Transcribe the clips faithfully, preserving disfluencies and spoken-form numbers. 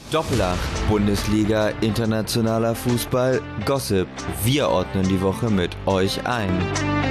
Doppelacht, Bundesliga, internationaler Fußball, Gossip. Wir ordnen die Woche mit euch ein.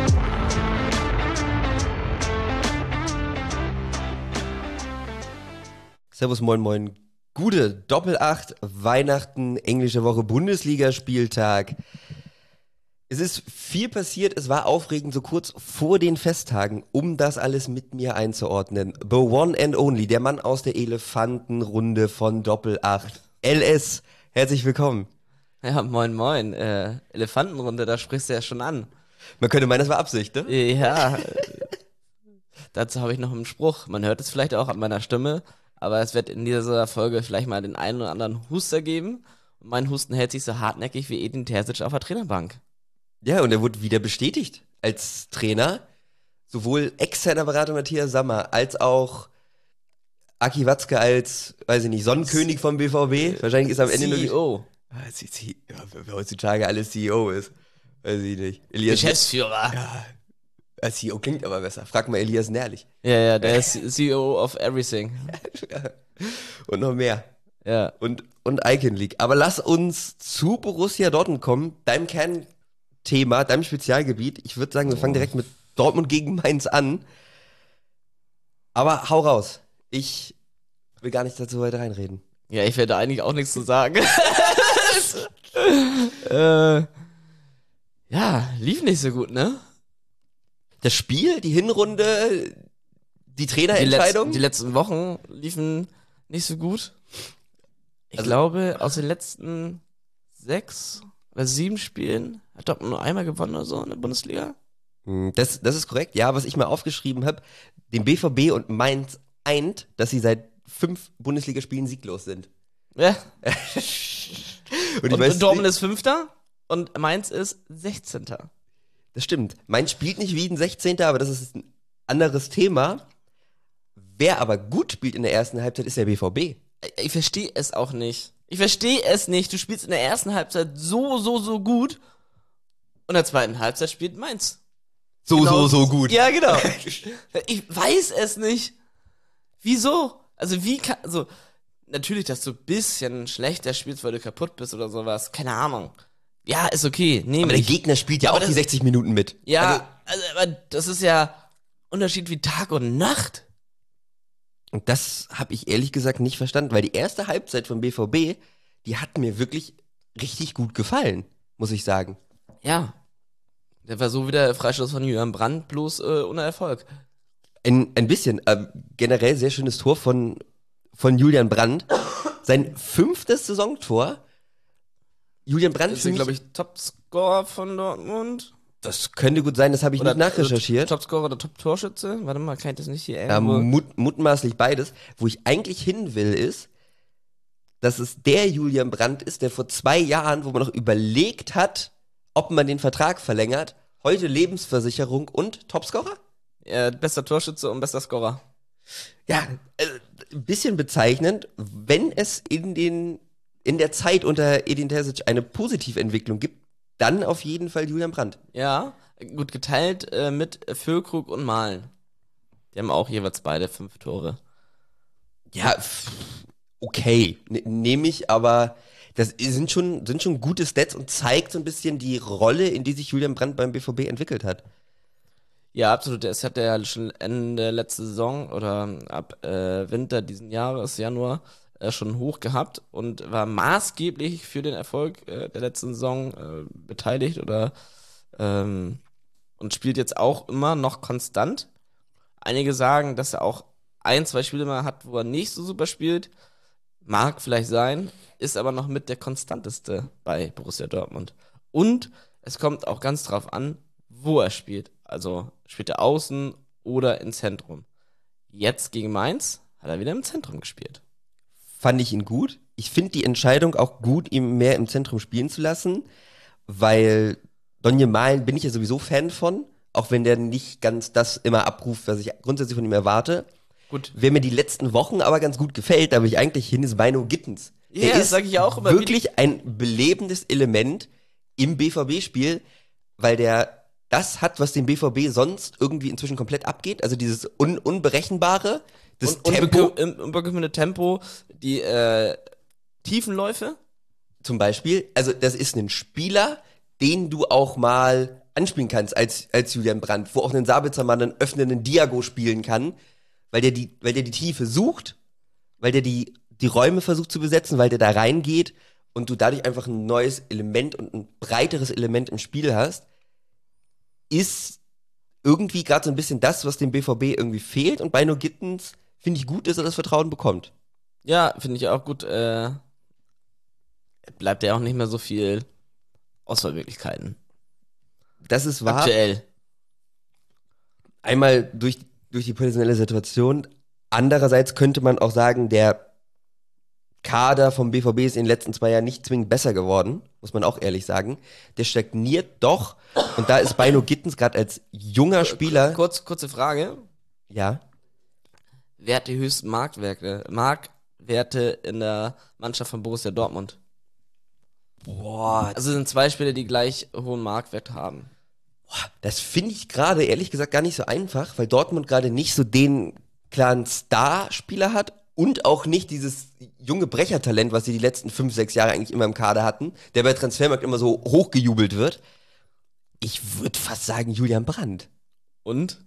Servus, moin, moin. Gute Doppelacht, Weihnachten, englische Woche, Bundesligaspieltag. Es ist viel passiert, es war aufregend, so kurz vor den Festtagen, um das alles mit mir einzuordnen. The one and only, der Mann aus der Elefantenrunde von Doppelacht. L S, herzlich willkommen. Ja, moin moin, äh, Elefantenrunde, da sprichst du ja schon an. Man könnte meinen, das war Absicht, ne? Ja, äh, dazu habe ich noch einen Spruch. Man hört es vielleicht auch an meiner Stimme, aber es wird in dieser Folge vielleicht mal den einen oder anderen Huster geben. Und mein Husten hält sich so hartnäckig wie Edin Terzic auf der Trainerbank. Ja, und er wurde wieder bestätigt als Trainer. Sowohl externer Berater Matthias Sammer als auch Aki Watzke als, weiß ich nicht, Sonnenkönig vom B V B. Wahrscheinlich ist am Ende C E O. nur... Ah, C- C- ja, wer heutzutage alles C E O ist. Weiß ich nicht. Elias Geschäftsführer. Ja, als C E O klingt aber besser. Frag mal Elias Nährlich. Ja, ja, der ist C E O of everything. Und noch mehr. Ja. Und, und Icon League. Aber lass uns zu Borussia Dortmund kommen, deinem Kernthema, deinem Spezialgebiet. Ich würde sagen, wir fangen direkt mit Dortmund gegen Mainz an. Aber hau raus. Ich will gar nicht dazu weiter reinreden. Ja, ich werde eigentlich auch nichts zu sagen. äh, ja, lief nicht so gut, ne? Das Spiel, die Hinrunde, die Die, Trainerentscheidung. Letz-, die letzten Wochen liefen nicht so gut. Ich Also- glaube, aus den letzten sechs oder sieben Spielen hat Dortmund nur einmal gewonnen oder so in der Bundesliga. Hm, Das, das ist korrekt. Ja, was ich mal aufgeschrieben habe, den B V B und Mainz eint, dass sie seit fünf Bundesligaspielen sieglos sind. Ja. Und, Und, ich weiß und Dortmund nicht, ist Fünfter und Mainz ist Sechzehnter. das stimmt. Mainz spielt nicht wie ein sechzehnter, aber das ist ein anderes Thema. Wer aber gut spielt in der ersten Halbzeit, ist der B V B. Ich, ich verstehe es auch nicht. Ich verstehe es nicht. Du spielst in der ersten Halbzeit so, so, so gut und in der zweiten Halbzeit spielt Mainz. So, Genau. so, so gut. Ja, genau. Ich weiß es nicht. Wieso? Also wie kann, also natürlich, dass du ein bisschen schlechter spielst, weil du kaputt bist oder sowas. Keine Ahnung. Ja, ist okay. Nehme Aber der ich. Gegner spielt ja Aber auch das- die sechzig Minuten mit. Ja, also, aber das ist ja Unterschied wie Tag und Nacht. Und das habe ich ehrlich gesagt nicht verstanden, weil die erste Halbzeit vom B V B, die hat mir wirklich richtig gut gefallen, muss ich sagen. Ja. Der war so wie der Freistoß von Julian Brandt, bloß äh, ohne Erfolg. Ein, ein bisschen, ähm, generell sehr schönes Tor von, von Julian Brandt. Sein fünftes Saisontor. Julian Brandt Das ist, ist, nämlich- glaube ich, Topscorer von Dortmund. das könnte gut sein, das habe ich nicht nachrecherchiert. Topscorer oder Top-Torschütze. Warte mal, kann ich das nicht hier Ja, irgendwo... mut, mutmaßlich beides. Wo ich eigentlich hin will, ist, dass es der Julian Brandt ist, der vor zwei Jahren, wo man noch überlegt hat, ob man den Vertrag verlängert, heute Lebensversicherung und Topscorer? Ja, bester Torschütze und bester Scorer. Ja, äh, ein bisschen bezeichnend, wenn es in den in der Zeit unter Edin Terzic eine positive Entwicklung gibt, dann auf jeden Fall Julian Brandt. Ja, gut geteilt äh, mit Füllkrug und Malen. Die haben auch jeweils beide fünf Tore. Ja, pff, okay, ne, nehme ich, aber das sind schon, sind schon gute Stats und zeigt so ein bisschen die Rolle, in die sich Julian Brandt beim B V B entwickelt hat. Ja, absolut. Das hat er ja schon Ende letzte Saison oder ab äh, Winter diesen Jahres, Januar, äh, schon hoch gehabt und war maßgeblich für den Erfolg äh, der letzten Saison äh, beteiligt oder ähm, und spielt jetzt auch immer noch konstant. Einige sagen, dass er auch ein, zwei Spiele mal hat, wo er nicht so super spielt. Mag vielleicht sein, ist aber noch mit der konstanteste bei Borussia Dortmund. Und es kommt auch ganz drauf an, wo er spielt. Also spielt er außen oder im Zentrum. Jetzt gegen Mainz hat er wieder im Zentrum gespielt. Fand ich ihn gut. Ich finde die Entscheidung auch gut, ihn mehr im Zentrum spielen zu lassen, weil Donje Malen bin ich ja sowieso Fan von, auch wenn der nicht ganz das immer abruft, was ich grundsätzlich von ihm erwarte. Gut. Wer mir die letzten Wochen aber ganz gut gefällt, da will ich eigentlich hin, ist Beino Gittens. Ja, Der das sag ich auch immer wirklich ein belebendes Element im B V B-Spiel, weil der das hat, was dem B V B sonst irgendwie inzwischen komplett abgeht. Also dieses Un Unberechenbare, das und Tempo. unbekü- im- unbekümmerte Tempo, die äh, Tiefenläufe? Zum Beispiel, also das ist ein Spieler, den du auch mal anspielen kannst als, als Julian Brandt, wo auch ein Sabitzer mal einen öffnenden Diago spielen kann, weil der die, weil der die Tiefe sucht, weil der die, die Räume versucht zu besetzen, weil der da reingeht und du dadurch einfach ein neues Element und ein breiteres Element im Spiel hast, ist irgendwie gerade so ein bisschen das, was dem B V B irgendwie fehlt. Und bei No Gittens finde ich gut, dass er das Vertrauen bekommt. Ja, finde ich auch gut. Äh, bleibt ja auch nicht mehr so viel Auswahlmöglichkeiten. Das ist wahr. Aktuell. Einmal durch, durch die personelle Situation. Andererseits könnte man auch sagen, der Kader vom B V B ist in den letzten zwei Jahren nicht zwingend besser geworden, muss man auch ehrlich sagen. Der stagniert doch. Und da ist Beino Gittens gerade als junger Spieler. Kurz, kurze Frage. Ja. Wer hat die höchsten Marktwerte, Marktwerte in der Mannschaft von Borussia Dortmund? Boah, Also sind zwei Spieler, die gleich hohen Marktwert haben. das finde ich gerade ehrlich gesagt gar nicht so einfach, weil Dortmund gerade nicht so den klaren Star-Spieler hat und auch nicht dieses junge Brechertalent, was sie die letzten fünf, sechs Jahre eigentlich immer im Kader hatten, der bei Transfermarkt immer so hochgejubelt wird. Ich würde fast sagen Julian Brandt. Und?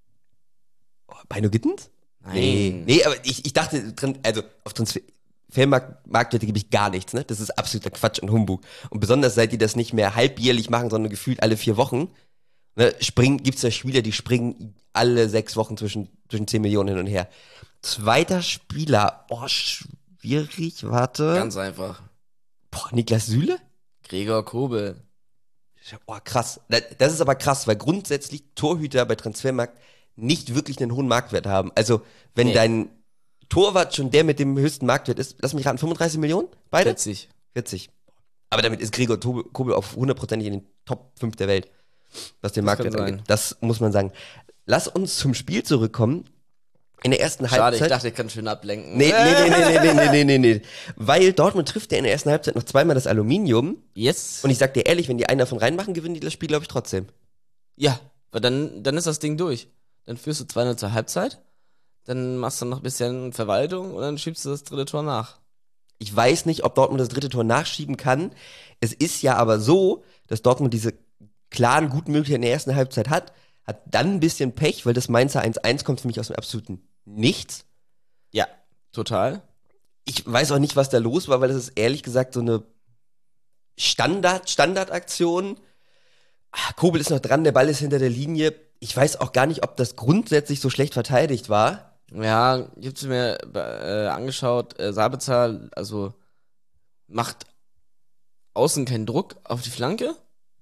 Oh, Beino Gittens? Nein. Nee, nee, aber ich, ich dachte, also auf Transfermarktwerte gebe ich gar nichts, ne? Das ist absoluter Quatsch und Humbug. Und besonders seit die das nicht mehr halbjährlich machen, sondern gefühlt alle vier Wochen, ne, springen, gibt's da Spieler, die springen alle sechs Wochen zwischen, zwischen zehn Millionen hin und her. Zweiter Spieler, oh, schwierig, warte. Ganz einfach. Boah, Niklas Süle? Gregor Kobel. Oh, krass. Das ist aber krass, weil grundsätzlich Torhüter bei Transfermarkt nicht wirklich einen hohen Marktwert haben. Also, wenn Nee. dein Torwart schon der mit dem höchsten Marktwert ist, lass mich raten, fünfunddreißig Millionen? Beide? vierzig. vierzig. Aber damit ist Gregor Tobe- Kobel auf hundertprozentig in den Top fünf der Welt, was den Das Marktwert kann angeht. sein. Das muss man sagen. Lass uns zum Spiel zurückkommen. In der ersten Schade, Halbzeit. ich dachte, ich kann schön ablenken. Nee, nee, nee, nee, nee, nee, nee, nee, nee. Weil Dortmund trifft ja in der ersten Halbzeit noch zweimal das Aluminium. Yes. Und ich sag dir ehrlich, wenn die einen davon reinmachen, gewinnen die das Spiel, glaube ich, trotzdem. Ja, weil dann, dann ist das Ding durch. Dann führst du zwei null zur Halbzeit, dann machst du noch ein bisschen Verwaltung und dann schiebst du das dritte Tor nach. Ich weiß nicht, ob Dortmund das dritte Tor nachschieben kann. Es ist ja aber so, dass Dortmund diese klaren, guten Möglichkeiten in der ersten Halbzeit hat, hat dann ein bisschen Pech, weil das Mainzer eins eins kommt für mich aus dem absoluten Nichts. Ja, total. Ich weiß auch nicht, was da los war, weil das ist ehrlich gesagt so eine Standard, Standardaktion. Ah, Kobel ist noch dran, der Ball ist hinter der Linie. Ich weiß auch gar nicht, ob das grundsätzlich so schlecht verteidigt war. Ja, ich hab's mir äh, angeschaut, äh, Sabitzer, also macht außen keinen Druck auf die Flanke.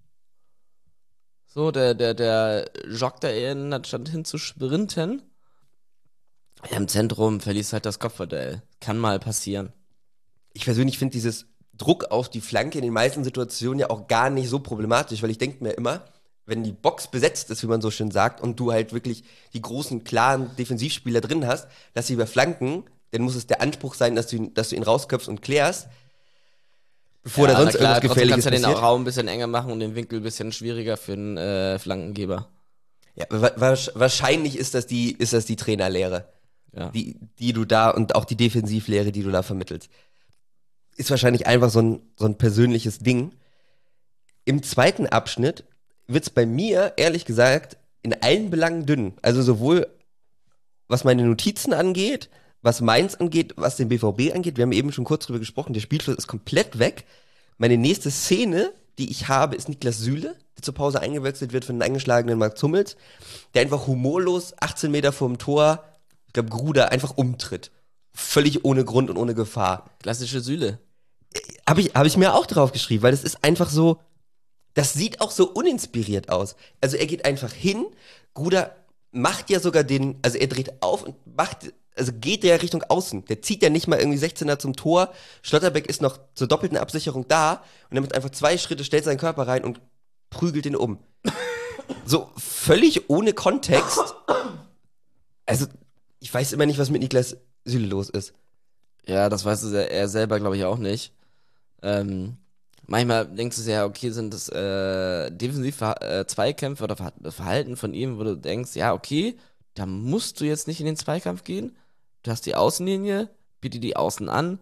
So, der, der, der joggt da eher anstatt hin zu sprinten. Ja, im Zentrum verliest halt das Kopfballduell. Kann mal passieren. Ich persönlich finde dieses Druck auf die Flanke in den meisten Situationen ja auch gar nicht so problematisch, weil ich denke mir immer, wenn die Box besetzt ist, wie man so schön sagt, und du halt wirklich die großen, klaren Defensivspieler drin hast, lass sie über Flanken, dann muss es der Anspruch sein, dass du, ihn- dass du ihn rausköpfst und klärst, bevor da Ja, sonst na klar, irgendwas trotzdem Gefährliches kannst du den passiert. Raum ein bisschen enger machen und den Winkel ein bisschen schwieriger für den äh, Flankengeber. Ja, wa wa wahrscheinlich ist das die, ist das die Trainerlehre, Ja. die, die du da und auch die Defensivlehre, die du da vermittelst. Ist wahrscheinlich einfach so ein, so ein persönliches Ding. Im zweiten Abschnitt wird's bei mir, ehrlich gesagt, in allen Belangen dünn. Also sowohl was meine Notizen angeht, was Mainz angeht, was den B V B angeht. Wir haben eben schon kurz drüber gesprochen, der Spielfluss ist komplett weg. Meine nächste Szene, die ich habe, ist Niklas Süle, der zur Pause eingewechselt wird für einen eingeschlagenen Marc Zummels, der einfach humorlos achtzehn Meter vorm Tor, ich glaube Gruder, einfach umtritt. Völlig ohne Grund und ohne Gefahr. Klassische Süle. Habe ich, hab ich mir auch drauf geschrieben, weil das ist einfach so, das sieht auch so uninspiriert aus. Also er geht einfach hin, Gruder macht ja sogar den, also er dreht auf und macht, also geht der Richtung Außen. Der zieht ja nicht mal irgendwie sechzehner zum Tor. Schlotterbeck ist noch zur doppelten Absicherung da und er macht einfach zwei Schritte, stellt seinen Körper rein und prügelt ihn um. So völlig ohne Kontext. Also ich weiß immer nicht, was mit Niklas Süle los ist. Ja, das weiß er er selber, glaube ich, auch nicht. Ähm, manchmal denkst du dir ja, okay, sind das äh, defensiv äh, Zweikämpfe oder Ver Verhalten von ihm, wo du denkst, ja, okay, da musst du jetzt nicht in den Zweikampf gehen. Du hast die Außenlinie, biete die Außen an,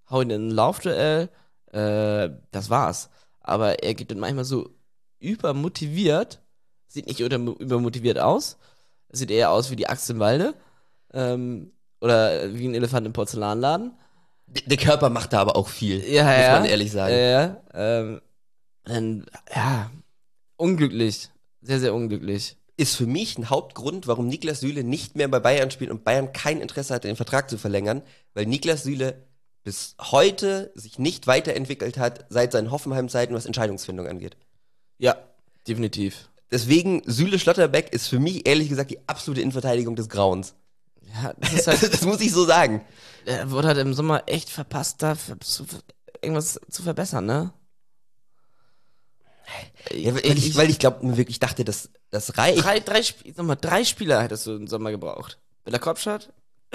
hau ihn in ein Laufduell, äh, das war's. Aber er geht dann manchmal so übermotiviert, sieht nicht unter- übermotiviert aus, sieht eher aus wie die Axt im Walde, ähm, oder wie ein Elefant im Porzellanladen. D- Der Körper macht da aber auch viel, Ja, muss ja. man ehrlich sagen. Ja, ja. Ähm, dann, ja, unglücklich. Sehr, sehr unglücklich. Ist für mich ein Hauptgrund, warum Niklas Süle nicht mehr bei Bayern spielt und Bayern kein Interesse hat, den Vertrag zu verlängern, weil Niklas Süle bis heute sich nicht weiterentwickelt hat, seit seinen Hoffenheim-Zeiten, was Entscheidungsfindung angeht. Ja, definitiv. Deswegen, Süle Schlotterbeck ist für mich ehrlich gesagt die absolute Innenverteidigung des Grauens. Ja, das ist halt, Das muss ich so sagen. er wurde halt im Sommer echt verpasst, da für, zu, irgendwas zu verbessern, ne? Ja, weil ich, weil ich glaube, mir wirklich dachte, das, das reicht. drei, drei, Sp- sag mal, drei Spieler hättest du im Sommer gebraucht. Bella Kopstadt,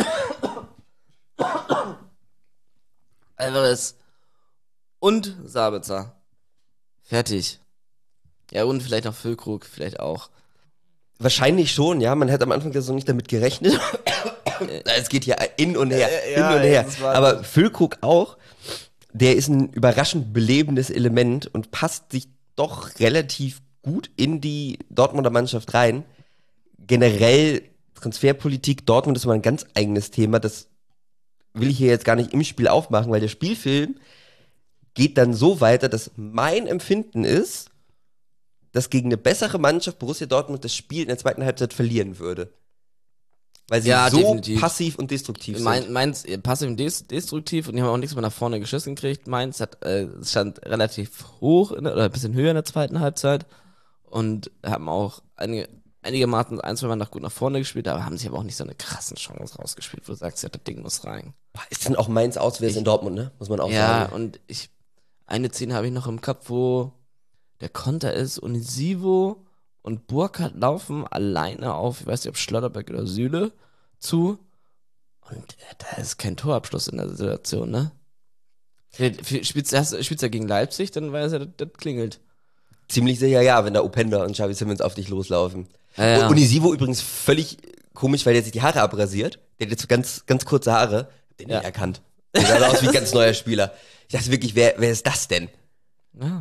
Alvarez und Sabitzer. Fertig. Ja, und vielleicht noch Füllkrug, vielleicht auch. Wahrscheinlich schon, ja. Man hat am Anfang der Saison nicht damit gerechnet. Es geht hier in und her, Äh, hin ja, und her. das war- Aber Füllkrug auch, der ist ein überraschend belebendes Element und passt sich doch relativ gut in die Dortmunder Mannschaft rein. Generell Transferpolitik Dortmund ist mal ein ganz eigenes Thema. Das will ich hier jetzt gar nicht im Spiel aufmachen, weil der Spielfilm geht dann so weiter, dass mein Empfinden ist, dass gegen eine bessere Mannschaft Borussia Dortmund das Spiel in der zweiten Halbzeit verlieren würde. Weil sie Ja, so definitiv. passiv und destruktiv sind. Mein, Mainz äh, passiv und des destruktiv und die haben auch nichts mehr nach vorne geschissen gekriegt. Mainz hat, äh, stand relativ hoch in der, oder ein bisschen höher in der zweiten Halbzeit und haben auch einige, einigermaßen ein, zwei Mal nach gut nach vorne gespielt, aber haben sich aber auch nicht so eine krassen Chance rausgespielt, wo du sagst, ja, das Ding muss rein. Boah, ist denn auch Mainz auswärts in Dortmund, ne? Muss man auch Ja, sagen. und ich, eine Szene habe ich noch im Kopf, wo der Konter ist und Sivo und Burkhardt laufen alleine auf, ich weiß nicht, ob Schlotterbeck oder Süle, zu. Und äh, da ist kein Torabschluss in der Situation, ne? Spielst du spielst ja gegen Leipzig, dann weiß er, das, das klingelt. Ziemlich sicher ja, wenn da Openda und Xavi Simmons auf dich loslaufen. Ja, ja. Und Unisivo übrigens völlig komisch, weil der sich die Haare abrasiert. Der hat jetzt so ganz, ganz kurze Haare. Den Ja. nicht erkannt. Der sah aus wie ein ganz neuer Spieler. Ich dachte wirklich, wer, wer ist das denn? Ja.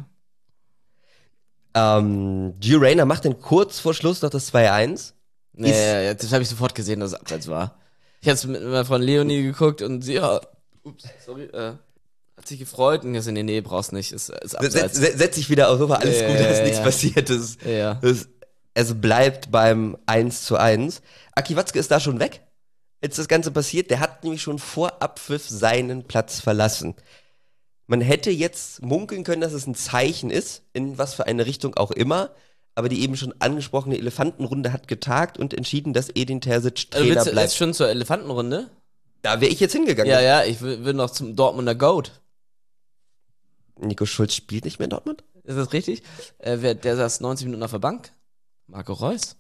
Ähm, Gio Reyna macht dann kurz vor Schluss noch das zwei eins. Nee, Ist- ja, das habe ich sofort gesehen, dass es abseits war. Ich hab's mit meiner Freundin Leonie geguckt und sie, ja, ups, sorry, äh, hat sich gefreut und ich so, nee, nee, brauchst nicht, ist, ist Setz, abseits. setz, setz dich wieder auf, Sofa, alles Ja, gut, da ist ja, nichts ja. passiert. Das, Ja. das, es bleibt beim eins zu eins. Aki Watzke ist da schon weg, als das Ganze passiert. Der hat nämlich schon vor Abpfiff seinen Platz verlassen. Man hätte jetzt munkeln können, dass es ein Zeichen ist, in was für eine Richtung auch immer. Aber die eben schon angesprochene Elefantenrunde hat getagt und entschieden, dass Edin Terzic Also Trainer willst du bleibt. jetzt schon zur Elefantenrunde? Da wäre ich jetzt hingegangen. Ja, ja, ich will, will noch zum Dortmunder Goat. Nico Schulz spielt nicht mehr in Dortmund? Ist das richtig? Äh, wer, der saß neunzig Minuten auf der Bank. Marco Reus.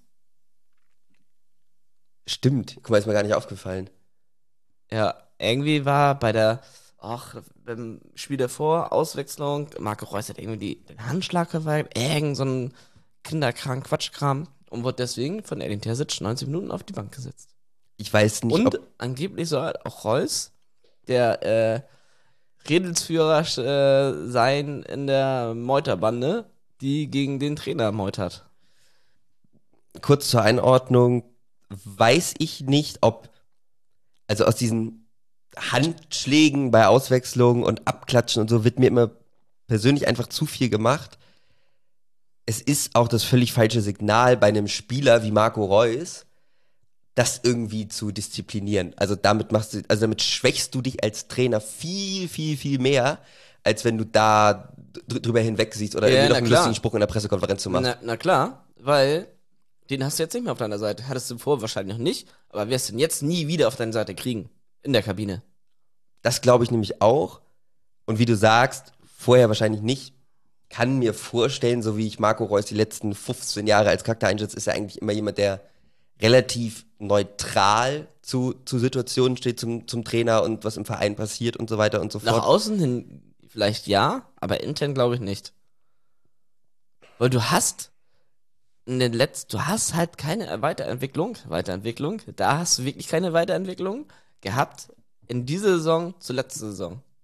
Stimmt. Guck mal, ist mir gar nicht aufgefallen. Ja, irgendwie war bei der, ach, beim Spiel davor, Auswechslung, Marco Reus hat irgendwie die, den Handschlag verweigert, irgend so ein kinderkrank Quatschkram und wurde deswegen von Edin Terzic neunzig Minuten auf die Bank gesetzt. Ich weiß nicht, Und ob... angeblich soll halt auch Reus der äh, Redelsführer äh, sein in der Meuterbande, die gegen den Trainer meutert. Kurz zur Einordnung, weiß ich nicht, ob, also aus diesen Handschlägen bei Auswechslungen und Abklatschen und so wird mir immer persönlich einfach zu viel gemacht. Es ist auch das völlig falsche Signal bei einem Spieler wie Marco Reus, das irgendwie zu disziplinieren. Also damit machst du, also damit schwächst du dich als Trainer viel, viel, viel mehr, als wenn du da dr- drüber hinweg siehst oder Ja, irgendwie noch na einen klar. lustigen Spruch in der Pressekonferenz zu machen. Na, na klar, weil den hast du jetzt nicht mehr auf deiner Seite. Hattest du vorher wahrscheinlich noch nicht, aber wirst du ihn jetzt nie wieder auf deine Seite kriegen. In der Kabine. Das glaube ich nämlich auch. Und wie du sagst, vorher wahrscheinlich nicht. Kann mir vorstellen, so wie ich Marco Reus die letzten fünfzehn Jahre als Charakter einschätze, ist er eigentlich immer jemand, der relativ neutral zu, zu Situationen steht, zum, zum Trainer und was im Verein passiert und so weiter und so Nach fort. außen hin vielleicht ja, aber intern glaube ich nicht. Weil du hast in den letzten, du hast halt keine Weiterentwicklung, Weiterentwicklung, da hast du wirklich keine Weiterentwicklung gehabt in dieser Saison zur letzten Saison.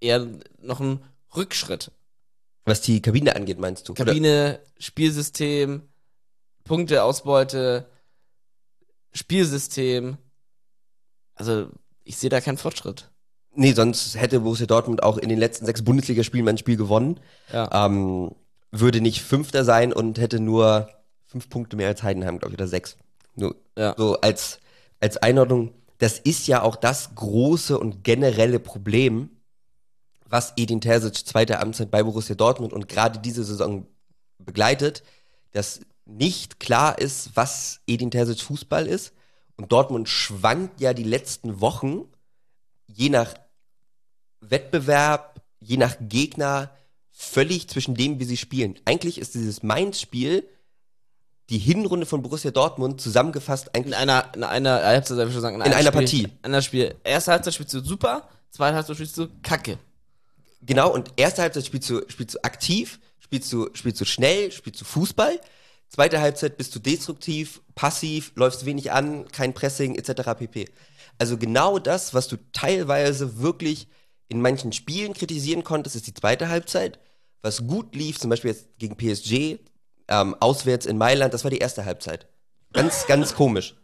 eher noch ein Rückschritt. Was die Kabine angeht, meinst du? Kabine, Spielsystem, Punkteausbeute, Spielsystem. Also, ich sehe da keinen Fortschritt. Nee, sonst hätte Borussia Dortmund auch in den letzten sechs Bundesligaspielen mal ein Spiel gewonnen. Ja. Ähm, würde nicht Fünfter sein und hätte nur fünf Punkte mehr als Heidenheim, glaube ich, oder sechs. Nur Ja. so als, als Einordnung. Das ist ja auch das große und generelle Problem, was Edin Terzic zweite Amtszeit bei Borussia Dortmund und gerade diese Saison begleitet, dass nicht klar ist, was Edin Terzic Fußball ist. Und Dortmund schwankt ja die letzten Wochen je nach Wettbewerb, je nach Gegner völlig zwischen dem, wie sie spielen. Eigentlich ist dieses Mainz-Spiel die Hinrunde von Borussia Dortmund zusammengefasst In eigentlich einer, in einer, ich hab's ja selber schon gesagt, in, In einer Spiel, Partie. In einer Spiel. Erste Halbzeit spielst du super, zweite Halbzeit spielst du kacke. genau. Und erste Halbzeit spielst du, spielst du aktiv, spielst du, spielst du schnell, spielst du Fußball. Zweite Halbzeit bist du destruktiv, passiv, läufst wenig an, kein Pressing et cetera pp. Also genau das, was du teilweise wirklich in manchen Spielen kritisieren konntest, ist die zweite Halbzeit. Was gut lief, zum Beispiel jetzt gegen P S G, ähm, auswärts in Mailand, das war die erste Halbzeit. Ganz, ganz komisch.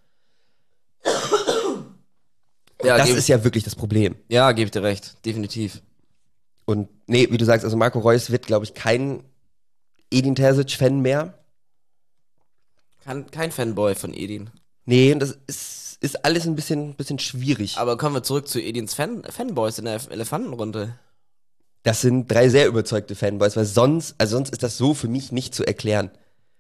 Ja, das geb, ist ja wirklich das Problem. ja, gebe ich dir recht, definitiv. Und nee, wie du sagst, also Marco Reus wird, glaube ich, kein Edin Terzic-Fan mehr. Kein, kein Fanboy von Edin. Nee, das ist, ist alles ein bisschen, bisschen schwierig. Aber kommen wir zurück zu Edins Fan, Fanboys in der Elefantenrunde. Das sind drei sehr überzeugte Fanboys, weil sonst, also sonst ist das so für mich nicht zu erklären.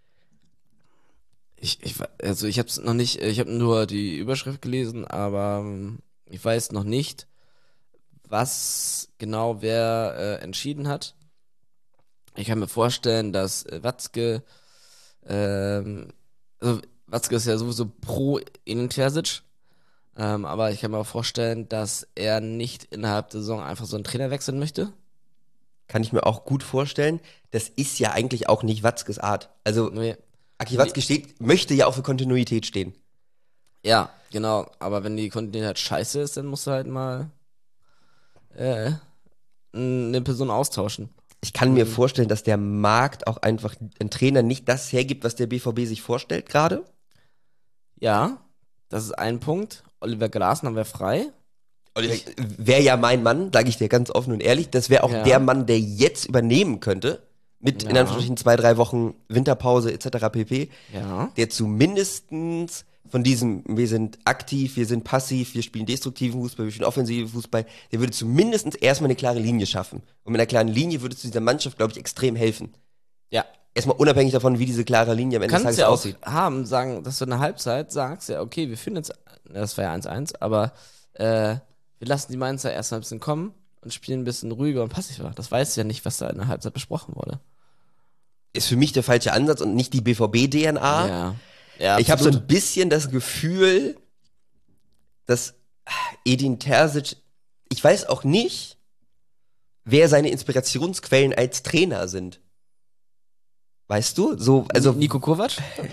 Ich, ich, also ich habe es noch nicht, ich habe nur die Überschrift gelesen, aber ähm, ich weiß noch nicht, was genau wer äh, entschieden hat. Ich kann mir vorstellen, dass äh, Watzke, ähm, also Watzke ist ja sowieso pro Edin Terzic, ähm, aber ich kann mir auch vorstellen, dass er nicht innerhalb der Saison einfach so einen Trainer wechseln möchte. Kann ich mir auch gut vorstellen. Das ist ja eigentlich auch nicht Watzkes Art. Also Nee. Aki Watzke steht, möchte ja auch für Kontinuität stehen. Ja, genau, aber wenn die Kontinuität halt scheiße ist, dann musst du halt mal äh, eine Person austauschen. Ich kann mir vorstellen, dass der Markt auch einfach ein Trainer nicht das hergibt, was der B V B sich vorstellt gerade. Ja, das ist ein Punkt. Oliver Glasner wäre frei. Wäre ja mein Mann, sage ich dir ganz offen und ehrlich. Das wäre auch Ja. der Mann, der jetzt übernehmen könnte. Mit in Ja. Anführungsstrichen zwei, drei Wochen Winterpause et cetera pp. Ja. Der zumindestens von diesem, wir sind aktiv, wir sind passiv, wir spielen destruktiven Fußball, wir spielen offensiven Fußball, der würde zumindestens erstmal eine klare Linie schaffen. Und mit einer klaren Linie würde es dieser Mannschaft, glaube ich, extrem helfen. Ja. Erstmal unabhängig davon, wie diese klare Linie am Ende des Kannst Tages ja auch aussieht. haben, sagen, dass du in der Halbzeit sagst, ja, okay, wir führen jetzt, das war ja eins eins, aber äh, wir lassen die Mainzer erstmal ein bisschen kommen und spielen ein bisschen ruhiger und passiver. Das weißt du ja nicht, was da in der Halbzeit besprochen wurde. Ist für mich der falsche Ansatz und nicht die B V B-D N A. Ja. Ja, Ich habe so absolut. ein bisschen das Gefühl, dass Edin Terzic, ich weiß auch nicht, wer seine Inspirationsquellen als Trainer sind. Weißt du? So, also Nico Kovac?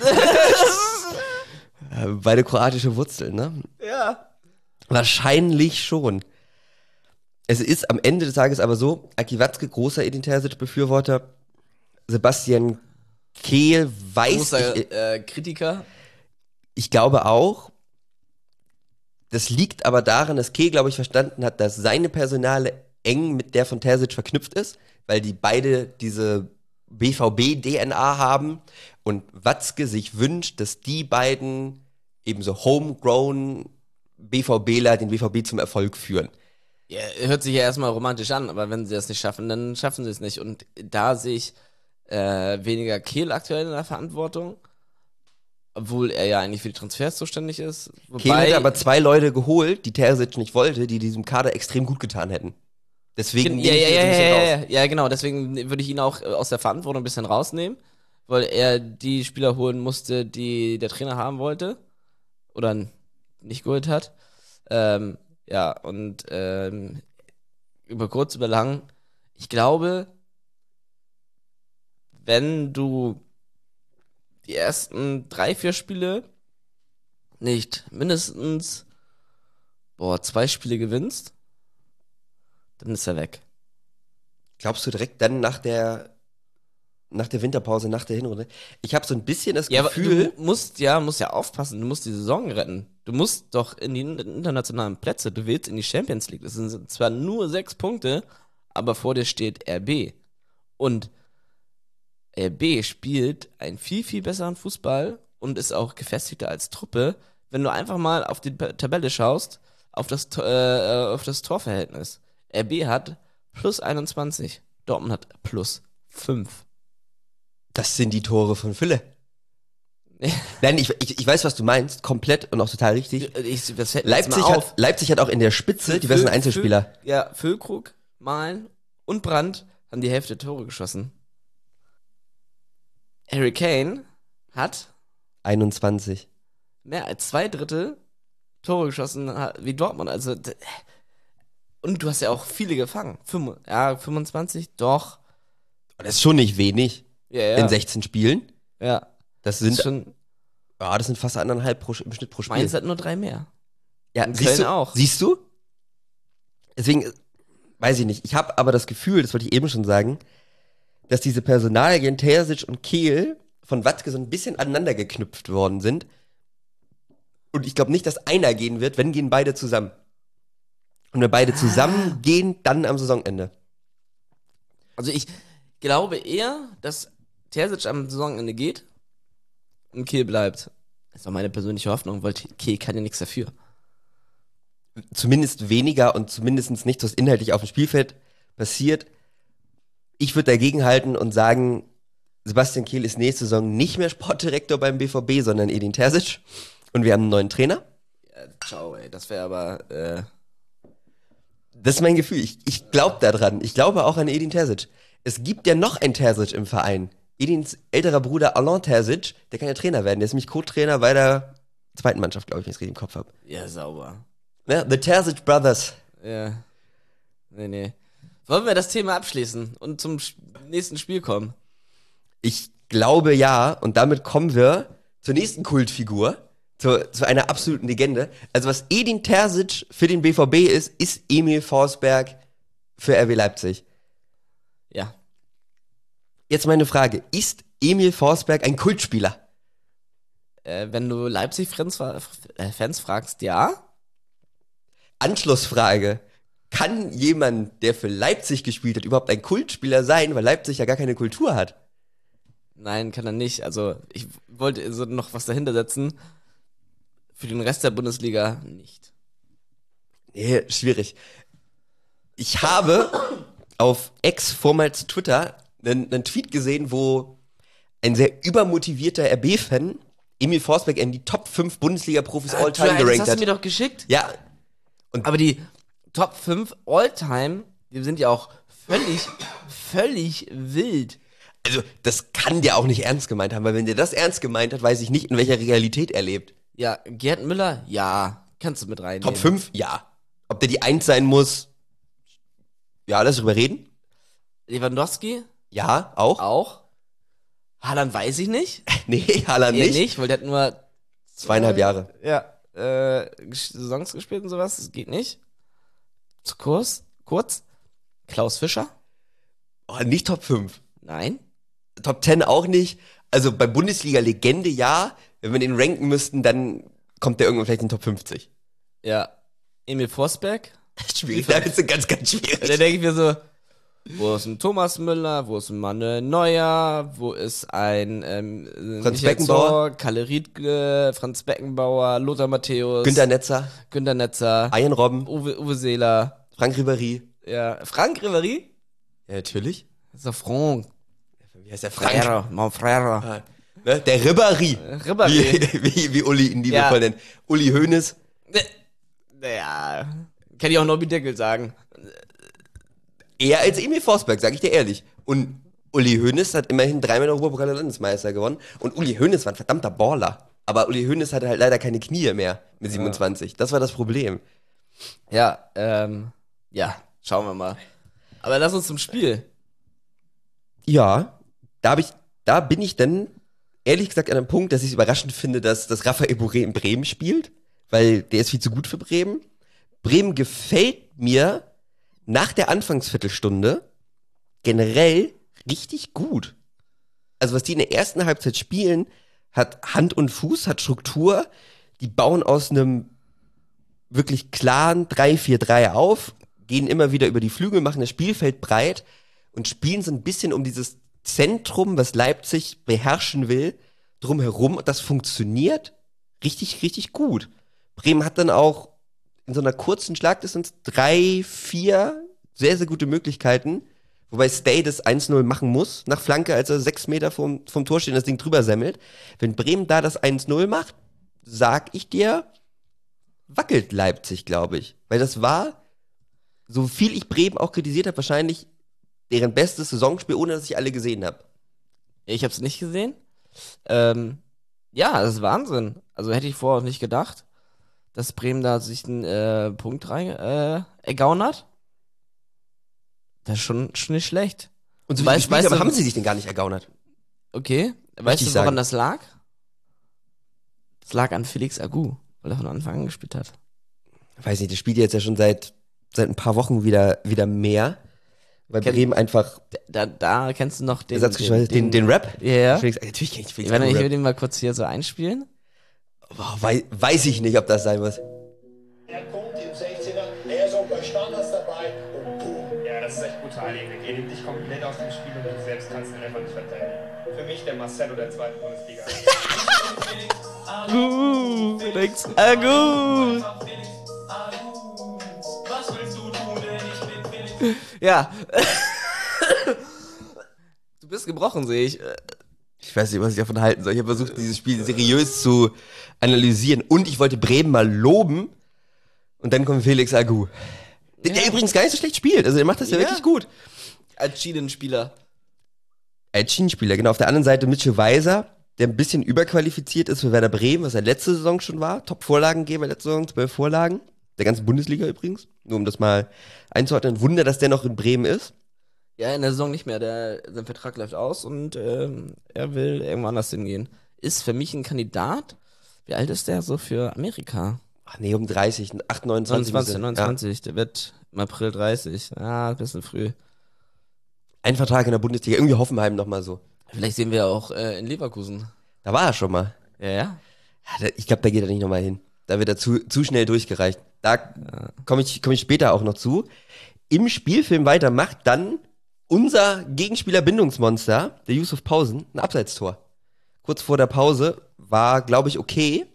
äh, beide kroatische Wurzeln, ne? Ja. Wahrscheinlich schon. Es ist am Ende des Tages aber so, Aki Watzke, großer Edin Terzic-Befürworter, Sebastian Kehl weiß Großer ich, äh, Kritiker. ich glaube auch. Das liegt aber daran, dass Kehl, glaube ich, verstanden hat, dass seine Personale eng mit der von Terzic verknüpft ist, weil die beide diese B V B-D N A haben und Watzke sich wünscht, dass die beiden eben so homegrown BVBler den B V B zum Erfolg führen. Ja, hört sich ja erstmal romantisch an, aber wenn sie das nicht schaffen, dann schaffen sie es nicht. Und da sehe ich äh, weniger Kehl aktuell in der Verantwortung, obwohl er ja eigentlich für die Transfers zuständig ist. Wobei, Kehl hätte aber zwei Leute geholt, die Terzic nicht wollte, die diesem Kader extrem gut getan hätten. Deswegen ja, nehme ja, ich ihn ja, so ein bisschen ja, raus. ja, ja, genau, deswegen würde ich ihn auch äh, aus der Verantwortung ein bisschen rausnehmen, weil er die Spieler holen musste, die der Trainer haben wollte oder n- nicht geholt hat. Ähm, ja, und ähm, über kurz, über lang, ich glaube, wenn du die ersten drei, vier Spiele nicht mindestens boah, zwei Spiele gewinnst, dann ist er weg. Glaubst du direkt dann nach der nach der Winterpause, nach der Hinrunde? Ich habe so ein bisschen das Ja, aber Gefühl, du musst ja, musst ja aufpassen, du musst die Saison retten. Du musst doch in die internationalen Plätze, du willst in die Champions League. Das sind zwar nur sechs Punkte, aber vor dir steht R B. Und R B spielt einen viel, viel besseren Fußball und ist auch gefestigter als Truppe. Wenn du einfach mal auf die Pa- Tabelle schaust, auf das, Tor- äh, auf das Torverhältnis. R B hat plus einundzwanzig, Dortmund hat plus fünf. das sind die Tore von Fülle. Nein, ich, ich, ich weiß, was du meinst, komplett und auch total richtig. Ich, das fällt mir jetzt Leipzig mal auf. hat, Leipzig hat auch in der Spitze die besten Füll- Einzelspieler. Füll- Ja, Füllkrug, Malen und Brandt haben die Hälfte der Tore geschossen. Harry Kane hat einundzwanzig. mehr als zwei Drittel Tore geschossen ha- wie Dortmund. Also, d- und du hast ja auch viele gefangen. Fünf, ja, fünfundzwanzig, doch. Das ist schon nicht wenig Ja, ja. in sechzehn Spielen. Ja, Das das sind, ist schon. ja, das sind fast anderthalb pro, im Schnitt pro Spiel. Mainz hat nur drei mehr. Ja, in siehst Köln du, auch. Siehst du? Deswegen, äh, weiß ich nicht. Ich habe aber das Gefühl, das wollte ich eben schon sagen, dass diese Personalien Terzic und Kehl von Watzke so ein bisschen aneinander geknüpft worden sind. Und ich glaube nicht, dass einer gehen wird, wenn gehen beide zusammen. Und wenn beide zusammen gehen, dann am Saisonende. Also ich glaube eher, dass Terzic am Saisonende geht und Kehl bleibt. Das ist auch meine persönliche Hoffnung, weil Kehl kann ja nichts dafür. Zumindest weniger und zumindest nichts, was inhaltlich auf dem Spielfeld passiert. Ich würde dagegen halten und sagen, Sebastian Kehl ist nächste Saison nicht mehr Sportdirektor beim B V B, sondern Edin Terzic. Und wir haben einen neuen Trainer. Ja, ciao, ey. Das wäre aber, äh, Das ist mein Gefühl. Ich, ich glaube daran. Ich glaube auch an Edin Terzic. Es gibt ja noch einen Terzic im Verein. Edins älterer Bruder Alain Terzic, der kann ja Trainer werden. Der ist nämlich Co-Trainer bei der zweiten Mannschaft, glaube ich, wenn ich es richtig im Kopf habe. ja, sauber. Ja, The Terzic Brothers. Ja. Nee, nee. Wollen wir das Thema abschließen und zum Sch- nächsten Spiel kommen? Ich glaube ja. Und damit kommen wir zur nächsten Kultfigur. Zu, zu einer absoluten Legende. Also was Edin Terzic für den B V B ist, ist Emil Forsberg für R B Leipzig. Ja. Jetzt meine Frage. Ist Emil Forsberg ein Kultspieler? Äh, wenn du Leipzig-Fans fra- äh, Fans fragst, ja. Anschlussfrage. Kann jemand, der für Leipzig gespielt hat, überhaupt ein Kultspieler sein, weil Leipzig ja gar keine Kultur hat? Nein, kann er nicht. Also, ich wollte so noch was dahinter setzen. Für den Rest der Bundesliga nicht. Nee, schwierig. Ich habe auf X, vormals Twitter, einen, einen Tweet gesehen, wo ein sehr übermotivierter R B-Fan Emil Forsberg in die Top fünf Bundesliga-Profis all-time das gerankt hast du hat. mir doch geschickt. Ja, Aber die Top fünf All-Time, die sind ja auch völlig, völlig wild. also das kann der auch nicht ernst gemeint haben, weil wenn der das ernst gemeint hat, weiß ich nicht, in welcher Realität er lebt. Ja, Gerd Müller, ja, kannst du mit reinnehmen. Top fünf? Ja. Ob der die eins sein muss? Ja, lass drüber reden. Lewandowski, Ja, auch. auch. Haaland weiß ich nicht. Nee, Haaland Eher nicht. nicht, weil der hat nur Zweieinhalb Jahre. Ja, äh, Ges- Saisons gespielt und sowas, das geht nicht. Zu kurz, kurz. Klaus Fischer? Oh, nicht Top fünf. Nein. Top zehn auch nicht. Also bei Bundesliga-Legende ja. Wenn wir den ranken müssten, dann kommt der irgendwann vielleicht in den Top fünfzig. Ja. Emil Forsberg? Schwierig, da ist ganz, ganz Da schwierig. denke ich mir so, wo ist ein Thomas Müller, wo ist ein Manuel Neuer, wo ist ein ähm, Franz Michael Beckenbauer. Zorc, Kalle Riedle, Franz Beckenbauer, Lothar Matthäus, Günter Netzer, Günter Netzer, Ian Robben, Uwe, Uwe Seeler, Frank Ribéry. ja, Frank Ribéry? Ja, natürlich. Das ist doch Franck. Wie heißt der Frank? Frère, mon frère. Ah, ne? Der Ribéry. Ribéry. Wie, wie, wie Uli ihn liebevoll Ja. nennt. Uli Hoeneß. Ja, kann ich auch Nobby Deckel sagen. Eher als Emil Forsberg, sag ich dir ehrlich. Und Uli Hoeneß hat immerhin dreimal Europapokal Landesmeister gewonnen. Und Uli Hoeneß war ein verdammter Baller. Aber Uli Hoeneß hatte halt leider keine Knie mehr mit siebenundzwanzig. Das war das Problem. Ja, ähm, ja, schauen wir mal. Aber lass uns zum Spiel. Ja, da, hab ich, da bin ich dann ehrlich gesagt an einem Punkt, dass ich es überraschend finde, dass, dass Raphael Boré in Bremen spielt, weil der ist viel zu gut für Bremen. Bremen gefällt mir nach der Anfangsviertelstunde generell richtig gut. Also was die in der ersten Halbzeit spielen, hat Hand und Fuß, hat Struktur. Die bauen aus einem wirklich klaren drei vier drei auf, gehen immer wieder über die Flügel, machen das Spielfeld breit und spielen so ein bisschen um dieses Zentrum, was Leipzig beherrschen will, drumherum. Das funktioniert richtig, richtig gut. Bremen hat dann auch in so einer kurzen Schlagdistanz drei, vier sehr, sehr gute Möglichkeiten, wobei Stay das eins null machen muss, nach Flanke, als er sechs Meter vom, vom Tor steht und das Ding drüber semmelt. Wenn Bremen da das eins null macht, sag ich dir, wackelt Leipzig, glaube ich. Weil das war, so viel ich Bremen auch kritisiert habe, wahrscheinlich deren bestes Saisonspiel, ohne dass ich alle gesehen habe. Ich habe es nicht gesehen. Ähm, ja, das ist Wahnsinn. Also hätte ich vorher auch nicht gedacht, dass Bremen da sich einen äh, Punkt rein äh, ergaunert. Das ist schon, schon nicht schlecht. Und so Weißt- weißt, gespielt, weißt aber du- haben sie sich denn gar nicht ergaunert. Okay. Weißt ich du, woran sagen. das lag? Das lag an Felix Agu, weil er von Anfang an gespielt hat. Weiß nicht, das spielt jetzt ja schon seit, seit ein paar Wochen wieder, wieder mehr. Weil Kenn- Bremen einfach Da, da kennst du noch den. Ersatzgeschwächt, den, den Rap. Ja, ja. Felix, natürlich kenn ich Felix Wenn ich Agu will Rap. den mal kurz hier so einspielen. Boah, wei weiß ich nicht, ob das sein muss. Er kommt im sechzehner, er ist auch bei Standards dabei und boom. Ja, das ist echt brutal. Er nimmt dich komplett aus dem Spiel und du selbst kannst ihn einfach nicht verteidigen. Für mich der Marcelo der zweiten Bundesliga. Agu, Felix Agu. Was willst du tun, wenn ich mit Felix? Ja. Du bist gebrochen, sehe ich. Ich weiß nicht, was ich davon halten soll. Ich habe versucht, dieses Spiel seriös zu analysieren. Und ich wollte Bremen mal loben. Und dann kommt Felix Agu. Der, der Ja. übrigens gar nicht so schlecht spielt. Also der macht das ja, Ja. wirklich gut. Als Schienenspieler. Als Schienenspieler, genau. Auf der anderen Seite Mitchell Weiser, der ein bisschen überqualifiziert ist für Werder Bremen, was er letzte Saison schon war. Top-Vorlagengeber letzte Saison, zwölf Vorlagen. Der ganzen Bundesliga übrigens. Nur um das mal einzuordnen. Wunder, dass der noch in Bremen ist. Ja, in der Saison nicht mehr. Der, sein Vertrag läuft aus und ähm, er will irgendwo anders hingehen. Ist für mich ein Kandidat. Wie alt ist der so für Amerika? Ach nee, um dreißig, acht, neunundzwanzig. neunundzwanzig, Ja. neunundzwanzig. Der wird im April dreißig. Ah, ein bisschen früh. Ein Vertrag in der Bundesliga. Irgendwie Hoffenheim nochmal so. Vielleicht sehen wir auch äh, in Leverkusen. Da war er schon mal. Ja, ja. Ja, da- Ich glaube, da geht er nicht nochmal hin. Da wird er zu, zu schnell durchgereicht. Da komme ich, komm ich später auch noch zu. Im Spielfilm weiter macht dann unser Gegenspieler-Bindungsmonster, der Yusuf Pausen, ein Abseitstor. Kurz vor der Pause war, glaube ich, okay.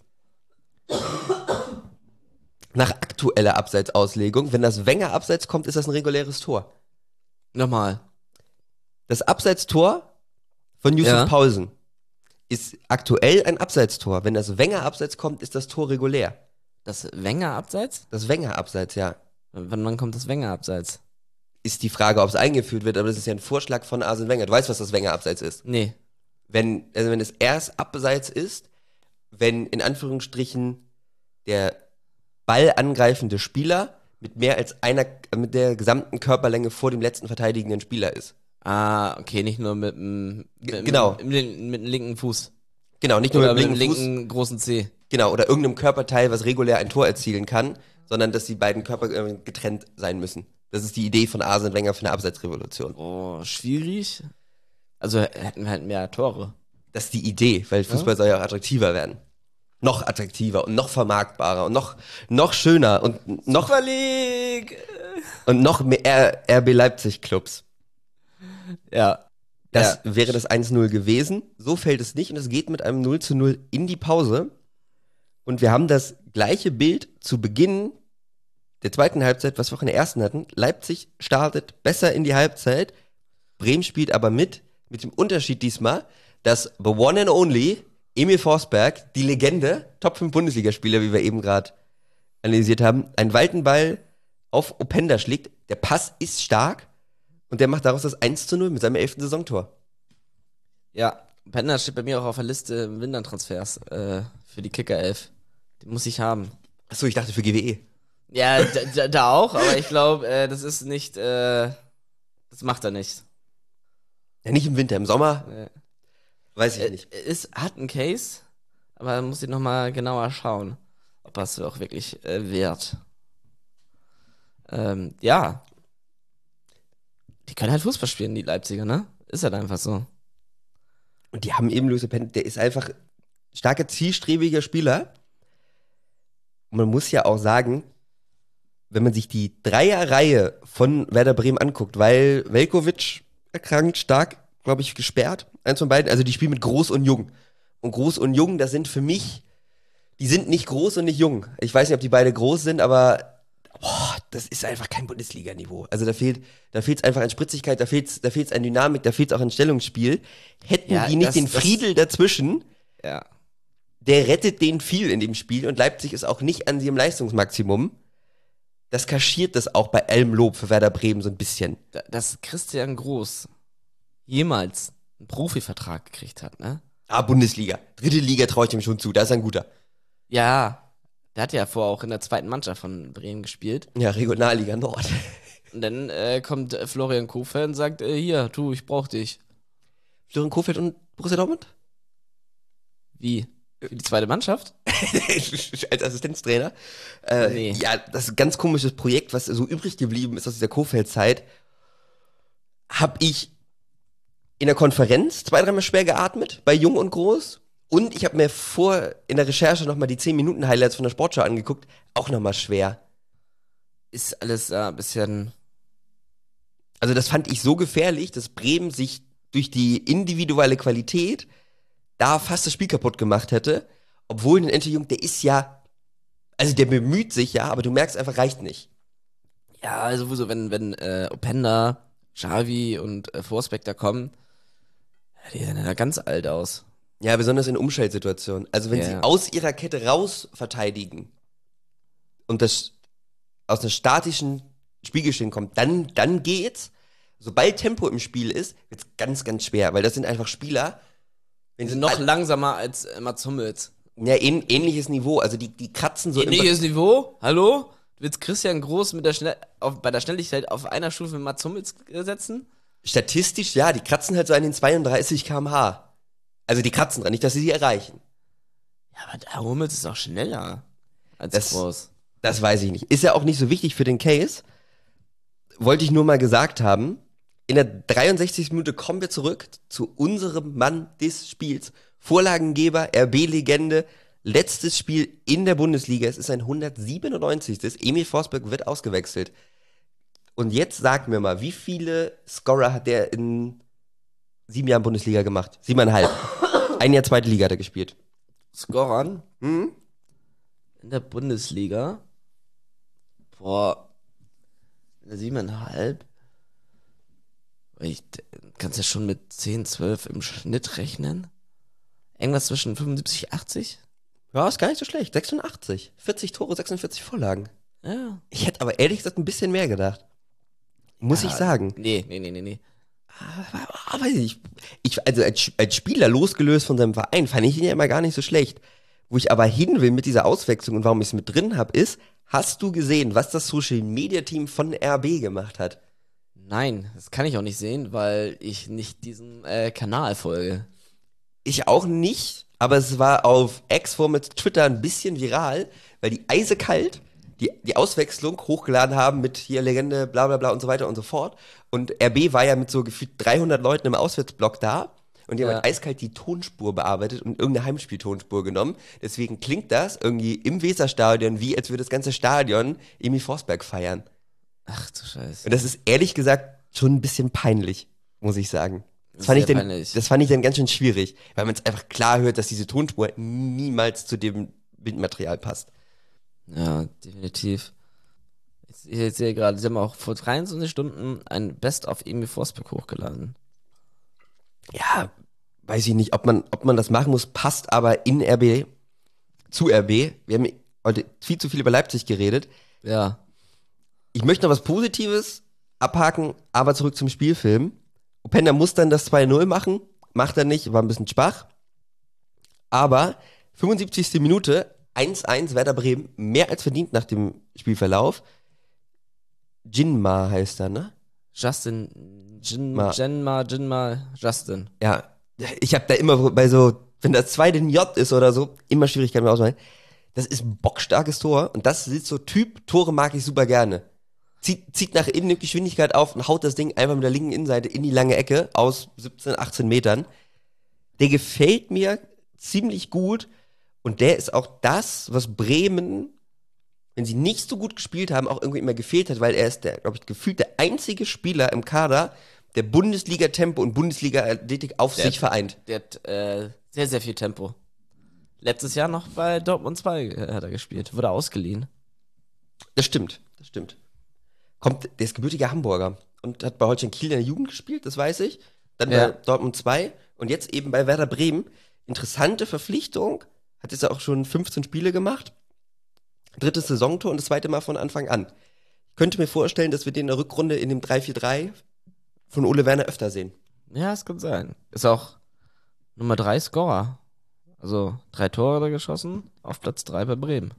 Nach aktueller Abseitsauslegung, wenn das Wenger Abseits kommt, ist das ein reguläres Tor. Nochmal. Das Abseitstor von Yusuf Ja. Pausen ist aktuell ein Abseitstor. Wenn das Wenger Abseits kommt, ist das Tor regulär. Das Wenger abseits? Das Wenger Abseits, ja. Wann, wann kommt das Wenger abseits? Ist die Frage, ob es eingeführt wird, aber das ist ja ein Vorschlag von Arsene Wenger. Du weißt, was das Wenger Abseits ist. Nee. Wenn, also wenn es erst Abseits ist, wenn in Anführungsstrichen der Ball angreifende Spieler mit mehr als einer, mit der gesamten Körperlänge vor dem letzten verteidigenden Spieler ist. Ah, okay, nicht nur mit dem G- genau. mit, mit, mit dem linken Fuß. Genau, nicht nur Oder mit mit dem dem linken Fuß, linken großen C. genau, oder irgendeinem Körperteil, was regulär ein Tor erzielen kann, sondern dass die beiden Körper äh, getrennt sein müssen. Das ist die Idee von Arsene Wenger für eine Abseitsrevolution. Oh, schwierig. Also hätten wir halt mehr Tore. Das ist die Idee, weil Fußball soll ja auch attraktiver werden. Noch attraktiver und noch vermarktbarer und noch, noch schöner und noch, Super League! und noch mehr R- R B Leipzig Clubs. Ja. Das ja. wäre das eins null gewesen. So fällt es nicht und es geht mit einem null zu null in die Pause. Und wir haben das gleiche Bild zu Beginn der zweiten Halbzeit, was wir auch in der ersten hatten. Leipzig startet besser in die Halbzeit. Bremen spielt aber mit, mit dem Unterschied diesmal, dass the one and only Emil Forsberg, die Legende, Top fünf Bundesligaspieler, wie wir eben gerade analysiert haben, einen weiten Ball auf Openda schlägt. Der Pass ist stark und der macht daraus das eins zu null mit seinem elften Saisontor. Ja, Penner steht bei mir auch auf der Liste Wintertransfers äh, für die Kicker elf. Den muss ich haben. Achso, ich dachte für G W E. Ja, da, da, da auch, aber ich glaube, äh, das ist nicht, äh, das macht er nicht. Ja, nicht im Winter, im Sommer, Äh, weiß ich äh, nicht. ist, hat einen Case, aber muss ich nochmal genauer schauen, ob das auch wirklich äh, wert. Ähm, ja, Die können halt Fußball spielen, die Leipziger, ne? Ist halt einfach so. Und die haben eben Luis Openda, der ist einfach starker, zielstrebiger Spieler. Und man muss ja auch sagen, wenn man sich die Dreierreihe von Werder Bremen anguckt, weil Veljković erkrankt, stark, glaube ich, gesperrt, eins von beiden, also die spielen mit Groß und Jung. Und Groß und Jung, das sind für mich, die sind nicht groß und nicht jung. Ich weiß nicht, ob die beide groß sind, aber boah, das ist einfach kein Bundesliga-Niveau. Also da fehlt, da fehlt's einfach an Spritzigkeit, da fehlt's, da fehlt's an Dynamik, da fehlt's auch an Stellungsspiel. Hätten Ja, die nicht das- den das- Friedel dazwischen, Ja. der rettet denen viel in dem Spiel und Leipzig ist auch nicht an ihrem Leistungsmaximum. Das kaschiert das auch bei allem Lob für Werder Bremen so ein bisschen. Da- Dass Christian Groß jemals einen Profivertrag gekriegt hat, ne? Ah, Bundesliga. Dritte Liga traue ich ihm schon zu, da ist er ein guter. Ja, der hat ja vorher auch in der zweiten Mannschaft von Bremen gespielt. Ja, Regionalliga Nord. Und dann äh, kommt äh, Florian Kohfeldt und sagt, äh, hier, du, ich brauch dich. Florian Kohfeldt und Borussia Dortmund? Wie? Für die zweite Mannschaft? Als Assistenztrainer. Äh, Nee. Ja, das ist ein ganz komisches Projekt, was so übrig geblieben ist aus dieser Kohfeldt-Zeit. Hab ich in der Konferenz zwei, dreimal schwer geatmet, bei Jung und Groß. Und ich habe mir vor, in der Recherche nochmal die zehn Minuten Highlights von der Sportschau angeguckt. Auch nochmal schwer. Ist alles äh, ein bisschen... Also das fand ich so gefährlich, dass Bremen sich durch die individuelle Qualität da fast das Spiel kaputt gemacht hätte. Obwohl ein Ente Jung, der ist ja, also der bemüht sich ja, aber du merkst einfach, reicht nicht. Ja, sowieso, wenn, wenn äh, Openda, Xavi und äh, Forsbeck da kommen, ja, die sehen ja ganz alt aus. Ja, besonders in Umschaltsituationen. Also wenn Ja. sie aus ihrer Kette raus verteidigen und das aus einer statischen Spielgeschehen kommt, dann, dann geht's. Sobald Tempo im Spiel ist, wird's ganz, ganz schwer, weil das sind einfach Spieler, wenn Die sie sind noch all- langsamer als äh, Mats Hummels. ja, ähn, ähnliches Niveau, also die, die kratzen so Ähnliches Niveau? Hallo? Du willst Christian Groß mit der Schnell auf, bei der Schnelligkeit auf einer Stufe mit Mats Hummels äh, setzen? Statistisch, ja, die kratzen halt so an den zweiunddreißig Kilometer pro Stunde. Also die kratzen dran, nicht, dass sie sie erreichen. Ja, aber der Hummels ist auch schneller als Das- Groß. Das weiß ich nicht. Ist ja auch nicht so wichtig für den Case. Wollte ich nur mal gesagt haben. In der dreiundsechzigsten Minute kommen wir zurück zu unserem Mann des Spiels. Vorlagengeber, R B-Legende, letztes Spiel in der Bundesliga. Es ist sein hundertsiebenundneunzigsten Emil Forsberg wird ausgewechselt. Und jetzt sag mir mal, wie viele Scorer hat der in sieben Jahren Bundesliga gemacht? Siebeneinhalb. Ein Jahr zweite Liga hat er gespielt. Scorern Hm? in der Bundesliga. Boah. Siebeneinhalb. Ich, kannst ja schon mit zehn, zwölf im Schnitt rechnen. Irgendwas zwischen fünfundsiebzig, achtzig? Ja, ist gar nicht so schlecht. sechsundachtzig. vierzig Tore, sechsundvierzig Vorlagen. Ja. Ich hätte aber ehrlich gesagt ein bisschen mehr gedacht. Muss Ja, ich sagen. Nee, nee, nee, nee, nee. Aber, aber weiß ich, ich, also als, als Spieler losgelöst von seinem Verein fand ich ihn ja immer gar nicht so schlecht. Wo ich aber hin will mit dieser Auswechslung und warum ich es mit drin habe, ist, hast du gesehen, was das Social Media Team von R B gemacht hat? Nein, das kann ich auch nicht sehen, weil ich nicht diesem äh, Kanal folge. Ich auch nicht, aber es war auf X vor mit Twitter ein bisschen viral, weil die eisekalt die, die Auswechslung hochgeladen haben mit hier Legende, bla bla bla und so weiter und so fort. Und R B war ja mit so gefühlt dreihundert Leuten im Auswärtsblock da. Und die haben Ja. halt eiskalt die Tonspur bearbeitet und irgendeine Heimspieltonspur genommen. Deswegen klingt das irgendwie im Weserstadion wie, als würde das ganze Stadion Emil Forsberg feiern. Ach du Scheiße. Und das ist ehrlich gesagt schon ein bisschen peinlich, muss ich sagen. Das Das fand, ist ich sehr dann, peinlich. das fand ich dann ganz schön schwierig, weil man es einfach klar hört, dass diese Tonspur niemals zu dem Bildmaterial passt. Ja, definitiv. Ich, ich sehe gerade, sie haben auch vor dreiundzwanzig Stunden ein Best of Emil Forsberg hochgeladen. Ja, weiß ich nicht, ob man, ob man das machen muss, passt aber in R B, zu R B. Wir haben heute viel zu viel über Leipzig geredet. Ja. Ich möchte noch was Positives abhaken, aber zurück zum Spielfilm. Openda muss dann das zwei null machen, macht er nicht, war ein bisschen schwach. Aber fünfundsiebzigste Minute, eins eins Werder Bremen, mehr als verdient nach dem Spielverlauf. Jinma heißt er, ne? Justin, Jin, Ma. Jenma, Jinma, Justin. Ja, ich habe da immer bei so, wenn das zweite ein J ist oder so, immer Schwierigkeiten mit ausmachen. Das ist ein bockstarkes Tor und das ist so Typ, Tore mag ich super gerne. zieht, zieht nach innen, nimmt Geschwindigkeit auf und haut das Ding einfach mit der linken Innenseite in die lange Ecke aus siebzehn, achtzehn Metern. Der gefällt mir ziemlich gut und der ist auch das, was Bremen, wenn sie nicht so gut gespielt haben, auch irgendwie immer gefehlt hat, weil er ist der, glaube ich, gefühlt der einzige Spieler im Kader, der Bundesliga-Tempo und Bundesliga-Athletik auf Der sich hat- vereint. Der hat äh, sehr, sehr viel Tempo. Letztes Jahr noch bei Dortmund zwei äh, hat er gespielt. Wurde ausgeliehen. Das stimmt, das stimmt. Kommt, der ist gebürtiger Hamburger und hat bei Holstein Kiel in der Jugend gespielt, das weiß ich. Dann Ja. bei Dortmund zwei und jetzt eben bei Werder Bremen. Interessante Verpflichtung, hat jetzt auch schon fünfzehn Spiele gemacht. Drittes Saisontor und das zweite Mal von Anfang an. Ich könnte mir vorstellen, dass wir den in der Rückrunde in dem drei vier drei von Ole Werner öfter sehen. Ja, es kann sein. Ist auch Nummer drei Scorer. Also drei Tore hat er geschossen, auf Platz drei bei Bremen.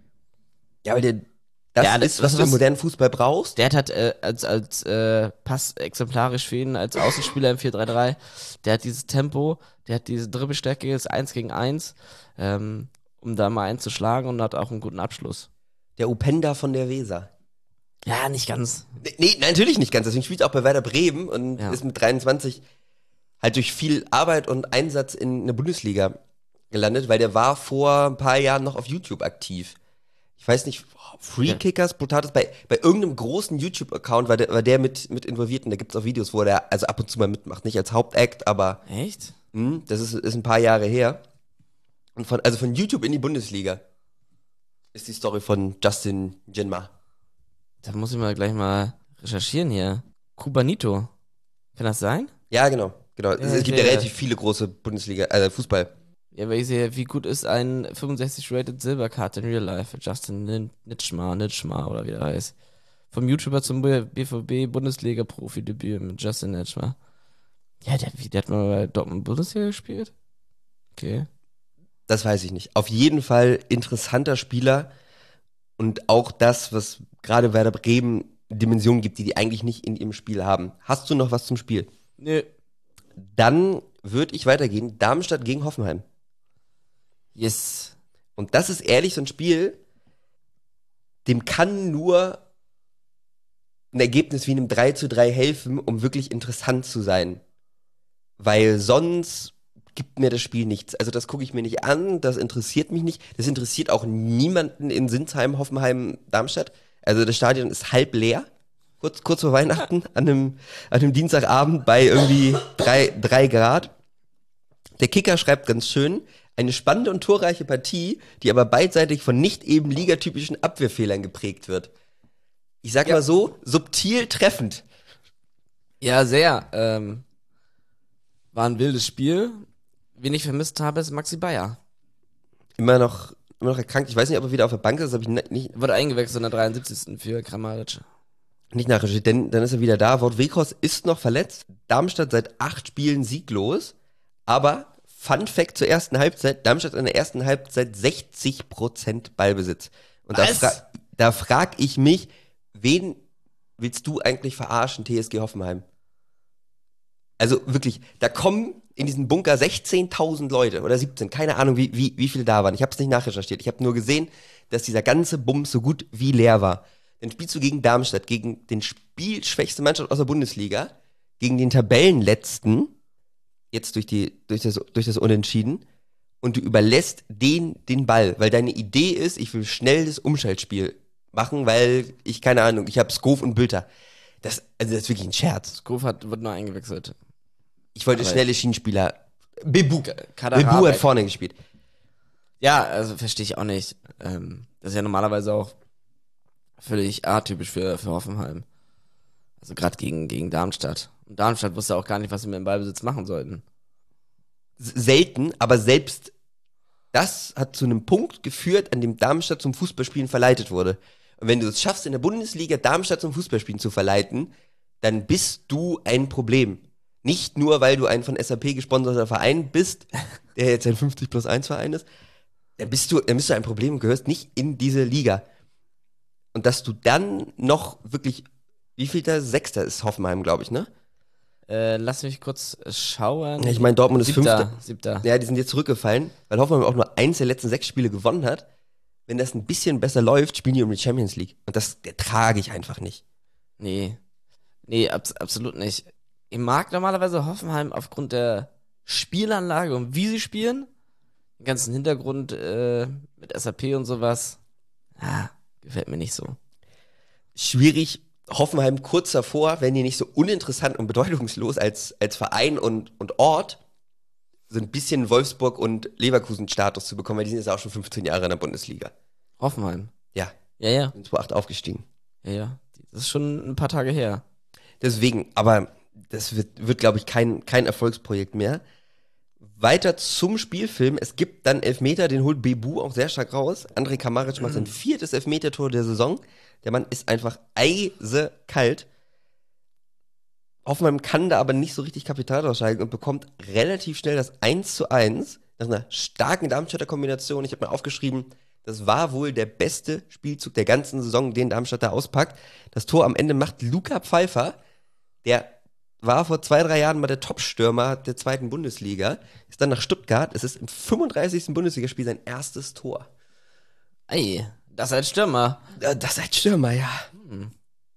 Ja, weil der, das Ja, das- ist, was was- du im modernen Fußball brauchst. Der hat halt äh, als, als äh, Pass exemplarisch für ihn, als Außenspieler im vier drei drei, der hat dieses Tempo, der hat diese Dribbelstärke, das eins gegen eins, ähm, um da mal einzuschlagen und hat auch einen guten Abschluss. Der Upenda von der Weser. Ja, nicht ganz. Nee, nee, natürlich nicht ganz. Deswegen spielt er auch bei Werder Bremen und Ja. ist mit dreiundzwanzig halt durch viel Arbeit und Einsatz in der Bundesliga gelandet, weil der war vor ein paar Jahren noch auf YouTube aktiv. Ich weiß nicht, Free Kickers, Potatos, bei, bei irgendeinem großen YouTube-Account war der, war der mit, mit involviert und da gibt's auch Videos, wo der also ab und zu mal mitmacht. Nicht als Hauptact, aber Echt? mh, das ist, ist ein paar Jahre her. Und von, also von YouTube in die Bundesliga ist die Story von Justin Jinma. Da muss ich mal gleich mal recherchieren hier. Kubanito. Kann das sein? Ja, genau. genau. es, es gibt ja der- relativ viele große Bundesliga, äh, Fußball. Ja, weil ich sehe, wie gut ist ein fünfundsechzig rated Silberkarte in Real Life? Justin Nin- Nitschmar, Nitschmar oder wie der heißt. Vom YouTuber zum B V B-Bundesliga-Profi-Debüt mit Justin Nitschmar. Ja, der, wie, der hat mal bei Dortmund Bundesliga gespielt? Okay. Das weiß ich nicht. Auf jeden Fall interessanter Spieler und auch das, was gerade Werder Bremen Dimensionen gibt, die die eigentlich nicht in ihrem Spiel haben. Hast du noch was zum Spiel? Nö. Dann würde ich weitergehen. Darmstadt gegen Hoffenheim. Yes. Und das ist ehrlich so ein Spiel, dem kann nur ein Ergebnis wie einem drei zu drei helfen, um wirklich interessant zu sein. Weil sonst gibt mir das Spiel nichts. Also das gucke ich mir nicht an, das interessiert mich nicht. Das interessiert auch niemanden in Sinsheim, Hoffenheim, Darmstadt. Also das Stadion ist halb leer. Kurz, kurz vor Weihnachten, an einem, an einem Dienstagabend bei irgendwie drei, drei Grad. Der Kicker schreibt ganz schön, eine spannende und torreiche Partie, die aber beidseitig von nicht eben ligatypischen Abwehrfehlern geprägt wird. Ich sag mal so, subtil treffend. Ja, sehr. Ähm, war ein wildes Spiel. Wen ich vermisst habe, ist Maxi Bayer. Immer noch, immer noch erkrankt. Ich weiß nicht, ob er wieder auf der Bank ist, das habe ich ne- nicht, Wurde eingewechselt in der dreiundsiebzigsten für Kramaric. nicht nachrecherchiert, denn dann ist er wieder da. Wout Weghorst ist noch verletzt. Darmstadt seit acht Spielen sieglos. Aber, Fun Fact zur ersten Halbzeit, Darmstadt in der ersten Halbzeit sechzig Prozent Ballbesitz. Und da, Was? fra da frag ich mich, wen willst du eigentlich verarschen, T S G Hoffenheim? Also wirklich, da kommen in diesen Bunker sechzehntausend Leute oder siebzehn, keine Ahnung, wie, wie, wie viele da waren. Ich habe es nicht nachrecherchiert. Ich habe nur gesehen, dass dieser ganze Bums so gut wie leer war. Dann spielst du gegen Darmstadt, gegen den spielschwächste Mannschaft aus der Bundesliga, gegen den Tabellenletzten, jetzt durch, die, durch, das, durch das Unentschieden, und du überlässt den den Ball, weil deine Idee ist, ich will schnell das Umschaltspiel machen, weil ich, keine Ahnung, ich habe Skov und Bülter. Das, also das ist wirklich ein Scherz. Skov hat, wird nur eingewechselt. Ich wollte Aber- schnelle Schienenspieler. Bebu. Kader Bebu hat Habeck. vorne gespielt. Ja, also verstehe ich auch nicht. Ähm, das ist ja normalerweise auch völlig atypisch für, für Hoffenheim. Also gerade gegen, gegen Darmstadt. Und Darmstadt wusste auch gar nicht, was sie mit dem Ballbesitz machen sollten. S- Selten, aber selbst das hat zu einem Punkt geführt, an dem Darmstadt zum Fußballspielen verleitet wurde. Und wenn du es schaffst, in der Bundesliga Darmstadt zum Fußballspielen zu verleiten, dann bist du ein Problem. Nicht nur, weil du ein von S A P gesponserter Verein bist, der jetzt ein fünfzig plus eins Verein ist, dann bist du, dann bist du ein Problem und gehörst nicht in diese Liga. Und dass du dann noch wirklich, wie viel da? Sechster ist Hoffenheim, glaube ich, ne? Äh, lass mich kurz schauen. Ja, ich meine, Dortmund ist Siebter, Fünfter. Siebter. Ja, die sind jetzt zurückgefallen, weil Hoffenheim auch nur eins der letzten sechs Spiele gewonnen hat. wenn das ein bisschen besser läuft, spielen die um die Champions League. Und das der trage ich einfach nicht. Nee. Nee, abs- absolut nicht. Ich mag normalerweise Hoffenheim aufgrund der Spielanlage und wie sie spielen. Den ganzen Hintergrund äh, mit S A P und sowas. Ah, gefällt mir nicht so. Schwierig, Hoffenheim kurz davor, wenn die nicht so uninteressant und bedeutungslos als, als Verein und, und Ort, so ein bisschen Wolfsburg und Leverkusen-Status zu bekommen, weil die sind jetzt auch schon fünfzehn Jahre in der Bundesliga. Hoffenheim. Ja, Ja, ja. sind zweitausendacht aufgestiegen. Ja, ja. Das ist schon ein paar Tage her. Deswegen, aber das wird, wird glaube ich, kein, kein Erfolgsprojekt mehr. Weiter zum Spielfilm. Es gibt dann Elfmeter, den holt Bebu auch sehr stark raus. André Kamaric macht sein viertes Elfmetertor der Saison. Der Mann ist einfach eisekalt. Hoffenheim kann da aber nicht so richtig Kapital rausschlagen und bekommt relativ schnell das eins zu eins nach einer starken Darmstädter Kombination. Ich habe mir aufgeschrieben, das war wohl der beste Spielzug der ganzen Saison, den Darmstadt da auspackt. Das Tor am Ende macht Luca Pfeiffer, der war vor zwei, drei Jahren mal der Top-Stürmer der zweiten Bundesliga, ist dann nach Stuttgart, es ist im fünfunddreißigsten Bundesligaspiel sein erstes Tor. Ey, das als Stürmer. Äh, Das als Stürmer, ja. Hm.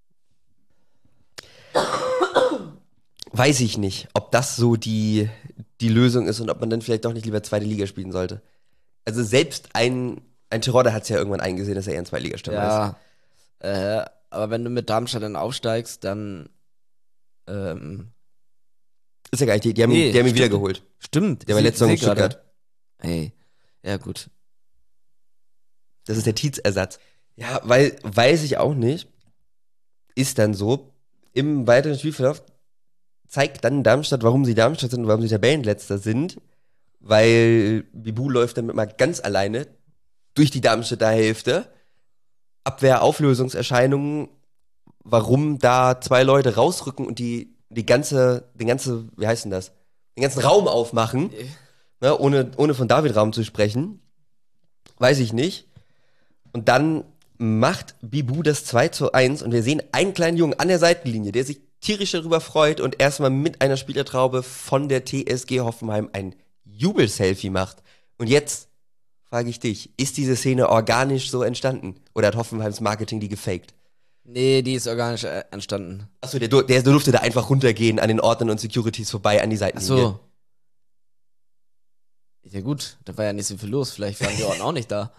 Weiß ich nicht, ob das so die, die Lösung ist und ob man dann vielleicht doch nicht lieber zweite Liga spielen sollte. Also selbst ein, ein Terodde hat es ja irgendwann eingesehen, dass er eher ein Zweitligastürmer ist. Ja, äh, aber wenn du mit Darmstadt dann aufsteigst, dann ähm, Ist ja gar nicht, die, die haben, Nee, ihn- die haben ihn stimmt. wiedergeholt. stimmt. Der war Sie- letzte Saison in seh gerade. Stuttgart. Ey, ja gut. Das ist der Tietz-Ersatz. Ja, weil, weiß ich auch nicht. Ist dann so. Im weiteren Spielverlauf zeigt dann Darmstadt, warum sie Darmstadt sind und warum sie Tabellenletzter sind. Weil Bibu läuft damit mal ganz alleine durch die Darmstädter Hälfte. Abwehrauflösungserscheinungen, warum da zwei Leute rausrücken und die, die ganze, den ganze, wie heißt denn das? Den ganzen Raum aufmachen, ne, ohne, ohne von David Raum zu sprechen. Weiß ich nicht. Und dann macht Bibu das zwei zu eins und wir sehen einen kleinen Jungen an der Seitenlinie, der sich tierisch darüber freut und erstmal mit einer Spielertraube von der T S G Hoffenheim ein Jubelselfie macht. Und jetzt frage ich dich, ist diese Szene organisch so entstanden? Oder hat Hoffenheims Marketing die gefaked? Nee, die ist organisch äh, entstanden. Achso, der, dur- der durfte da einfach runtergehen an den Ordnern und Securities vorbei an die Ach Seitenlinie. so. Ja gut, da war ja nicht so viel los. Vielleicht waren die Ordner auch nicht da.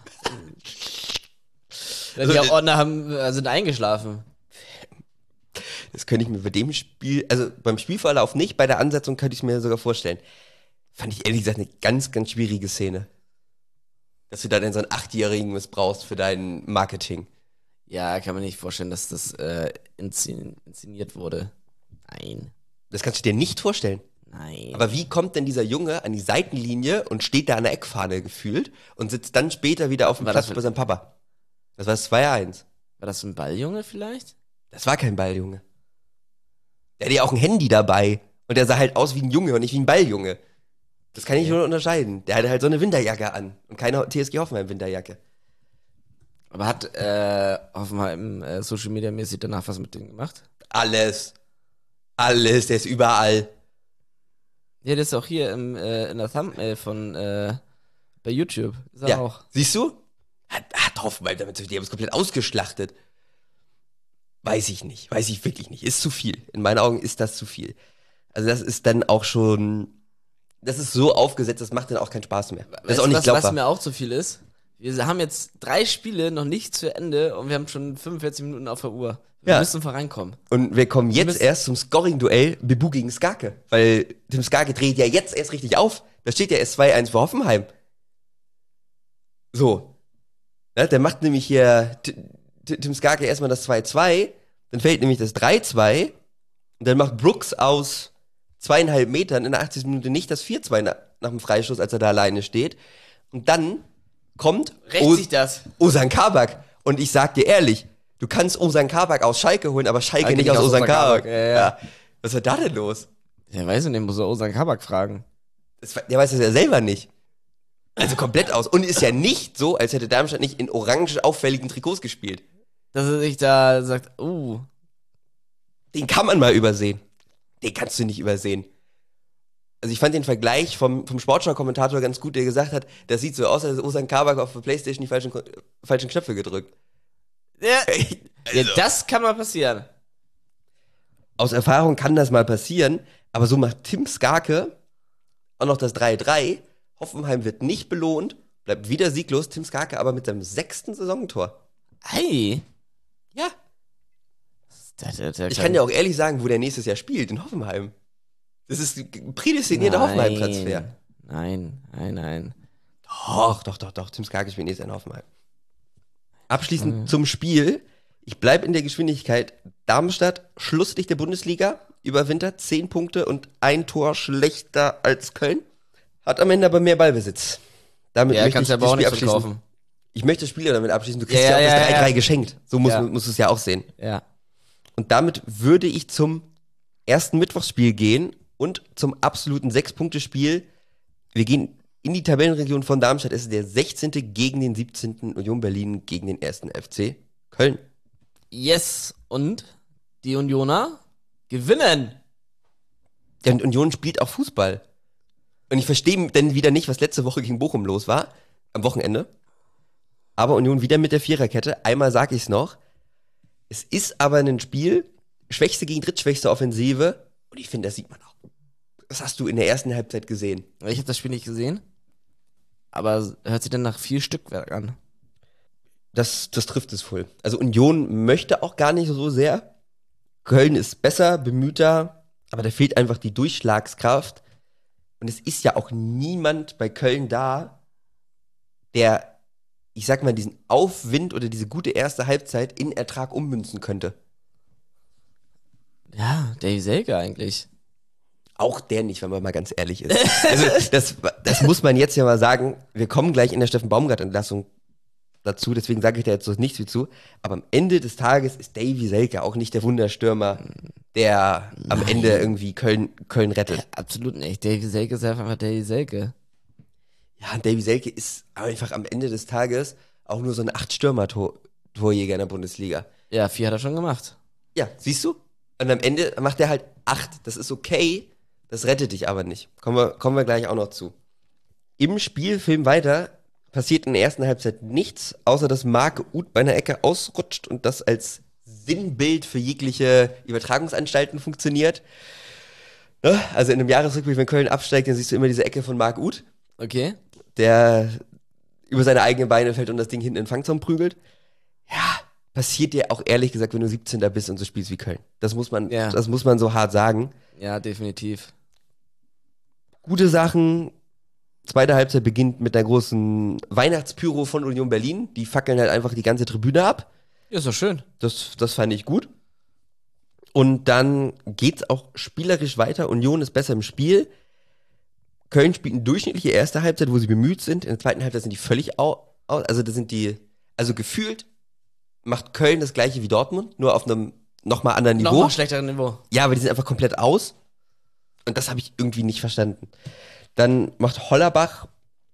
Also, Die äh, Ordner haben, äh, sind eingeschlafen. Das könnte ich mir bei dem Spiel, also beim Spielverlauf nicht, bei der Ansetzung könnte ich mir sogar vorstellen. Fand ich ehrlich gesagt eine ganz, ganz schwierige Szene. Dass du dann so einen Achtjährigen missbrauchst für dein Marketing. Ja, kann man nicht vorstellen, dass das äh, inszen inszeniert wurde. Nein. Das kannst du dir nicht vorstellen. Nein. Aber wie kommt denn dieser Junge an die Seitenlinie und steht da an der Eckfahne gefühlt und sitzt dann später wieder auf dem War Platz das- bei seinem Papa? Das war das zwei eins. War das ein Balljunge vielleicht? Das war kein Balljunge. Der hatte ja auch ein Handy dabei. Und der sah halt aus wie ein Junge und nicht wie ein Balljunge. Das kann ich nur unterscheiden. Der hatte halt so eine Winterjacke an. Und keine T S G Hoffenheim Winterjacke. Aber hat äh, Hoffenheim äh, Social Media mäßig danach was mit denen gemacht? Alles. Alles, der ist überall. Ja, das ist auch hier im, äh, in der Thumbnail von äh, bei YouTube. Ist er Ja. auch. Siehst du? Hat, hat Hoffenheim damit, die haben es komplett ausgeschlachtet. Weiß ich nicht. Weiß ich wirklich nicht. Ist zu viel. In meinen Augen ist das zu viel. Also das ist dann auch schon, das ist so aufgesetzt, das macht dann auch keinen Spaß mehr. Das ist Weißt auch du, nicht was, glaubbar. was mir auch zu viel ist? Wir haben jetzt drei Spiele noch nicht zu Ende und wir haben schon fünfundvierzig Minuten auf der Uhr. Wir Ja. müssen vorankommen. Und wir kommen jetzt müssen- erst zum Scoring-Duell Bibu gegen Skake. Weil Tim Skake dreht ja jetzt erst richtig auf. Da steht ja erst zwei eins für Hoffenheim. So. Ja, der macht nämlich hier T- T- Tim Skake erstmal das zwei zwei. Dann fällt nämlich das drei zwei. Und dann macht Brooks aus zweieinhalb Metern in der achtzigsten Minute nicht das vier zwei nach, nach dem Freistoß, als er da alleine steht. Und dann kommt Rächt O- sich das? Ozan Kabak. Und ich sag dir ehrlich, du kannst Ozan Kabak aus Schalke holen, aber Schalke Schalke nicht nicht aus aus Ozan Ozan Kabak. Kabak. Ja, ja. Was war da denn los? Ja, weiß ich nicht, muss er Ozan Kabak fragen. Das, der weiß das ja selber nicht. Also komplett aus. Und ist ja nicht so, als hätte Darmstadt nicht in orange auffälligen Trikots gespielt. Dass er sich da sagt, uh, Den kann man mal übersehen. Den kannst du nicht übersehen. Also ich fand den Vergleich vom, vom Sportschau-Kommentator ganz gut, der gesagt hat, das sieht so aus, als hätte Ozan Kabak auf der Playstation die falschen, falschen Knöpfe gedrückt. Ja, Also, ja, das kann mal passieren. aus Erfahrung kann das mal passieren, aber so macht Tim Skarke auch noch das drei drei. Hoffenheim wird nicht belohnt, bleibt wieder sieglos. Tim Skarke aber mit seinem sechsten Saisontor. Ei. Ja. Der, der, der Ich kann dir auch ehrlich sagen, wo der nächstes Jahr spielt, in Hoffenheim. Das ist ein prädestinierter Nein. Hoffenheim-Transfer. Nein, nein, nein. Doch, doch, doch, doch. Tim Skarke spielt nächstes Jahr in Hoffenheim. Abschließend mhm. zum Spiel. Ich bleibe in der Geschwindigkeit. Darmstadt, Schlusslicht der Bundesliga, überwintert, zehn Punkte und ein Tor schlechter als Köln. Hat am Ende aber mehr Ballbesitz. Damit Ja, möchte kannst ich du aber das auch Spiel nicht so abschließen. kaufen. Ich möchte das Spiel ja damit abschließen. Du kriegst Ja, ja, ja, auch das ja, drei drei ja. geschenkt. So musst, Ja. du- musst du es ja auch sehen. Ja. Und damit würde ich zum ersten Mittwochsspiel gehen und zum absoluten Sechs-Punkte-Spiel. Wir gehen in die Tabellenregion von Darmstadt. Es ist der sechzehnte gegen den siebzehnten Union Berlin gegen den ersten F C Köln. Yes. Und die Unioner gewinnen. Ja, und Union spielt auch Fußball. Und ich verstehe dann wieder nicht, was letzte Woche gegen Bochum los war. Am Wochenende. Aber Union wieder mit der Viererkette. Einmal sage ich es noch. Es ist aber ein Spiel, schwächste gegen drittschwächste Offensive. Und ich finde, das sieht man auch. Das hast du in der ersten Halbzeit gesehen. Ich habe das Spiel nicht gesehen. Aber hört sich dann nach viel Stückwerk an. Das, das trifft es voll. Also Union möchte auch gar nicht so sehr. Köln ist besser, bemühter, aber da fehlt einfach die Durchschlagskraft. Und es ist ja auch niemand bei Köln da, der, ich sag mal, diesen Aufwind oder diese gute erste Halbzeit in Ertrag ummünzen könnte. Ja, Davy Selke eigentlich. Auch der nicht, wenn man mal ganz ehrlich ist. Also das, das muss man jetzt ja mal sagen. Wir kommen gleich in der Steffen Baumgart-Entlassung dazu, deswegen sage ich da jetzt so nichts wie zu. Aber am Ende des Tages ist Davy Selke auch nicht der Wunderstürmer, der am Nein. Ende irgendwie Köln, Köln rettet. Absolut nicht. Davy Selke ist einfach Davy Selke. Ja, Davy Selke ist einfach am Ende des Tages auch nur so ein Acht-Stürmer-Torjäger in der Bundesliga. Ja, vier hat er schon gemacht. Ja, siehst du? Und am Ende macht er halt acht. Das ist okay, das rettet dich aber nicht. Kommen wir, kommen wir gleich auch noch zu. Im Spielfilm weiter passiert in der ersten Halbzeit nichts, außer dass Marc Uth bei einer Ecke ausrutscht und das als Sinnbild für jegliche Übertragungsanstalten funktioniert. Ne? Also in einem Jahresrückblick, wenn Köln absteigt, dann siehst du immer diese Ecke von Marc Uth, Okay. der über seine eigenen Beine fällt und das Ding hinten in den Fangzaun prügelt. Ja, passiert dir auch ehrlich gesagt, wenn du siebzehnter bist und so spielst wie Köln. Das muss man, Ja. das muss man so hart sagen. Ja, definitiv. Gute Sachen. Zweite Halbzeit beginnt mit einer großen Weihnachtspyro von Union Berlin. Die fackeln halt einfach die ganze Tribüne ab. Ja, ist doch schön. Das, das fand ich gut. Und dann geht's auch spielerisch weiter. Union ist besser im Spiel. Köln spielt eine durchschnittliche erste Halbzeit, wo sie bemüht sind. In der zweiten Halbzeit sind die völlig au, au also da sind die, also gefühlt macht Köln das gleiche wie Dortmund, nur auf einem nochmal anderen Niveau. Nochmal schlechteres Niveau. Ja, aber die sind einfach komplett aus. Und das habe ich irgendwie nicht verstanden. Dann macht Hollerbach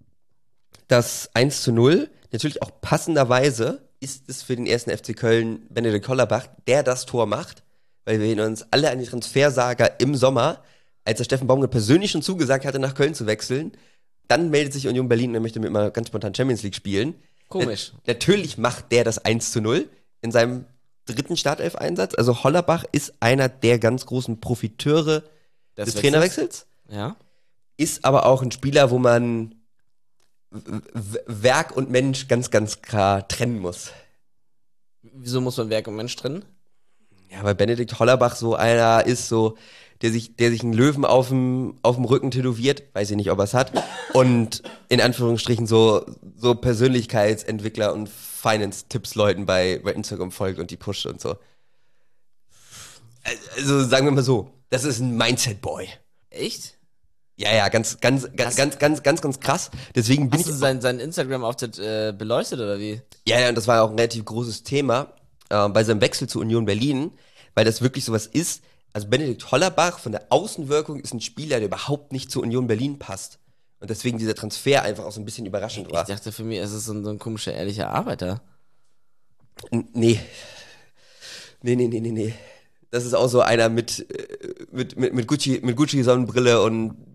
das eins zu null. Natürlich auch passenderweise ist es für den ersten F C Köln Benedikt Hollerbach, der das Tor macht. Weil wir erinnern uns alle an die Transfersaga im Sommer, als der Steffen Baumgart persönlich schon zugesagt hatte, nach Köln zu wechseln. Dann meldet sich Union Berlin und er möchte mit mal ganz spontan Champions League spielen. Komisch. Na- Natürlich macht der das eins zu null in seinem dritten Startelf-Einsatz. Also Hollerbach ist einer der ganz großen Profiteure Das des Wechsels. Trainerwechsels. Ja. Ist aber auch ein Spieler, wo man W- W- Werk und Mensch ganz, ganz klar trennen muss. Wieso muss man Werk und Mensch trennen? Ja, weil Benedikt Hollerbach so einer ist, so, der sich, der sich einen Löwen auf dem, auf dem Rücken tätowiert, weiß ich nicht, ob er es hat, und in Anführungsstrichen so, so Persönlichkeitsentwickler und Finance-Tipps-Leuten bei, bei Instagram folgt und die pusht und so. Also sagen wir mal so, das ist ein Mindset-Boy. Echt? Ja, ja, ganz, ganz, ganz, ganz, ganz, ganz, ganz krass. Deswegen bin Hast du ich. sein, sein Instagram-Auftritt äh, beleuchtet oder wie? Ja, ja, und das war ja auch ein relativ großes Thema äh, bei seinem Wechsel zu Union Berlin, weil das wirklich sowas ist. Also Benedikt Hollerbach von der Außenwirkung ist ein Spieler, der überhaupt nicht zu Union Berlin passt. Und deswegen dieser Transfer einfach auch so ein bisschen überraschend Ich war. dachte, für mich ist es so ein, so ein komischer, ehrlicher Arbeiter. N- Nee. Nee, nee, nee, nee, nee. Das ist auch so einer mit, äh, mit, mit, mit Gucci, mit Gucci Sonnenbrille und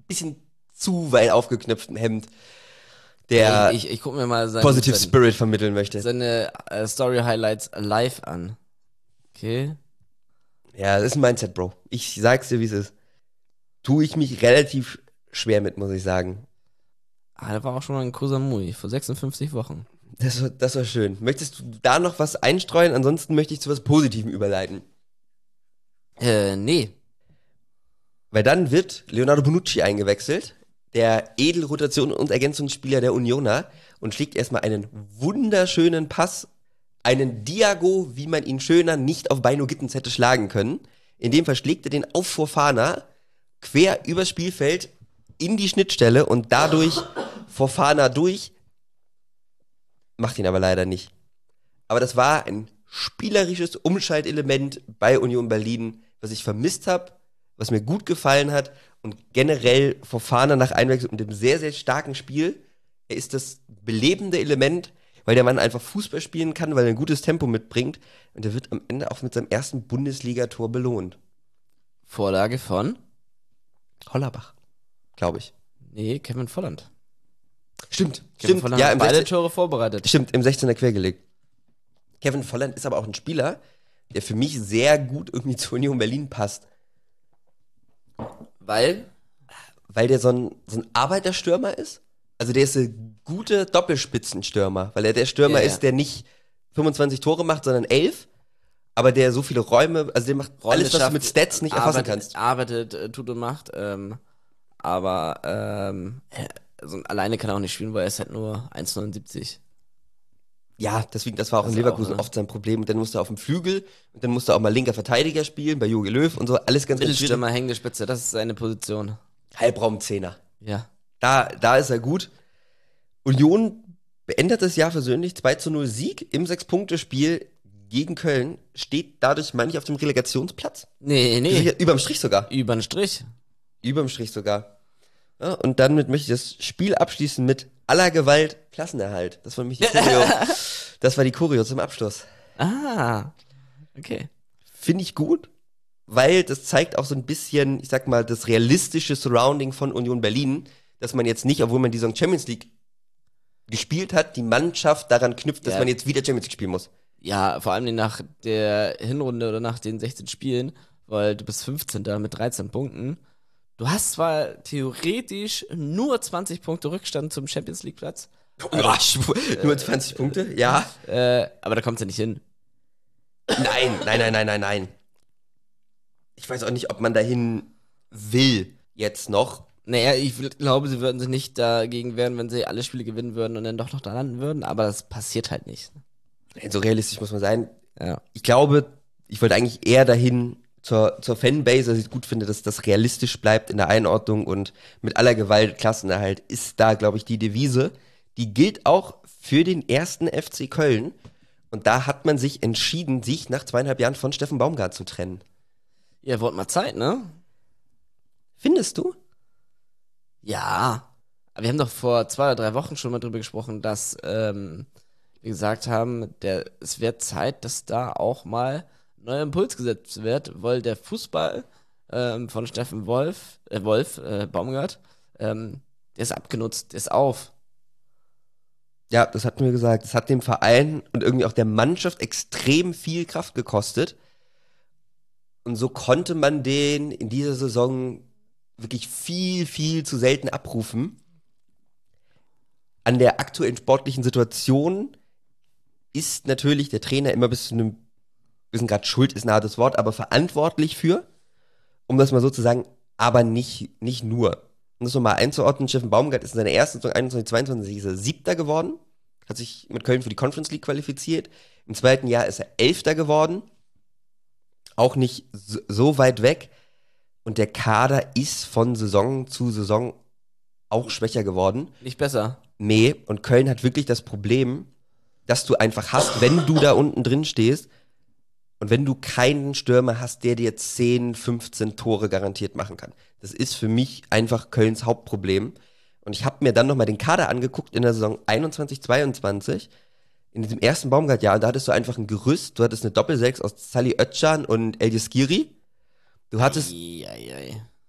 bisschen zu weit aufgeknöpften Hemd, der ich, ich, ich guck mir mal seine, Positive seine, Spirit vermitteln möchte. seine äh, Story-Highlights live an. Okay. Ja, das ist ein Mindset, Bro. Ich sag's dir, wie es ist. Tue ich mich relativ schwer mit, muss ich sagen. Ah, da war auch schon mal ein Koh Samui vor sechsundfünfzig Wochen. Das war, das war schön. Möchtest du da noch was einstreuen? Ansonsten möchte ich zu was Positivem überleiten. Äh, nee. Weil dann wird Leonardo Bonucci eingewechselt, der Edelrotation- und Ergänzungsspieler der Unioner, und schlägt erstmal einen wunderschönen Pass, einen Diago, wie man ihn schöner nicht auf Beino Gittens hätte schlagen können. In dem Fall schlägt er den auf Fofana quer übers Spielfeld in die Schnittstelle und dadurch Fofana durch, macht ihn aber leider nicht. Aber das war ein spielerisches Umschaltelement bei Union Berlin, was ich vermisst habe, was mir gut gefallen hat, und generell Fofana nach Einwechslung und dem sehr, sehr starken Spiel. Er ist das belebende Element, weil der Mann einfach Fußball spielen kann, weil er ein gutes Tempo mitbringt, und er wird am Ende auch mit seinem ersten Bundesligator belohnt. Vorlage von? Hollerbach, glaube ich. Nee, Kevin Volland. Stimmt, Kevin stimmt. Volland Ja, hat im beide sechzehn Tore vorbereitet. Stimmt, im sechzehner quergelegt. Kevin Volland ist aber auch ein Spieler, der für mich sehr gut irgendwie zu Union Berlin passt. Weil? Weil der so ein, so ein Arbeiterstürmer ist. Also der ist ein guter Doppelspitzenstürmer, weil er der Stürmer Ja, ja. ist, der nicht fünfundzwanzig Tore macht, sondern elf, aber der so viele Räume, also der macht alles, was du mit Stats nicht erfassen arbeitet, kannst. Arbeitet, äh, tut und macht, ähm, aber ähm, äh, also alleine kann er auch nicht spielen, weil er ist halt nur eins Komma neunundsiebzig. Ja, deswegen, das war auch Das in ist Leverkusen auch, ne? oft sein Problem. Und dann musste er auf dem Flügel und dann musste er auch mal linker Verteidiger spielen, bei Jogi Löw und so, alles ganz, ganz schwierig. Mittelstürmer, hängende Spitze, das ist seine Position. Halbraumzehner. Ja. Da, da ist er gut. Union beendet das Jahr versöhnlich, zwei zu null Sieg im Sechs-Punkte-Spiel gegen Köln, steht dadurch manchmal auf dem Relegationsplatz. Nee, nee. Überm Strich sogar. Übern Strich. Überm Strich sogar. Ja, und damit möchte ich das Spiel abschließen mit aller Gewalt Klassenerhalt. Das war nämlich die Choreo. Das war die Choreo zum Abschluss. Ah. Okay. Finde ich gut, weil das zeigt auch so ein bisschen, ich sag mal, das realistische Surrounding von Union Berlin, dass man jetzt nicht, obwohl man die Saison Champions League gespielt hat, die Mannschaft daran knüpft, dass Ja. man jetzt wieder Champions League spielen muss. Ja, vor allem nach der Hinrunde oder nach den sechzehn Spielen, weil du bist fünfzehnter mit dreizehn Punkten. Du hast zwar theoretisch nur zwanzig Punkte Rückstand zum Champions League Platz, Boah, schwur- nur zwanzig Punkte? Ja. äh, aber da kommt's ja nicht hin. Nein, nein, nein, nein, nein, nein. Ich weiß auch nicht, ob man dahin will jetzt noch. Naja, ich will- glaube, sie würden sich nicht dagegen wehren, wenn sie alle Spiele gewinnen würden und dann doch noch da landen würden, aber das passiert halt nicht. Nein, so realistisch muss man sein. Ja. Ich glaube, ich wollte eigentlich eher dahin zur, zur Fanbase, dass ich gut finde, dass das realistisch bleibt in der Einordnung, und mit aller Gewalt Klassenerhalt ist da, glaube ich, die Devise. Die gilt auch für den ersten F C Köln. Und da hat man sich entschieden, sich nach zweieinhalb Jahren von Steffen Baumgart zu trennen. Ihr wollt mal Zeit, ne? Findest du? Ja. Aber wir haben doch vor zwei oder drei Wochen schon mal drüber gesprochen, dass ähm, wir gesagt haben, der, es wird Zeit, dass da auch mal ein neuer Impuls gesetzt wird, weil der Fußball ähm, von Steffen Wolf, äh, Wolf, äh, Baumgart, ähm, der ist abgenutzt, der ist auf. Ja, das hatten wir gesagt. Das hat dem Verein und irgendwie auch der Mannschaft extrem viel Kraft gekostet. Und so konnte man den in dieser Saison wirklich viel, viel zu selten abrufen. An der aktuellen sportlichen Situation ist natürlich der Trainer immer bis zu einem, wir sind gerade schuld, ist ein hartes Wort, aber verantwortlich für, um das mal so zu sagen, aber nicht, nicht nur. Um das nochmal einzuordnen, Steffen Baumgart ist in seiner ersten Saison einundzwanzig zweiundzwanzig ist er Siebter geworden, hat sich mit Köln für die Conference League qualifiziert. Im zweiten Jahr ist er Elfter geworden, auch nicht so, so weit weg. Und der Kader ist von Saison zu Saison auch schwächer geworden. Nicht besser. Nee, und Köln hat wirklich das Problem, dass du einfach hast, wenn du da unten drin stehst und wenn du keinen Stürmer hast, der dir zehn, fünfzehn Tore garantiert machen kann. Das ist für mich einfach Kölns Hauptproblem. Und ich habe mir dann nochmal den Kader angeguckt in der Saison einundzwanzig zweiundzwanzig, in diesem ersten Baumgart-Jahr, und da hattest du einfach ein Gerüst, du hattest eine Doppelsechs aus Salih Özcan und El Yeskiri. Du hattest, Eieiei.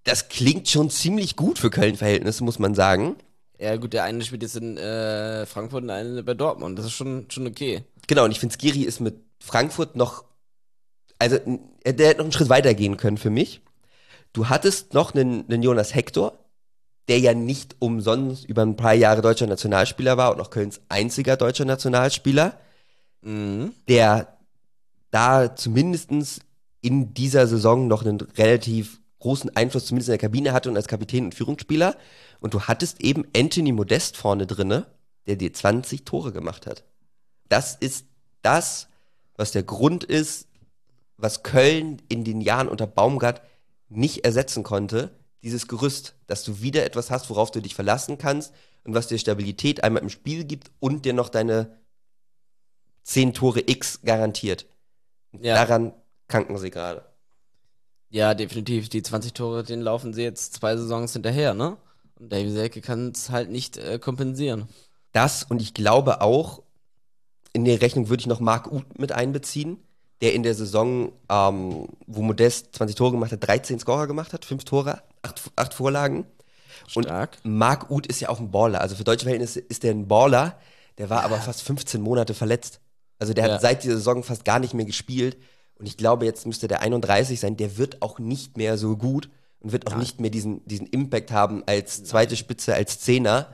das klingt schon ziemlich gut für Köln-Verhältnisse, muss man sagen. Ja gut, der eine spielt jetzt in äh, Frankfurt und der eine bei Dortmund. Das ist schon, schon okay. Genau, und ich finde, Skiri ist mit Frankfurt noch, also der hätte noch einen Schritt weiter gehen können für mich. Du hattest noch einen, einen Jonas Hector, der ja nicht umsonst über ein paar Jahre deutscher Nationalspieler war und auch Kölns einziger deutscher Nationalspieler, Mhm. der da zumindestens in dieser Saison noch einen relativ großen Einfluss zumindest in der Kabine hatte und als Kapitän und Führungsspieler. Und du hattest eben Anthony Modest vorne drinne, der dir zwanzig Tore gemacht hat. Das ist das, was der Grund ist, was Köln in den Jahren unter Baumgart nicht ersetzen konnte. Dieses Gerüst, dass du wieder etwas hast, worauf du dich verlassen kannst und was dir Stabilität einmal im Spiel gibt und dir noch deine zehn Tore X garantiert. Und Ja. daran kranken sie gerade. Ja, definitiv. Die zwanzig Tore, den laufen sie jetzt zwei Saisons hinterher, ne? Und Davy Selke kann es halt nicht äh, kompensieren. Das und ich glaube auch, in der Rechnung würde ich noch Marc Uth mit einbeziehen, der in der Saison, ähm, wo Modest zwanzig Tore gemacht hat, dreizehn Scorer gemacht hat, fünf Tore, acht, acht Vorlagen. Stark. Und Marc Uth ist ja auch ein Baller. Also für deutsche Verhältnisse ist der ein Baller, der war aber fast fünfzehn Monate verletzt. Also der Ja. hat seit dieser Saison fast gar nicht mehr gespielt. Und ich glaube, jetzt müsste der einunddreißig sein. Der wird auch nicht mehr so gut und wird auch Nein. nicht mehr diesen, diesen Impact haben als zweite Spitze, als Zehner.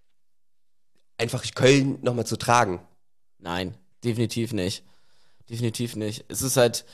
Einfach Köln nochmal zu tragen. Nein, definitiv nicht. Definitiv nicht. Es ist halt,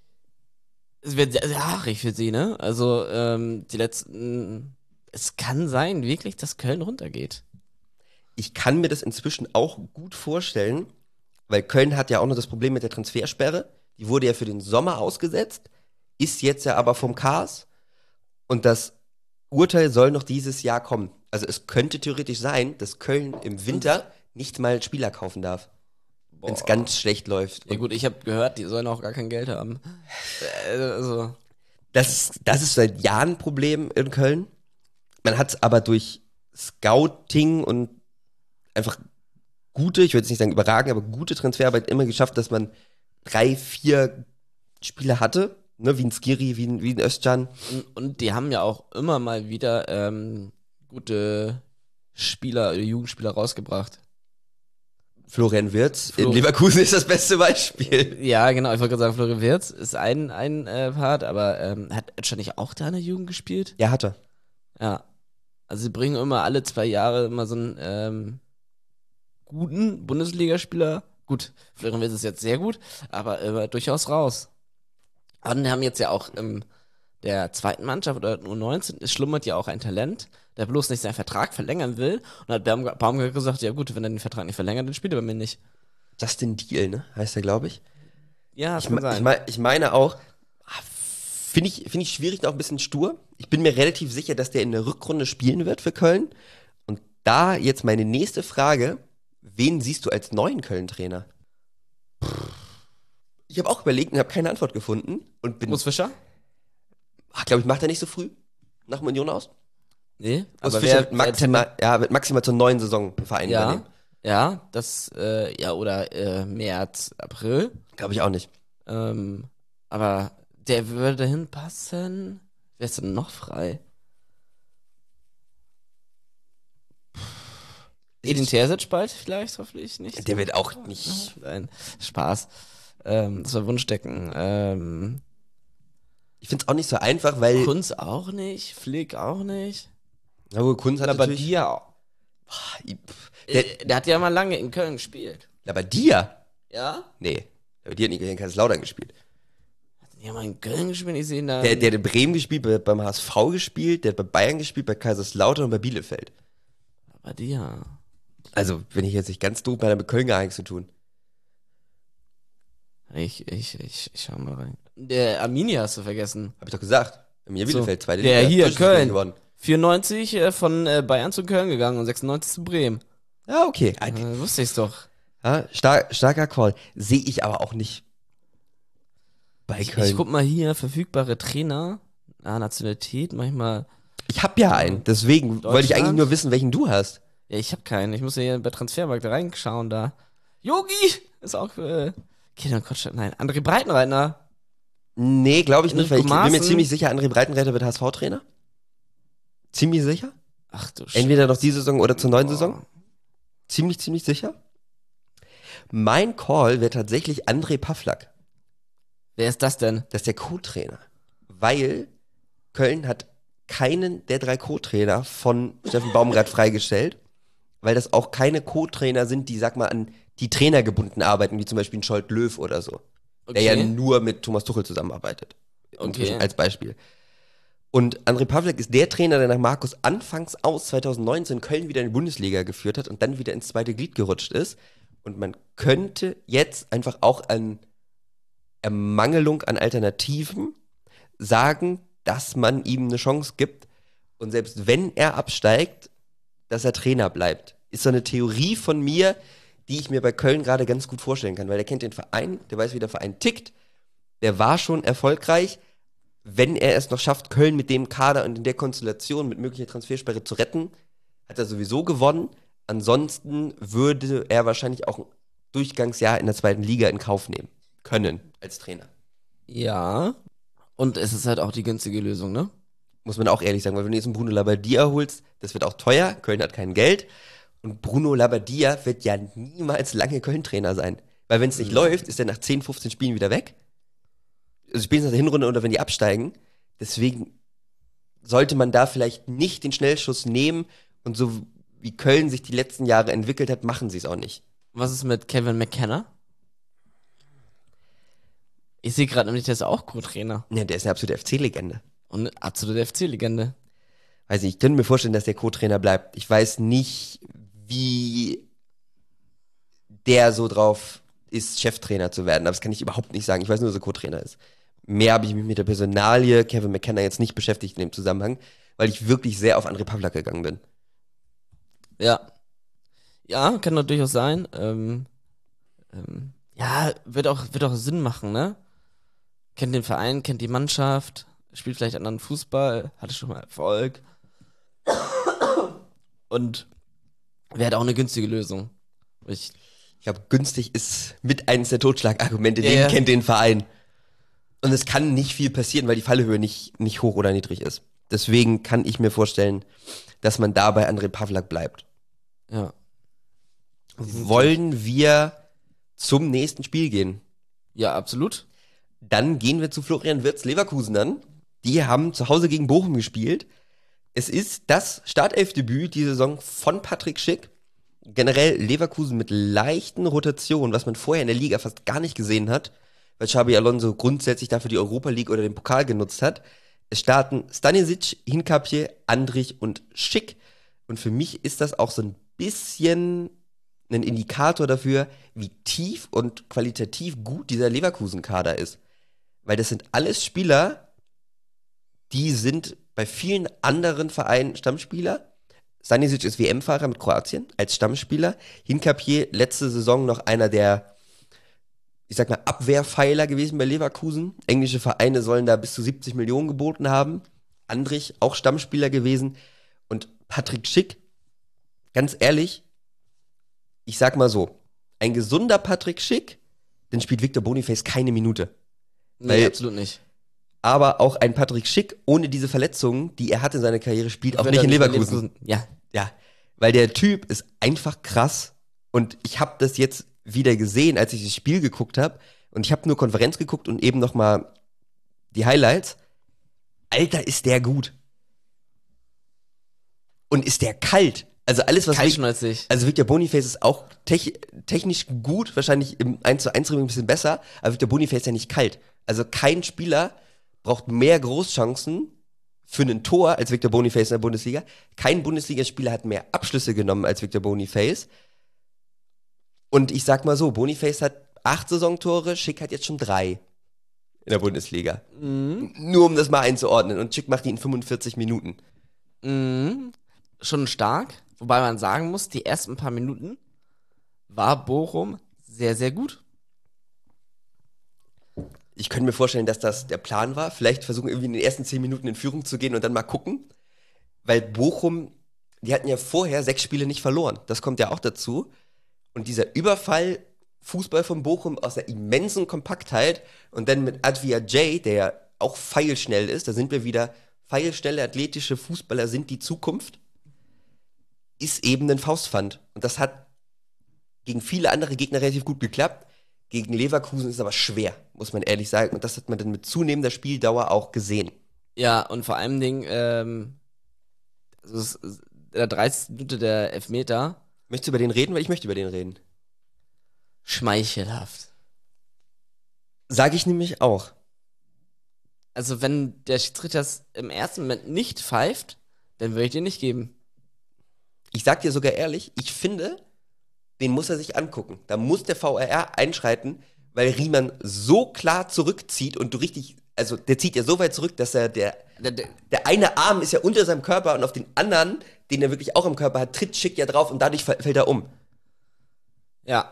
es wird sehr, sehr haarig für sie, ne? Also, ähm, die letzten, es kann sein, wirklich, dass Köln runtergeht. Ich kann mir das inzwischen auch gut vorstellen, weil Köln hat ja auch noch das Problem mit der Transfersperre. Die wurde ja für den Sommer ausgesetzt, ist jetzt ja aber vom K A S und das Urteil soll noch dieses Jahr kommen. Also es könnte theoretisch sein, dass Köln im Winter nicht mal Spieler kaufen darf, wenn es Boah. ganz schlecht läuft. Ja gut, ich habe gehört, die sollen auch gar kein Geld haben. Äh, Also, Das, das ist seit Jahren ein Problem in Köln. Man hat es aber durch Scouting und einfach gute, ich würde jetzt nicht sagen überragend, aber gute Transferarbeit immer geschafft, dass man drei, vier Spieler hatte, ne, wie ein Skiri, wie ein, wie ein Özcan. und, und die haben ja auch immer mal wieder ähm, gute Spieler, Jugendspieler rausgebracht. Florian Wirtz Flo- in Leverkusen ist das beste Beispiel. Ja, genau, ich wollte gerade sagen, Florian Wirtz ist ein, ein äh, Part, aber ähm, hat Özcan nicht auch da in der Jugend gespielt? Ja, hat er. Ja. Also sie bringen immer alle zwei Jahre immer so einen ähm, guten Bundesligaspieler. Gut, Florian Wirtz ist jetzt sehr gut, aber äh, durchaus raus. Und wir haben jetzt ja auch in der zweiten Mannschaft oder U neunzehn, es schlummert ja auch ein Talent, der bloß nicht seinen Vertrag verlängern will. Und hat Baum- Baumgart gesagt, ja gut, wenn er den Vertrag nicht verlängert, dann spielt er bei mir nicht. Justin Deal, ne, heißt er, glaube ich. Ja, das Ich, kann me- sein. ich, mein, ich meine auch, ah, finde ich, find ich schwierig und auch ein bisschen stur. Ich bin mir relativ sicher, dass der in der Rückrunde spielen wird für Köln. Und da jetzt meine nächste Frage, wen siehst du als neuen Köln-Trainer? Ich habe auch überlegt und habe keine Antwort gefunden. Und bin, Urs Fischer? glaube ich, macht er nicht so früh nach dem Union aus? Nee, Urs aber Fischer wer, wird maximal, ja, wird maximal zur neuen Saison einen Verein ja, übernehmen. ja, das, äh, ja, oder äh, März, April. Glaube ich auch nicht. Ähm, aber der würde dahin passen. Wer ist denn noch frei? Edin Terzic bald vielleicht, hoffentlich nicht. Der wird auch nicht. Nein, Spaß. Ähm, das war Wunschdecken. Ähm, Ich finde es auch nicht so einfach, weil. Kunz auch nicht, Flick auch nicht. Na gut, Kunz hat Aber natürlich. Dia, Der, der, der hat ja mal lange in Köln gespielt. aber Dia? Ja? Nee. Aber die hat nicht in Kaiserslautern gespielt. Die haben mal in Köln gespielt, ich sehe ihn da. Der, der hat in Bremen gespielt, bei- beim H S V gespielt, der hat bei Bayern gespielt, bei Kaiserslautern und bei Bielefeld. Aber Dia. Also, wenn ich jetzt nicht ganz doof bin, dann mit Köln gar nichts zu tun. Ich, ich, ich, ich schau mal rein. Der Arminia hast du vergessen. Hab ich doch gesagt. Mir So. Bielefeld, zweite Der hier, Durchschnittsliga Köln. gewonnen. vierundneunzig äh, von äh, Bayern zu Köln gegangen und sechsundneunzig zu Bremen. Ja, okay. Ah, Äh, wusste ich's doch. Ja, stark, starker Call. Sehe ich aber auch nicht bei Ich, Köln. ich guck mal hier, verfügbare Trainer. Ah, Nationalität, manchmal. Ich habe ja einen, deswegen wollte ich eigentlich Deutschland? nur wissen, welchen du hast. Ja, ich habe keinen. Ich muss ja hier bei Transfermarkt reinschauen da. Yogi ist auch äh, Kilian Kottstadt. Nein, André Breitenreiter. Nee, glaube ich nicht, weil ich bin mir Maaßen? ziemlich sicher, André Breitenreiter wird H S V-Trainer. Ziemlich sicher. Ach du Scheiße. Entweder noch diese Saison oder zur neuen Boah. Saison. Ziemlich, ziemlich sicher. Mein Call wäre tatsächlich André Pavlak. Wer ist das denn? Das ist der Co-Trainer. Weil Köln hat keinen der drei Co-Trainer von Steffen Baumgart freigestellt, weil das auch keine Co-Trainer sind, die, sag mal, an die Trainer gebunden arbeiten, wie zum Beispiel ein Scholt Löw oder so. Der ja nur mit Thomas Tuchel zusammenarbeitet. Inzwischen Okay. als Beispiel. Und André Pavlak ist der Trainer, der nach Markus anfangs aus zwanzig neunzehn Köln wieder in die Bundesliga geführt hat und dann wieder ins zweite Glied gerutscht ist. Und man könnte jetzt einfach auch an Ermangelung an Alternativen sagen, dass man ihm eine Chance gibt. Und selbst wenn er absteigt, dass er Trainer bleibt. Ist so eine Theorie von mir, die ich mir bei Köln gerade ganz gut vorstellen kann, weil der kennt den Verein, der weiß, wie der Verein tickt, der war schon erfolgreich. Wenn er es noch schafft, Köln mit dem Kader und in der Konstellation mit möglicher Transfersperre zu retten, hat er sowieso gewonnen. Ansonsten würde er wahrscheinlich auch ein Durchgangsjahr in der zweiten Liga in Kauf nehmen können als Trainer. Ja. Und es ist halt auch die günstige Lösung, ne? Muss man auch ehrlich sagen, weil wenn du jetzt einen Bruno Labbadia holst, das wird auch teuer, Köln hat kein Geld und Bruno Labbadia wird ja niemals lange Köln-Trainer sein. Weil wenn es nicht Mhm. läuft, ist er nach zehn, fünfzehn Spielen wieder weg. Also spätestens nach der Hinrunde oder wenn die absteigen. Deswegen sollte man da vielleicht nicht den Schnellschuss nehmen und so wie Köln sich die letzten Jahre entwickelt hat, machen sie es auch nicht. Was ist mit Kevin McKenna? Ich sehe gerade nämlich, der ist auch Co-Trainer. Ja, der ist eine absolute F C-Legende. Und eine absolute F C-Legende. Weiß nicht, ich könnte mir vorstellen, dass der Co-Trainer bleibt. Ich weiß nicht, wie der so drauf ist, Cheftrainer zu werden. Aber das kann ich überhaupt nicht sagen. Ich weiß nur, dass er Co-Trainer ist. Mehr habe ich mich mit der Personalie Kevin McKenna jetzt nicht beschäftigt in dem Zusammenhang, weil ich wirklich sehr auf André Pavlak gegangen bin. Ja. Ja, kann natürlich auch sein. Ähm, ähm, ja, wird auch, wird auch Sinn machen, ne? Kennt den Verein, kennt die Mannschaft, spielt vielleicht anderen Fußball, hatte schon mal Erfolg. Und wäre halt auch eine günstige Lösung. Ich, Ich glaube, günstig ist mit eines der Totschlagargumente, Ja, den ja. kennt den Verein. Und es kann nicht viel passieren, weil die Fallhöhe nicht, nicht hoch oder niedrig ist. Deswegen kann ich mir vorstellen, dass man da bei André Pavlak bleibt. ja. Wollen wir zum nächsten Spiel gehen? Ja, absolut. Dann gehen wir zu Florian Wirtz Leverkusen an. Die haben zu Hause gegen Bochum gespielt. Es ist das Startelfdebüt die Saison von Patrick Schick. Generell Leverkusen mit leichten Rotationen, was man vorher in der Liga fast gar nicht gesehen hat, weil Xabi Alonso grundsätzlich dafür die Europa League oder den Pokal genutzt hat. Es starten Stanisic, Hinkapje, Andrich und Schick. Und für mich ist das auch so ein bisschen ein Indikator dafür, wie tief und qualitativ gut dieser Leverkusen-Kader ist. Weil das sind alles Spieler, die sind bei vielen anderen Vereinen Stammspieler. Stanisic ist W M-Fahrer mit Kroatien als Stammspieler. Hinkapje letzte Saison noch einer der, ich sag mal, Abwehrpfeiler gewesen bei Leverkusen. Englische Vereine sollen da bis zu siebzig Millionen geboten haben. Andrich auch Stammspieler gewesen. Und Patrick Schick, ganz ehrlich, ich sag mal so, ein gesunder Patrick Schick, dann spielt Victor Boniface keine Minute. Nee, Weil- absolut nicht. Aber auch ein Patrick Schick ohne diese Verletzungen, die er hatte in seiner Karriere, spielt auch Wenn nicht er in bei Leverkusen. Ja. Ja, weil der Typ ist einfach krass. Und ich habe das jetzt wieder gesehen, als ich das Spiel geguckt habe. Und ich habe nur Konferenz geguckt und eben noch mal die Highlights. Alter, ist der gut. Und ist der kalt. Also alles, was... Vic- Kaltschnäuzig. also Victor Boniface ist auch tech- technisch gut, wahrscheinlich im eins zu eins ein bisschen besser, aber Victor Boniface ist ja nicht kalt. Also kein Spieler braucht mehr Großchancen für ein Tor als Victor Boniface in der Bundesliga. Kein Bundesligaspieler hat mehr Abschlüsse genommen als Victor Boniface. Und ich sag mal so, Boniface hat acht Saisontore, Schick hat jetzt schon drei in der Bundesliga. Mhm. Nur um das mal einzuordnen. Und Schick macht die in fünfundvierzig Minuten. Mhm. Schon stark. Wobei man sagen muss, die ersten paar Minuten war Bochum sehr, sehr gut. Ich könnte mir vorstellen, dass das der Plan war. Vielleicht versuchen irgendwie in den ersten zehn Minuten in Führung zu gehen und dann mal gucken. Weil Bochum, die hatten ja vorher sechs Spiele nicht verloren. Das kommt ja auch dazu. Und dieser Überfall, Fußball von Bochum aus der immensen Kompaktheit und dann mit Advia J, der ja auch feilschnell ist, da sind wir wieder pfeilschnelle, athletische Fußballer sind die Zukunft, ist eben ein Faustpfand. Und das hat gegen viele andere Gegner relativ gut geklappt. Gegen Leverkusen ist es aber schwer, muss man ehrlich sagen. Und das hat man dann mit zunehmender Spieldauer auch gesehen. Ja, und vor allem Ding, ähm, also es ist in der dreißigsten Minute der Elfmeter, Möchtest du über den reden? Weil ich möchte über den reden. schmeichelhaft. Sage ich nämlich auch. Also wenn der Schiedsrichter es im ersten Moment nicht pfeift, dann würde ich dir nicht geben. Ich sag dir sogar ehrlich, ich finde, den muss er sich angucken. Da muss der V A R einschreiten, weil Riemann so klar zurückzieht und du richtig, also der zieht ja so weit zurück, dass er, der, Der, der, der eine Arm ist ja unter seinem Körper und auf den anderen, den er wirklich auch im Körper hat, tritt Schick ja drauf und dadurch fa- fällt er um. ja,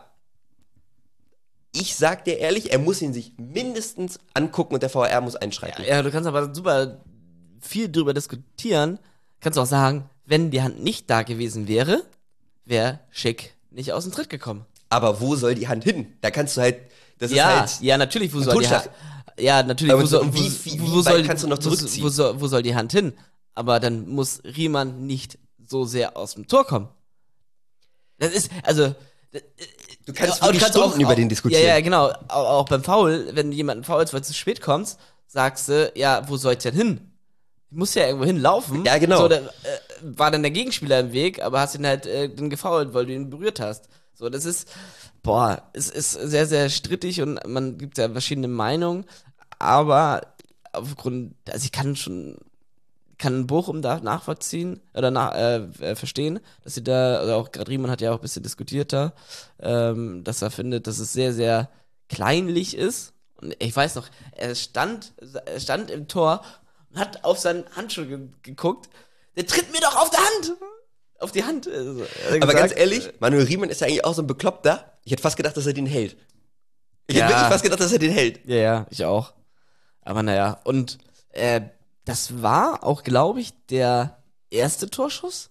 Ich sag dir ehrlich, er muss ihn sich mindestens angucken und der V A R muss einschreiten. ja, du kannst aber super viel drüber diskutieren. Kannst du auch sagen, wenn die Hand nicht da gewesen wäre, wäre Schick nicht aus dem Tritt gekommen. Aber wo soll die Hand hin? Da kannst du halt, das ja, ist halt, ja, natürlich, wo ein soll die Totschlag. Hand, ja, natürlich, Aber wo, soll, und wo, wie- wie- wo, wie wo weit soll, kannst du noch wo, zurückziehen? wo, soll, wo soll die Hand hin? Aber dann muss Riemann nicht so sehr aus dem Tor kommen. Das ist, also, du kannst aber wirklich Stunden über den diskutieren. Ja, ja, genau. Auch, auch beim Foul, wenn jemand einen Foul ist, weil du zu spät kommst, sagst du, ja, wo soll's denn hin? Muss ja irgendwo hinlaufen. Ja, genau. So, da, äh, war dann der Gegenspieler im Weg, aber hast ihn halt äh, dann gefoult, weil du ihn berührt hast. So, das ist, boah, es ist sehr, sehr strittig und man gibt ja verschiedene Meinungen, aber aufgrund, also ich kann schon, kann Bochum da nachvollziehen oder nach, äh, äh, verstehen, dass sie da, also auch gerade Riemann hat ja auch ein bisschen diskutiert da, ähm, dass er findet, dass es sehr, sehr kleinlich ist. Und ich weiß noch, er stand, er stand im Tor und hat auf seinen Handschuh ge geguckt. Der tritt mir doch auf die Hand! Auf die Hand. Also, hat er Aber gesagt. ganz ehrlich, Manuel Riemann ist ja eigentlich auch so ein Bekloppter. Ich hätte fast gedacht, dass er den hält. Ich Ja. hätte wirklich fast gedacht, dass er den hält. Ja, ja, ich auch. Aber naja, und äh, das war auch, glaube ich, der erste Torschuss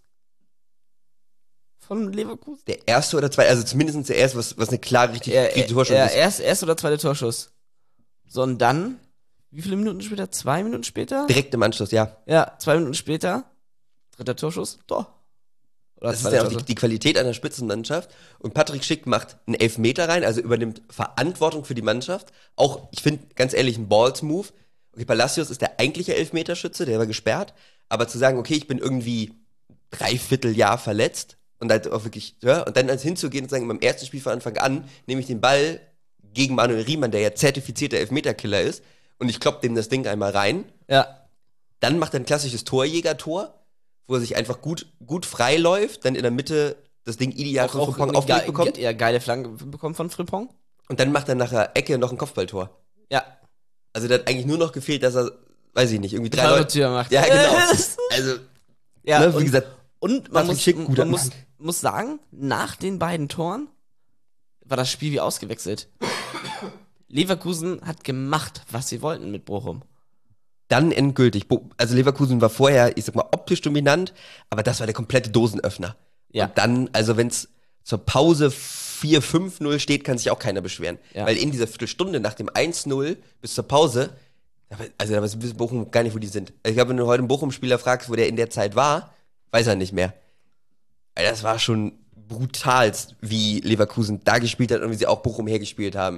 von Leverkusen. Der erste oder zweite, also zumindest der erste, was, was eine klare, richtig, Er, richtig er, Torschuss er, ist. erst, erste oder zweite Torschuss. So, und dann, wie viele Minuten später? Zwei Minuten später? Direkt im Anschluss, ja. Ja, zwei Minuten später. Dritter Torschuss, Tor. Oder Das ist zweiter ja auch die, Torschuss. die Qualität einer Spitzenmannschaft. Und Patrick Schick macht einen Elfmeter rein, also übernimmt Verantwortung für die Mannschaft. Auch, ich finde, ganz ehrlich, ein Balls-Move. Okay, Palacios ist der eigentliche Elfmeterschütze, der war gesperrt. Aber zu sagen, okay, ich bin irgendwie dreiviertel Jahr verletzt und halt auch wirklich, ja, und dann als hinzugehen und sagen, beim ersten Spiel von Anfang an nehme ich den Ball gegen Manuel Riemann, der ja zertifizierter Elfmeterkiller ist, und ich klopp dem das Ding einmal rein. Ja, Dann macht er ein klassisches Torjägertor, wo er sich einfach gut, gut frei läuft, dann in der Mitte das Ding ideal von Frimpong eine aufgelegt ge bekommt. ge ja, geile Flanke bekommen von Frimpong. Und dann macht er nach der Ecke noch ein Kopfballtor. Ja, Also da hat eigentlich nur noch gefehlt, dass er, weiß ich nicht, irgendwie drei Fallrückzieher Leute... macht. Ja, genau. Also, ja, ne, wie und, gesagt, und man, Patrick muss, Schick, guter man muss, Mann. muss sagen, nach den beiden Toren war das Spiel wie ausgewechselt. Leverkusen hat gemacht, was sie wollten mit Bochum. dann endgültig. Bo- Also Leverkusen war vorher, ich sag mal, optisch dominant, aber das war der komplette Dosenöffner. Ja. Und dann, also wenn es zur Pause vier fünf null steht, kann sich auch keiner beschweren. Ja. Weil in dieser Viertelstunde nach dem eins null bis zur Pause, also da weiß Bochum gar nicht, wo die sind. Also ich glaube, wenn du heute einen Bochum-Spieler fragst, wo der in der Zeit war, weiß er nicht mehr. Also das war schon brutalst, wie Leverkusen da gespielt hat und wie sie auch Bochum hergespielt haben.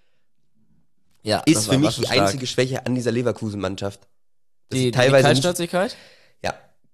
Ja, Ist das für war- war mich schon die stark. einzige Schwäche an dieser Leverkusen-Mannschaft. Dass die, sie die teilweise nicht, Kaltschnäuzigkeit. ja.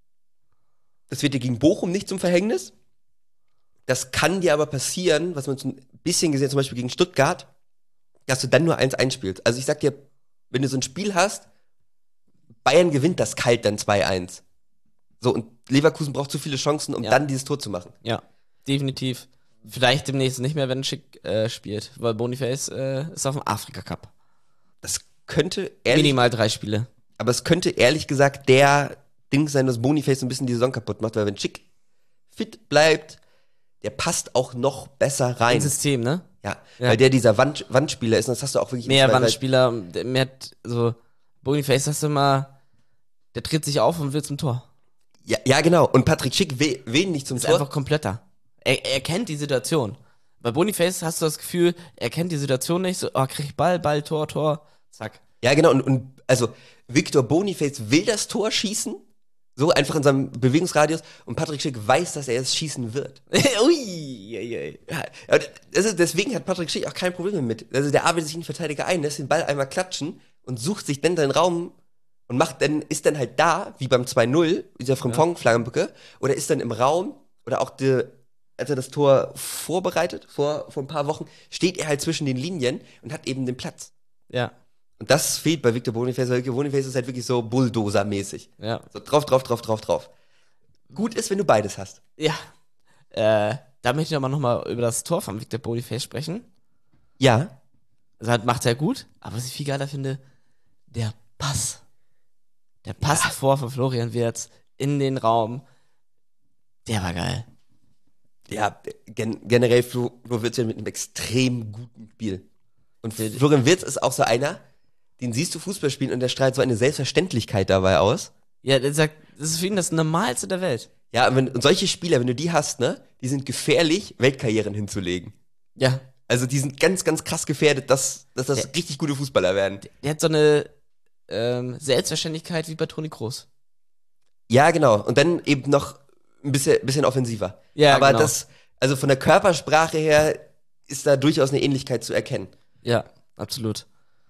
Das wird dir gegen Bochum nicht zum Verhängnis. Das kann dir aber passieren, was man so ein bisschen gesehen hat, zum Beispiel gegen Stuttgart, dass du dann nur eins einspielst. Also ich sag dir, wenn du so ein Spiel hast, Bayern gewinnt das kalt dann zwei eins. So, und Leverkusen braucht zu viele Chancen, um Ja. dann dieses Tor zu machen. Ja, definitiv. Vielleicht demnächst nicht mehr, wenn Schick äh, spielt, weil Boniface äh, ist auf dem Afrika Cup. Das könnte ehrlich, Minimal drei Spiele. aber es könnte ehrlich gesagt der Ding sein, dass Boniface ein bisschen die Saison kaputt macht, weil wenn Schick fit bleibt, der passt auch noch besser rein. Ein System, ne? Ja, Ja. weil der dieser Wand, Wandspieler ist, und das hast du auch wirklich in Mehr zwei- Wandspieler, mehr, so, Boniface hast du immer, der tritt sich auf und will zum Tor. Ja, ja, genau. Und Patrick Schick will, will nicht zum Ist Tor. einfach kompletter. Er, er kennt die Situation. Bei Boniface hast du das Gefühl, er kennt die Situation nicht, so, oh, krieg ich Ball, Ball, Tor, Tor, zack. Ja, genau. Und, und also, Victor Boniface will das Tor schießen, so einfach in seinem Bewegungsradius, und Patrick Schick weiß, dass er es schießen wird. Ui, ui, ui. Ja, das ist, deswegen hat Patrick Schick auch kein Problem mit. Also der arbeitet sich in den Verteidiger ein, lässt den Ball einmal klatschen und sucht sich dann seinen Raum und macht dann, ist dann halt da, wie beim zwei null, dieser Frimpong-Flankenbücke, oder ist dann im Raum, oder auch die, als er das Tor vorbereitet, vor, vor ein paar Wochen, steht er halt zwischen den Linien und hat eben den Platz. Ja, Und das fehlt bei Victor Boniface, weil Victor Boniface ist halt wirklich so Bulldozer-mäßig. ja. So drauf, drauf, drauf, drauf, drauf. Gut ist, wenn du beides hast. Ja. Äh, da möchte ich aber nochmal über das Tor von Victor Boniface sprechen. Ja. Das halt macht er gut, aber was ich viel geiler finde, der Pass. Der Pass vor von Florian Wirtz in den Raum, der war geil. Ja, gen generell Flo, Flo Wirtz ja mit einem extrem guten Spiel. Und Florian Wirtz ist auch so einer, den siehst du Fußball spielen und der strahlt so eine Selbstverständlichkeit dabei aus. Ja, der sagt, das ist für ihn das Normalste der Welt. Ja, und, wenn, und solche Spieler, wenn du die hast, ne, die sind gefährlich, Weltkarrieren hinzulegen. Ja. Also die sind ganz, ganz krass gefährdet, dass, dass das Ja. richtig gute Fußballer werden. Der hat so eine ähm, Selbstverständlichkeit wie bei Toni Kroos. Ja, genau. Und dann eben noch ein bisschen, bisschen offensiver. Ja, Aber genau. das, also von der Körpersprache her ist da durchaus eine Ähnlichkeit zu erkennen. Ja, absolut.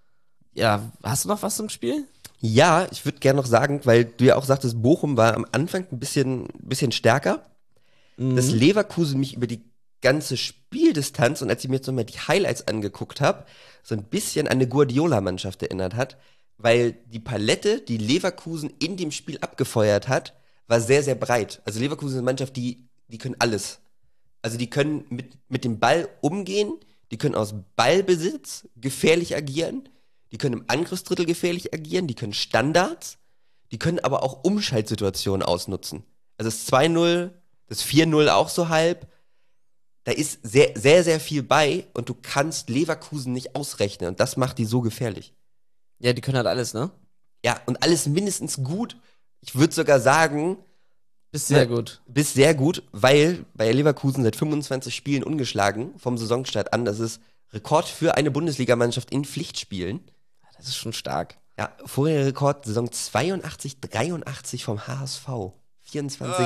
Ja, hast du noch was zum Spiel? Ja, ich würde gerne noch sagen, weil du ja auch sagtest, Bochum war am Anfang ein bisschen, bisschen stärker, Mhm. dass Leverkusen mich über die ganze Spieldistanz und als ich mir jetzt nochmal die Highlights angeguckt habe, so ein bisschen an eine Guardiola-Mannschaft erinnert hat, weil die Palette, die Leverkusen in dem Spiel abgefeuert hat, war sehr, sehr breit. Also Leverkusen ist eine Mannschaft, die, die können alles. Also die können mit, mit dem Ball umgehen, die können aus Ballbesitz gefährlich agieren, die können im Angriffsdrittel gefährlich agieren, die können Standards, die können aber auch Umschaltsituationen ausnutzen. Also das zwei null, das vier null auch so halb. Da ist sehr, sehr, sehr viel bei und du kannst Leverkusen nicht ausrechnen und das macht die so gefährlich. Ja, die können halt alles, ne? Ja, und alles mindestens gut. Ich würde sogar sagen, Bist sehr Ja. gut. bis sehr gut, weil bei Leverkusen seit fünfundzwanzig Spielen ungeschlagen vom Saisonstart an. Das ist Rekord für eine Bundesligamannschaft in Pflichtspielen. Das ist schon stark. Ja, vorher Rekord Saison zweiundachtzig, dreiundachtzig vom H S V. vierundzwanzig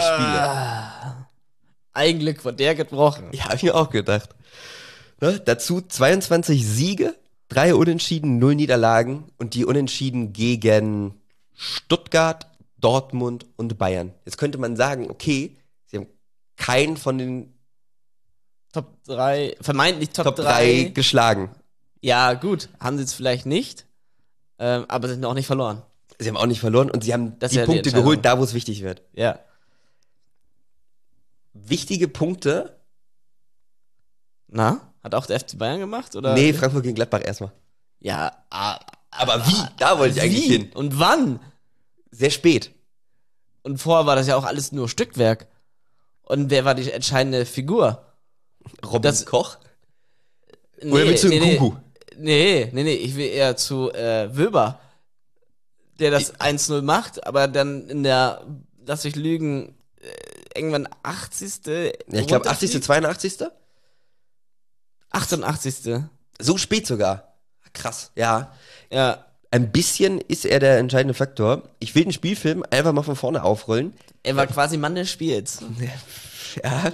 Ah. Ein Glück wurde der gebrochen. Spiele. Ja, hab ich mir auch gedacht. Ne? Dazu zweiundzwanzig Siege, drei Unentschieden, null Niederlagen und die Unentschieden gegen Stuttgart, Dortmund und Bayern. Jetzt könnte man sagen, okay, sie haben keinen von den Top drei, vermeintlich Top, Top drei. drei geschlagen. Ja, gut, haben sie es vielleicht nicht, ähm, aber sind auch nicht verloren. Sie haben auch nicht verloren und sie haben Das ist die ja die Punkte Entscheidung. geholt, da wo es wichtig wird. Ja. Wichtige Punkte. Na? Hat auch der F C Bayern gemacht? Oder? Nee, Frankfurt gegen Gladbach erstmal. Ja, ah, Aber wie? Da wollte ich eigentlich wie? hin. Und wann? Sehr spät. Und vorher war das ja auch alles nur Stückwerk. Und wer war die entscheidende Figur? Robin Das- Koch? Nee, Oder willst du nee, einen nee, Kunku? nee, nee, nee, ich will eher zu äh, Wöber, der das eins null macht, aber dann in der, lass mich lügen, äh, irgendwann achtzigste Ja, ich glaube achtzigste, zweiundachtzigste achtundachtzigste So spät sogar. Krass, ja. Ja, Ein bisschen ist er der entscheidende Faktor. Ich will den Spielfilm einfach mal von vorne aufrollen. er war quasi Mann des Spiels. Ja.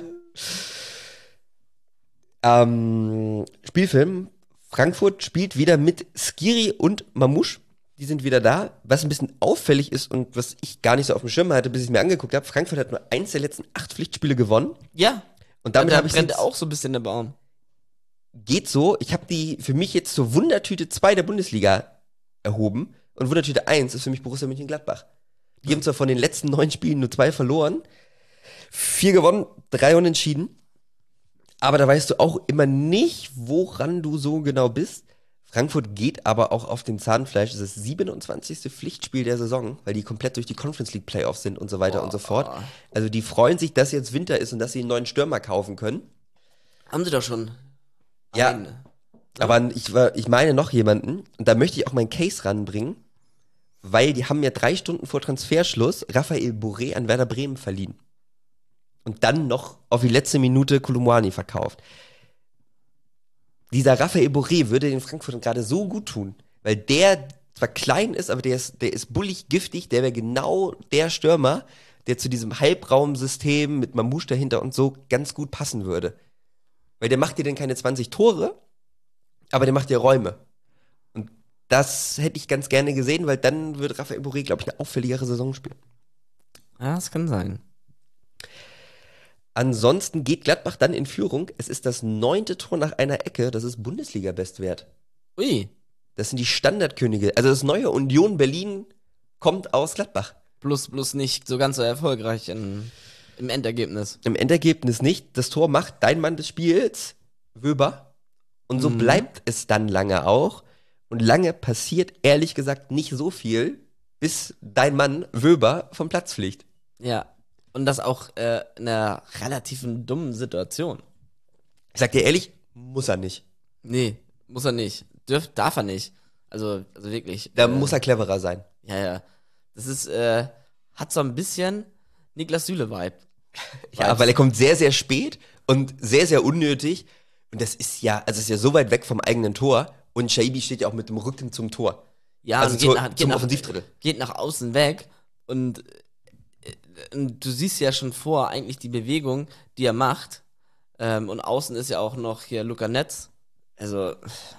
Ähm, Spielfilm. Frankfurt spielt wieder mit Skiri und Mamouche. Die sind wieder da. Was ein bisschen auffällig ist und was ich gar nicht so auf dem Schirm hatte, bis ich es mir angeguckt habe. Frankfurt hat nur eins der letzten acht Pflichtspiele gewonnen. Ja, Und damit da habe ich brennt jetzt, auch so ein bisschen der Baum. geht so. Ich habe die für mich jetzt zur Wundertüte zwei der Bundesliga erhoben. Und Wundertüte eins ist für mich Borussia Mönchengladbach. Die haben zwar von den letzten neun Spielen nur zwei verloren. Vier gewonnen, drei unentschieden. Aber da weißt du auch immer nicht, woran du so genau bist. Frankfurt geht aber auch auf dem Zahnfleisch. Das ist das siebenundzwanzigste Pflichtspiel der Saison, weil die komplett durch die Conference League Playoffs sind und so weiter und so fort. Also die freuen sich, dass jetzt Winter ist und dass sie einen neuen Stürmer kaufen können. Haben sie doch schon. Ja. Einen. Aber ich, war, ich meine noch jemanden, und da möchte ich auch meinen Case ranbringen, weil die haben ja drei Stunden vor Transferschluss Raphael Boré an Werder Bremen verliehen. Und dann noch auf die letzte Minute Kolumani verkauft. Dieser Raphael Boré würde den Frankfurtern gerade so gut tun, weil der zwar klein ist, aber der ist, der ist bullig, giftig, der wäre genau der Stürmer, der zu diesem Halbraumsystem mit Mamouche dahinter und so ganz gut passen würde. Weil der macht dir dann keine zwanzig Tore, aber der macht dir Räume. Und das hätte ich ganz gerne gesehen, weil dann würde Raphael Borré, glaube ich, eine auffälligere Saison spielen. Ja, das kann sein. Ansonsten geht Gladbach dann in Führung. Es ist das neunte Tor nach einer Ecke. Das ist Bundesliga-Bestwert. Ui. Das sind die Standardkönige. Also das neue Union Berlin kommt aus Gladbach. Plus, plus nicht so ganz so erfolgreich in, im Endergebnis. Im Endergebnis nicht. Das Tor macht dein Mann des Spiels, Wöber. Und so Mhm. bleibt es dann lange auch. Und lange passiert, ehrlich gesagt, nicht so viel, bis dein Mann, Wöber, vom Platz fliegt. Ja. Und das auch äh, in einer relativ dummen Situation. Ich sag dir ehrlich, muss er nicht. Nee, muss er nicht. Dürf, darf er nicht. Also, also wirklich. Da äh, muss er cleverer sein. Ja, ja. Das ist, äh, hat so ein bisschen Niklas Süle-Vibe. Ja, weil er kommt sehr, sehr spät und sehr, sehr unnötig. Und das ist ja, also es ist ja so weit weg vom eigenen Tor. Und Shaibi steht ja auch mit dem Rücken zum Tor. Ja, Also und zur- geht, nach, geht, zum nach, Offensivdrittel. geht nach außen weg und, äh, und du siehst ja schon vor eigentlich die Bewegung, die er macht. Ähm, und außen ist ja auch noch hier Luca Netz. Also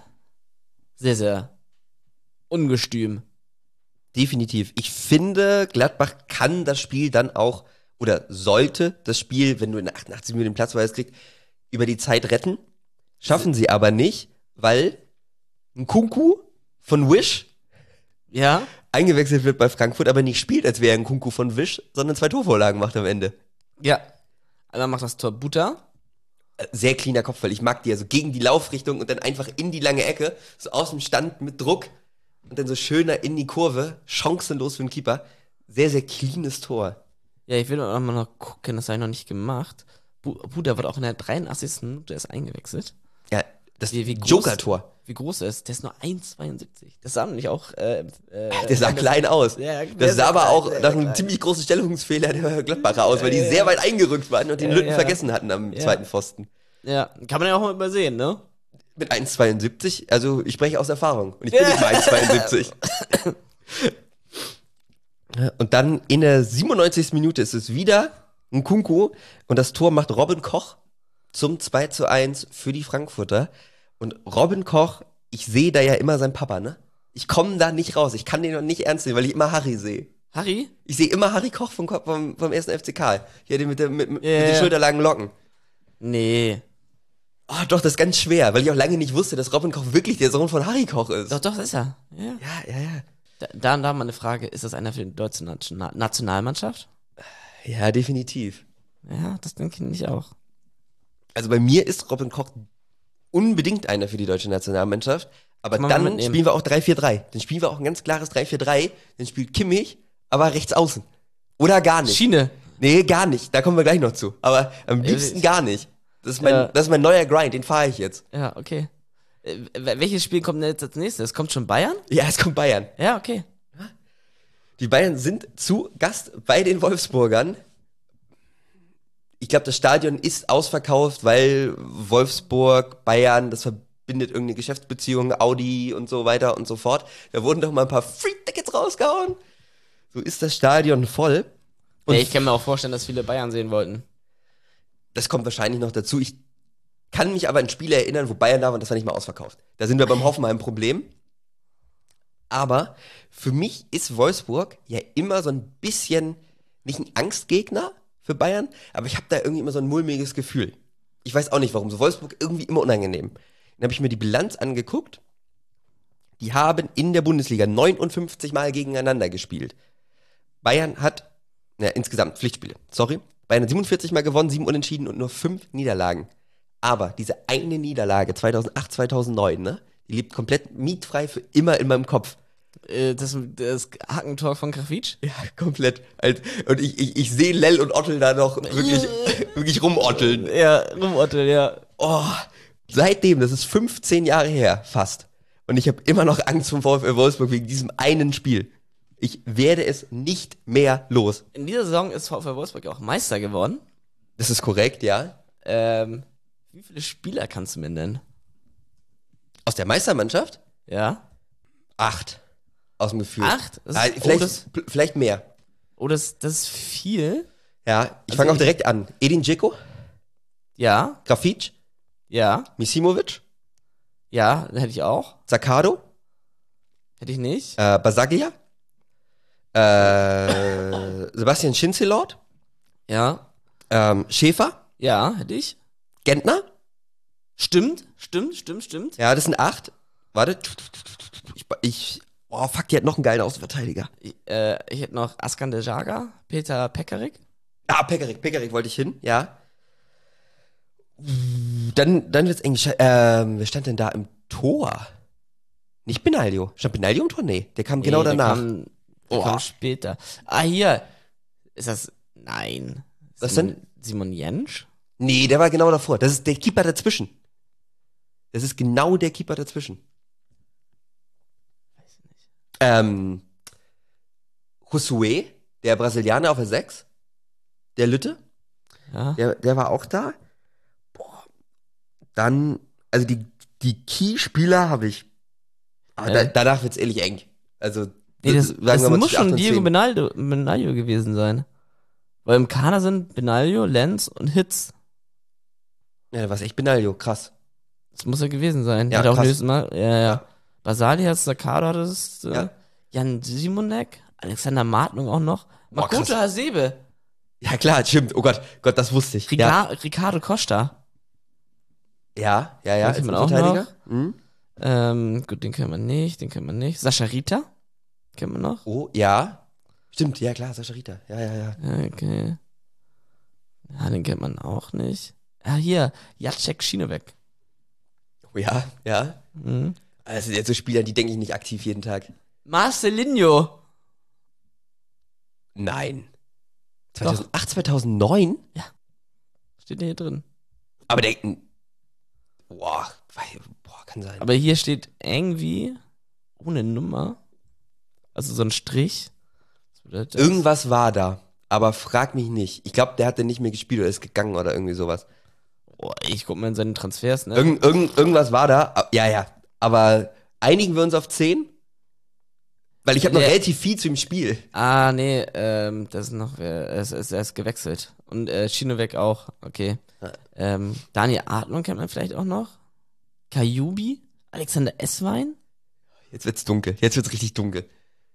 sehr, sehr ungestüm. Definitiv. Ich finde, Gladbach kann das Spiel dann auch, oder sollte das Spiel, wenn du in der achtundachtzig Minuten den Platzverweis kriegst, über die Zeit retten. Schaffen sie aber nicht, weil ein Kunku von Wish Ja, eingewechselt wird bei Frankfurt, aber nicht spielt, als wäre er ein Kunku von Wish, sondern zwei Torvorlagen macht am Ende. ja. Einmal macht das Tor Butter. Äh, Sehr cleaner Kopfball. Ich mag die, also gegen die Laufrichtung und dann einfach in die lange Ecke, so aus dem Stand mit Druck und dann so schöner in die Kurve, chancenlos für den Keeper. Sehr, sehr cleanes Tor. Ja, ich will auch mal noch gucken, das habe ich noch nicht gemacht. Bu- Butter wird auch in der dreiundachtzigsten Minute erst eingewechselt. Ja, das Wie- wie groß- Joker-Tor. Wie groß er ist? Der ist nur eins Komma zweiundsiebzig. Das sah nämlich auch. Äh, äh, Der sah klein aus. Ja, der Das sah sah aber klein, auch sehr, nach sehr einem klein. ziemlich großen Stellungsfehler der Gladbacher aus, weil die Ja, ja. sehr weit eingerückt waren und den Ja, Lütten ja. vergessen hatten am Ja. zweiten Pfosten. Ja, kann man ja auch mal übersehen, ne? Mit eins Komma zweiundsiebzig, also ich spreche aus Erfahrung. Und ich bin nicht mal eins Komma zweiundsiebzig. Und dann in der siebenundneunzigsten Minute ist es wieder ein Kunku und das Tor macht Robin Koch zum zwei zu eins für die Frankfurter. Und Robin Koch, ich sehe da ja immer seinen Papa, ne? Ich komme da nicht raus, ich kann den noch nicht ernst nehmen, weil ich immer Harry sehe. Harry? Ich sehe immer Harry Koch vom, Ko- vom, vom ersten F C K. Hier den mit, der, mit, mit Ja, den ja. schulterlangen Locken. Nee. Oh, doch, das ist ganz schwer, weil ich auch lange nicht wusste, dass Robin Koch wirklich der Sohn von Harry Koch ist. Doch, doch, das ist er. Ja. Ja, ja, ja. Da, da und da mal eine Frage: Ist das einer für die deutsche Nationa- Nationalmannschaft? Ja, definitiv. Ja, das denke ich auch. Also bei mir ist Robin Koch unbedingt einer für die deutsche Nationalmannschaft. Aber Kann man mal dann mitnehmen. spielen wir auch drei vier drei. Dann spielen wir auch ein ganz klares drei vier drei. Dann spielt Kimmich, aber rechts außen. Oder gar nicht. Schiene. Nee, gar nicht. Da kommen wir gleich noch zu. Aber am liebsten gar nicht. Das ist mein, Ja. das ist mein neuer Grind, den fahre ich jetzt. Ja, okay. Äh, wel- welches Spiel kommt denn jetzt als nächstes? Kommt schon Bayern? Ja, es kommt Bayern. Ja, okay. Die Bayern sind zu Gast bei den Wolfsburgern. Ich glaube, das Stadion ist ausverkauft, weil Wolfsburg, Bayern, das verbindet irgendeine Geschäftsbeziehung, Audi und so weiter und so fort. Da wurden doch mal ein paar Free-Tickets rausgehauen. So ist das Stadion voll. Und Ja, ich kann mir auch vorstellen, dass viele Bayern sehen wollten. das kommt wahrscheinlich noch dazu. Ich kann mich aber an Spiele erinnern, wo Bayern da war und das war nicht mal ausverkauft. Da sind wir beim Hoffenheim-Problem. Aber für mich ist Wolfsburg ja immer so ein bisschen, nicht ein Angstgegner für Bayern, aber ich habe da irgendwie immer so ein mulmiges Gefühl. Ich weiß auch nicht warum. So Wolfsburg irgendwie immer unangenehm. Dann habe ich mir die Bilanz angeguckt. Die haben in der Bundesliga neunundfünfzig Mal gegeneinander gespielt. Bayern hat, na, insgesamt Pflichtspiele, sorry. Bayern hat siebenundvierzig Mal gewonnen, sieben Unentschieden und nur fünf Niederlagen. Aber diese eine Niederlage zweitausendacht, zweitausendneun, ne, die lebt komplett mietfrei für immer in meinem Kopf. Äh, das, das Hackentor von Grafitsch? Ja, komplett. Halt, und ich, ich, ich sehe Lell und Ottel da noch wirklich, wirklich rumotteln. Ja, rumottel, ja. Oh, seitdem, das ist fünfzehn Jahre her, fast. Und ich habe immer noch Angst vom VfL Wolfsburg wegen diesem einen Spiel. Ich werde es nicht mehr los. In dieser Saison ist VfL Wolfsburg ja auch Meister geworden. Das ist korrekt, ja. Ähm, wie viele Spieler kannst du mir nennen? Aus der Meistermannschaft? Ja? Acht. aus dem Gefühl. Acht? Das Ah, ist, vielleicht, oh, das, pl- vielleicht mehr. oh, das, das ist viel. Ja, ich Also fange auch ich- direkt an. Edin Dzeko, Ja, Grafic, ja, Misimovic, ja, hätte ich auch. Zaccardo, Hätte ich nicht. äh, Basaglia, äh, Sebastian Schinzelord, Ja, ähm, Schäfer, ja, hätte ich. Gentner. Stimmt, stimmt, stimmt, stimmt. Ja, das sind acht. Warte. Ich, ich oh fuck, die hat noch einen geilen Außenverteidiger. Ich, äh, ich hätte noch Askan Dejaga, Peter Pekarik. Ah, Pekarik, Pekarik wollte ich hin, ja. Dann, dann wird's eng. Ähm, wer stand denn da im Tor? Nicht Benaglio. Stand Benaglio im Tor? Nee, der kam genau Nee, der danach. Kam, der Oh. kam später. Ah, hier. Ist das. Nein. Was Simon, denn? Simon Jentsch? Nee, der war genau davor. Das ist der Keeper dazwischen. Das ist genau der Keeper dazwischen. Weiß nicht. Ähm, Josué, der Brasilianer auf der sechs. Der Lütte, Ja. der, der war auch da. Boah. Dann, also die, die Key-Spieler habe ich. Aber Ja. da, danach wird's ehrlich eng. Also, Nee, das, sagen das wir mal muss zwischen acht schon und Diego zehn. Benaglio, Benaglio gewesen sein. Weil im Kader sind Benaglio, Lenz und Hitz. Ja, was echt Benaglio, krass. Das muss er gewesen sein. Ja, Hat er auch krass. nächstes Mal. Ja, ja. Basalias, Zaccardo hat es. Äh, Ja. Jan Simonek, Alexander Martnung auch noch. Boah, Makoto krass. Hasebe. Ja, klar, stimmt. Oh Gott, Gott, das wusste ich. Rica Ricardo Costa. Ja, ja, ja, ja. Den kennt man auch Verteidiger. Mhm. Ähm, gut, den kennt man nicht, den kennt man nicht. Sascha Rita. Kennt man noch? Oh, ja. Stimmt, ja, klar, Sascha Rita. Ja, ja, ja. Ja, okay. Ja, den kennt man auch nicht. Ah, hier, Jacek Schieneweg. Oh, ja, ja. Mhm. Also jetzt so Spieler, die denke ich nicht aktiv jeden Tag. Marcelinho. Nein. zweitausendacht, zweitausendneun? Steht hier drin. Aber der. Boah, wei- boah, kann sein. Aber hier steht irgendwie ohne Nummer. Also so ein Strich. Was bedeutet das? Irgendwas war da. Aber frag mich nicht. Ich glaube, der hatte nicht mehr gespielt oder ist gegangen oder irgendwie sowas. Boah, ich guck mal in seine Transfers, ne? Irgend, irgend, irgendwas war da. Ah, ja, ja. Aber einigen wir uns auf zehn? Weil ich habe noch Der- relativ viel zu dem Spiel. Ah, nee, ähm, das ist noch, wer, es ist, er ist gewechselt. Und äh, Schieneweg auch, okay. Ja. Ähm, Daniel Adlung kennt man vielleicht auch noch. Kajubi, Alexander Esswein. Jetzt wird's dunkel. Jetzt wird's richtig dunkel.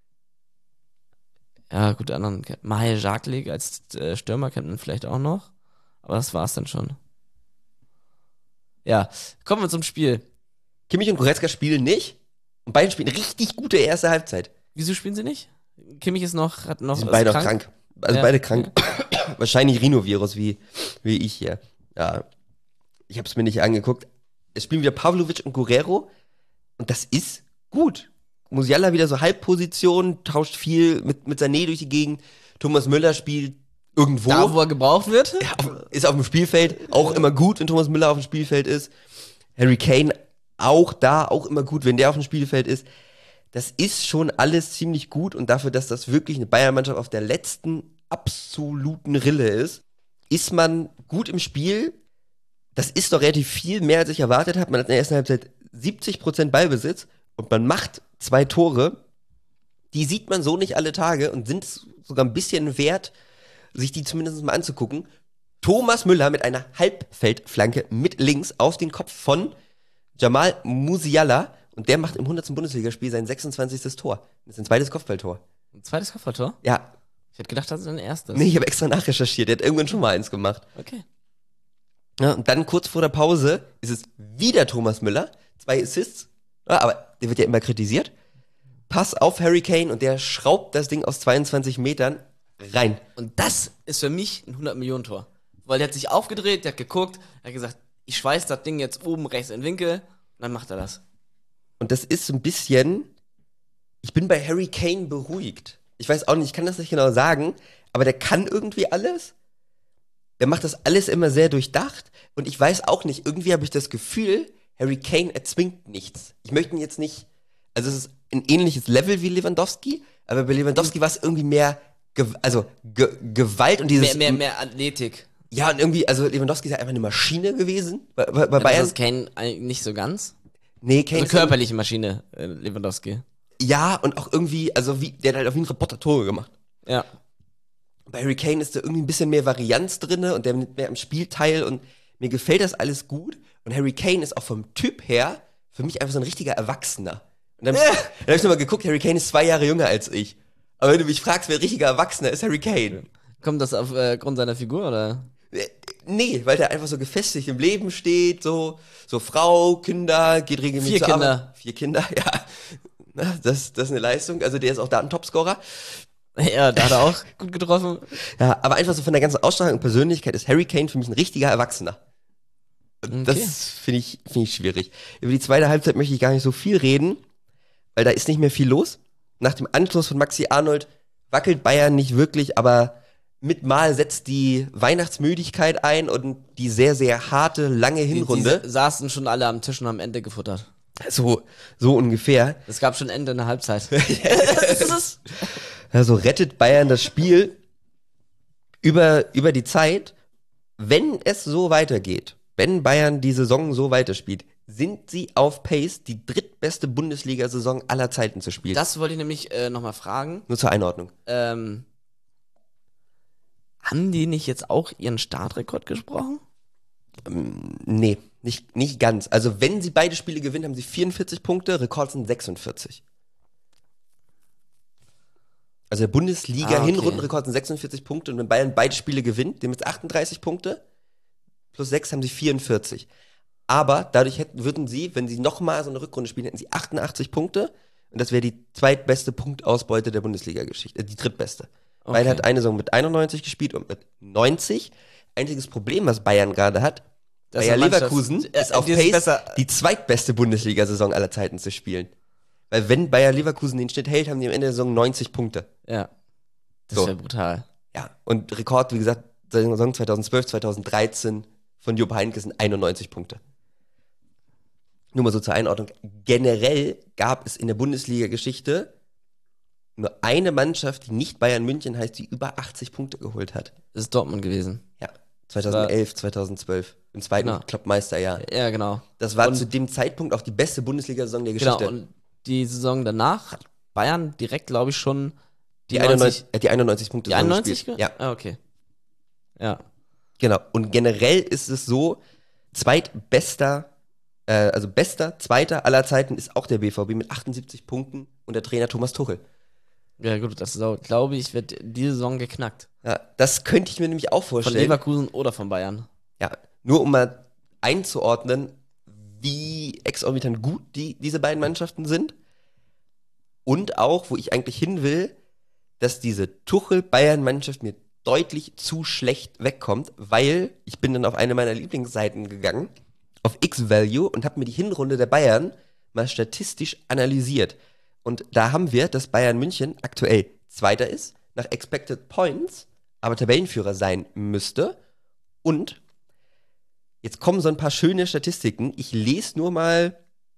Ja, gut, die anderen. kennt- Mahir Jaklik als äh, Stürmer kennt man vielleicht auch noch. Aber das war's dann schon. Ja, kommen wir zum Spiel. Kimmich und Goretzka spielen nicht. Und beide spielen richtig gute erste Halbzeit. Wieso spielen sie nicht? Kimmich ist noch, hat noch. Die sind ist beide auch krank. Also Ja. beide krank. Wahrscheinlich Rhinovirus, wie, wie ich hier. Ja. Ich habe es mir nicht angeguckt. Es spielen wieder Pavlovic und Guerrero. Und das ist gut. Musiala wieder so Halbposition, tauscht viel mit, mit Sané durch die Gegend. Thomas Müller spielt irgendwo. Da, wo er gebraucht wird. Ja, ist auf dem Spielfeld. Auch immer gut, wenn Thomas Müller auf dem Spielfeld ist. Harry Kane auch da, auch immer gut, wenn der auf dem Spielfeld ist. Das ist schon alles ziemlich gut und dafür, dass das wirklich eine Bayern-Mannschaft auf der letzten absoluten Rille ist, ist man gut im Spiel. Das ist doch relativ viel mehr, als ich erwartet habe. Man hat in der ersten Halbzeit siebzig Prozent Ballbesitz und man macht zwei Tore. Die sieht man so nicht alle Tage und sind sogar ein bisschen wert, sich die zumindest mal anzugucken. Thomas Müller mit einer Halbfeldflanke mit links auf den Kopf von Jamal Musiala. Und der macht im hundertsten Bundesligaspiel sein sechsundzwanzigstes Tor. Das ist ein zweites Kopfballtor. Ein zweites Kopfballtor? Ja, Ich hätte gedacht, das ist ein erstes. nee, ich habe extra nachrecherchiert. Der hat irgendwann schon mal eins gemacht. Okay. Ja, und dann kurz vor der Pause ist es wieder Thomas Müller. Zwei Assists. Ja, aber der wird ja immer kritisiert. Pass auf Harry Kane und der schraubt das Ding aus zweiundzwanzig Metern rein. Und das ist für mich ein hundert-Millionen-Tor. Weil der hat sich aufgedreht, der hat geguckt, er hat gesagt, ich schweiß das Ding jetzt oben rechts in den Winkel und dann macht er das. Und das ist so ein bisschen, ich bin bei Harry Kane beruhigt. Ich weiß auch nicht, ich kann das nicht genau sagen, aber der kann irgendwie alles. Der macht das alles immer sehr durchdacht. Und ich weiß auch nicht, irgendwie habe ich das Gefühl, Harry Kane erzwingt nichts. Ich möchte ihn jetzt nicht, also es ist ein ähnliches Level wie Lewandowski, aber bei Lewandowski war es irgendwie mehr, Ge- also Ge Gewalt und dieses... Mehr, mehr, mehr Athletik. Ja, und irgendwie, also Lewandowski ist ja einfach eine Maschine gewesen bei, bei, bei Das Bayern. ist Kane eigentlich nicht so ganz. Nee, Kane Also ist ja- körperliche Maschine, äh, Lewandowski. Ja, und auch irgendwie, also wie, der hat halt auf wie ein Reporter Tore gemacht. Ja. Bei Harry Kane ist da irgendwie ein bisschen mehr Varianz drin und der nimmt mehr am Spiel teil und mir gefällt das alles gut. Und Harry Kane ist auch vom Typ her für mich einfach so ein richtiger Erwachsener. Und dann, ja. dann hab ich nochmal geguckt, Harry Kane ist zwei Jahre jünger als ich. Aber wenn du mich fragst, wer ein richtiger Erwachsener ist, Harry Kane. Kommt das aufgrund äh, Grund seiner Figur, oder? Nee, weil der einfach so gefestigt im Leben steht, so, so Frau, Kinder, geht regelmäßig Vier zur Kinder. Arbeit. Vier Kinder, ja. Na, das, das ist eine Leistung. Also der ist auch da ein Topscorer. Ja, da hat er auch gut getroffen. Ja, aber einfach so von der ganzen Ausstrahlung und Persönlichkeit ist Harry Kane für mich ein richtiger Erwachsener. Okay. Das finde ich, finde ich schwierig. Über die zweite Halbzeit möchte ich gar nicht so viel reden, weil da ist nicht mehr viel los. Nach dem Anschluss von Maxi Arnold wackelt Bayern nicht wirklich, aber mit Mal setzt die Weihnachtsmüdigkeit ein und die sehr, sehr harte, lange Hinrunde. Die, die saßen schon alle am Tisch und haben Ende gefuttert. So, so ungefähr. Es gab schon Ende in der Halbzeit. Also rettet Bayern das Spiel über, über die Zeit. Wenn es so weitergeht, wenn Bayern die Saison so weiterspielt, sind sie auf Pace, die drittbeste Bundesliga-Saison aller Zeiten zu spielen. Das wollte ich nämlich äh, nochmal fragen. Nur zur Einordnung. Ähm, haben die nicht jetzt auch ihren Startrekord gesprochen? Ähm, nee, nicht, nicht ganz. Also wenn sie beide Spiele gewinnen, haben sie vierundvierzig Punkte, Rekord sind sechsundvierzig. Also der Bundesliga-Hinrundenrekord sind sechsundvierzig Punkte und wenn Bayern beide Spiele gewinnt, die haben jetzt achtunddreißig Punkte, plus sechs haben sie vierundvierzig. Aber dadurch hätten, würden sie, wenn sie nochmal so eine Rückrunde spielen, hätten sie achtundachtzig Punkte und das wäre die zweitbeste Punktausbeute der Bundesliga-Geschichte, äh, die drittbeste. Okay. Bayern hat eine Saison mit einundneunzig gespielt und mit neunzig. Einziges Problem, was Bayern gerade hat, Das Bayer ist eine Mannschaft- Leverkusen äh, ist auf die ist Pace, besser. die zweitbeste Bundesliga-Saison aller Zeiten zu spielen. Weil wenn Bayer Leverkusen den Schnitt hält, haben die am Ende der Saison neunzig Punkte. Ja. Das So. wäre brutal. Ja, und Rekord, wie gesagt, Saison zweitausendzwölf, zweitausenddreizehn von Jupp Heynckes sind einundneunzig Punkte. Nur mal so zur Einordnung. Generell gab es in der Bundesliga-Geschichte nur eine Mannschaft, die nicht Bayern München heißt, die über achtzig Punkte geholt hat. Das ist Dortmund gewesen. Ja, zweitausendelf, zweitausendzwölf. Im zweiten Genau. Clubmeisterjahr. Ja, genau. Das war Und- zu dem Zeitpunkt auch die beste Bundesliga-Saison der Geschichte. Genau, und die Saison danach hat Bayern direkt, glaube ich, schon die, die, einundneunzig, äh, die einundneunzig Punkte die Saison einundneunzig? gespielt. ge- Ja. Ah, okay. Ja. Genau. Und generell ist es so, zweitbester, äh, also bester, zweiter aller Zeiten ist auch der B V B mit achtundsiebzig Punkten und der Trainer Thomas Tuchel. Ja, gut, das ist, glaube ich, wird diese Saison geknackt. Ja, das könnte ich mir nämlich auch Von vorstellen. Leverkusen oder von Bayern. Ja, nur um mal einzuordnen, wie exorbitant gut die, diese beiden Mannschaften sind. Und auch, wo ich eigentlich hin will, dass diese Tuchel-Bayern-Mannschaft mir deutlich zu schlecht wegkommt, weil ich bin dann auf eine meiner Lieblingsseiten gegangen, auf X-Value, und habe mir die Hinrunde der Bayern mal statistisch analysiert. Und da haben wir, dass Bayern München aktuell Zweiter ist, nach Expected Points, aber Tabellenführer sein müsste. Und jetzt kommen so ein paar schöne Statistiken. Ich lese nur mal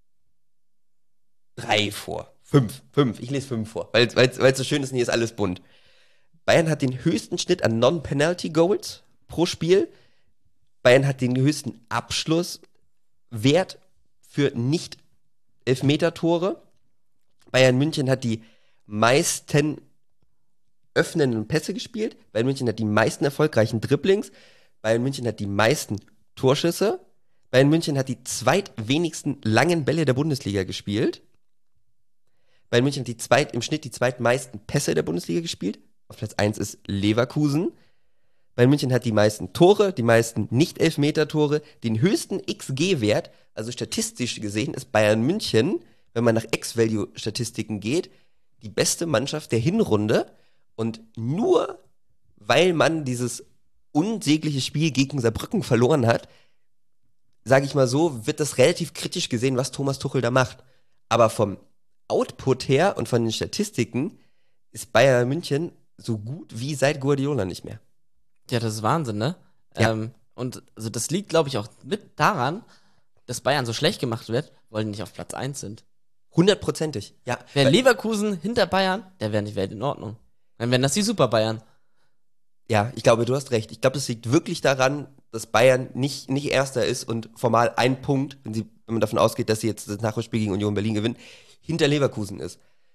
drei vor. Fünf, fünf. Ich lese fünf vor, weil es so schön ist und hier ist alles bunt. Bayern hat den höchsten Schnitt an Non-Penalty-Goals pro Spiel. Bayern hat den höchsten Abschlusswert für Nicht-Elfmeter-Tore. Bayern München hat die meisten öffnenden Pässe gespielt. Bayern München hat die meisten erfolgreichen Dribblings. Bayern München hat die meisten Torschüsse. Bayern München hat die zweitwenigsten langen Bälle der Bundesliga gespielt. Bayern München hat die zweit, im Schnitt die zweitmeisten Pässe der Bundesliga gespielt. Auf Platz eins ist Leverkusen. Bayern München hat die meisten Tore, die meisten Nicht-Elfmeter-Tore, den höchsten X G-Wert. Also statistisch gesehen ist Bayern München, wenn man nach X-Value-Statistiken geht, die beste Mannschaft der Hinrunde. Und nur weil man dieses unsägliche Spiel gegen Saarbrücken verloren hat, sage ich mal so, wird das relativ kritisch gesehen, was Thomas Tuchel da macht. Aber vom Output her und von den Statistiken ist Bayern München so gut wie seit Guardiola nicht mehr. Ja, das ist Wahnsinn, ne? Ja. Ähm, und also das liegt, glaube ich, auch mit daran, dass Bayern so schlecht gemacht wird, weil die nicht auf Platz eins sind. Hundertprozentig, ja. Wäre Weil- Leverkusen hinter Bayern, der wäre nicht Welt in Ordnung. Dann wären das die Super Bayern. Ja, ich glaube, du hast recht. Ich glaube, das liegt wirklich daran, dass Bayern nicht, nicht Erster ist und formal ein Punkt, wenn, sie, wenn man davon ausgeht, dass sie jetzt das Nachholspiel gegen Union Berlin gewinnen, hinter Leverkusen ist.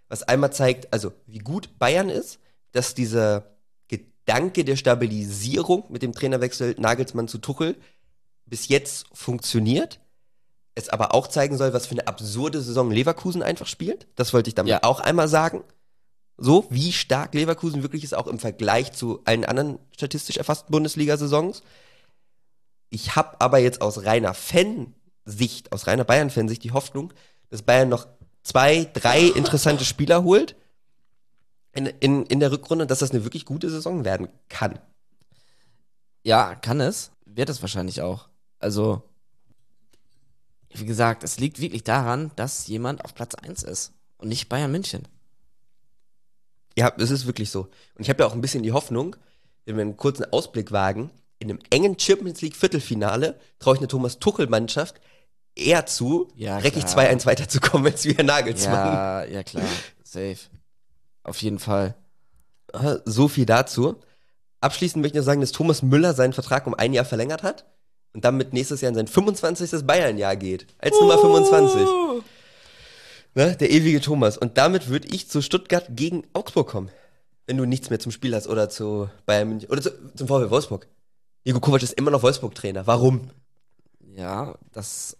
was einmal zeigt, also wie gut Bayern ist, dass dieser Gedanke der Stabilisierung mit dem Trainerwechsel Nagelsmann zu Tuchel bis jetzt funktioniert. Es aber auch zeigen soll, was für eine absurde Saison Leverkusen einfach spielt. Das wollte ich damit Ja. auch einmal sagen. So, wie stark Leverkusen wirklich ist, auch im Vergleich zu allen anderen statistisch erfassten Bundesliga-Saisons. Ich habe aber jetzt aus reiner Fansicht, aus reiner Bayern-Fansicht die Hoffnung, dass Bayern noch zwei, drei interessante Spieler holt in, in, in der Rückrunde, dass das eine wirklich gute Saison werden kann. Ja, kann es. Wird es wahrscheinlich auch. Also, wie gesagt, es liegt wirklich daran, dass jemand auf Platz eins ist und nicht Bayern München. Ja, das ist wirklich so. Und ich habe ja auch ein bisschen die Hoffnung, wenn wir einen kurzen Ausblick wagen, in einem engen Champions League Viertelfinale traue ich eine Thomas Tuchel-Mannschaft eher zu, Ja, dreckig klar. zwei eins weiterzukommen, als wir Nagelsmann. Ja, ja klar. Safe. Auf jeden Fall. Äh, So viel dazu. Abschließend möchte ich nur sagen, dass Thomas Müller seinen Vertrag um ein Jahr verlängert hat und damit nächstes Jahr in sein fünfundzwanzigstes Bayern-Jahr geht. Als Nummer fünfundzwanzig. Ne, der ewige Thomas. Und damit würde ich zu Stuttgart gegen Augsburg kommen. Wenn du nichts mehr zum Spiel hast oder zu Bayern München oder zu, zum VfL Wolfsburg. Nico Kovac ist immer noch Wolfsburg-Trainer. Warum? Ja, das.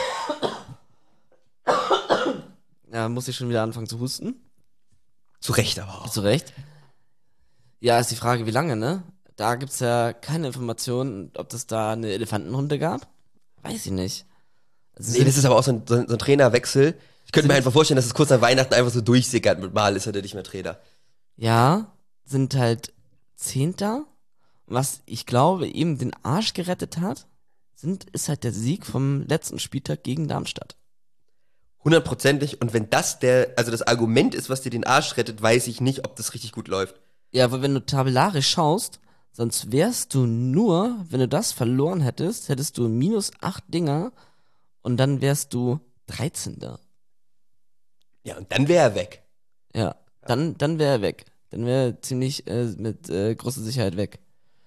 Ja, muss ich schon wieder anfangen zu husten. Zu Recht aber auch. Zu Recht. Ja, ist die Frage, wie lange, ne? Da gibt's ja keine Informationen, ob das da eine Elefantenrunde gab. Weiß ich nicht. Also Nee, das ist aber auch so ein, so ein, so ein Trainerwechsel. Ich könnte mir einfach vorstellen, dass es kurz nach Weihnachten einfach so durchsickert. Mit Mal ist er nicht mehr Trainer. Ja, sind halt Zehnter. Was ich glaube, eben den Arsch gerettet hat, sind, ist halt der Sieg vom letzten Spieltag gegen Darmstadt. Hundertprozentig. Und wenn das der, also das Argument ist, was dir den Arsch rettet, weiß ich nicht, ob das richtig gut läuft. Ja, weil wenn du tabellarisch schaust, sonst wärst du nur, wenn du das verloren hättest, hättest du minus acht Dinger und dann wärst du dreizehnter. Ja, und dann wäre er weg. Ja, dann, dann wäre er weg. Dann wäre er ziemlich äh, mit äh, großer Sicherheit weg.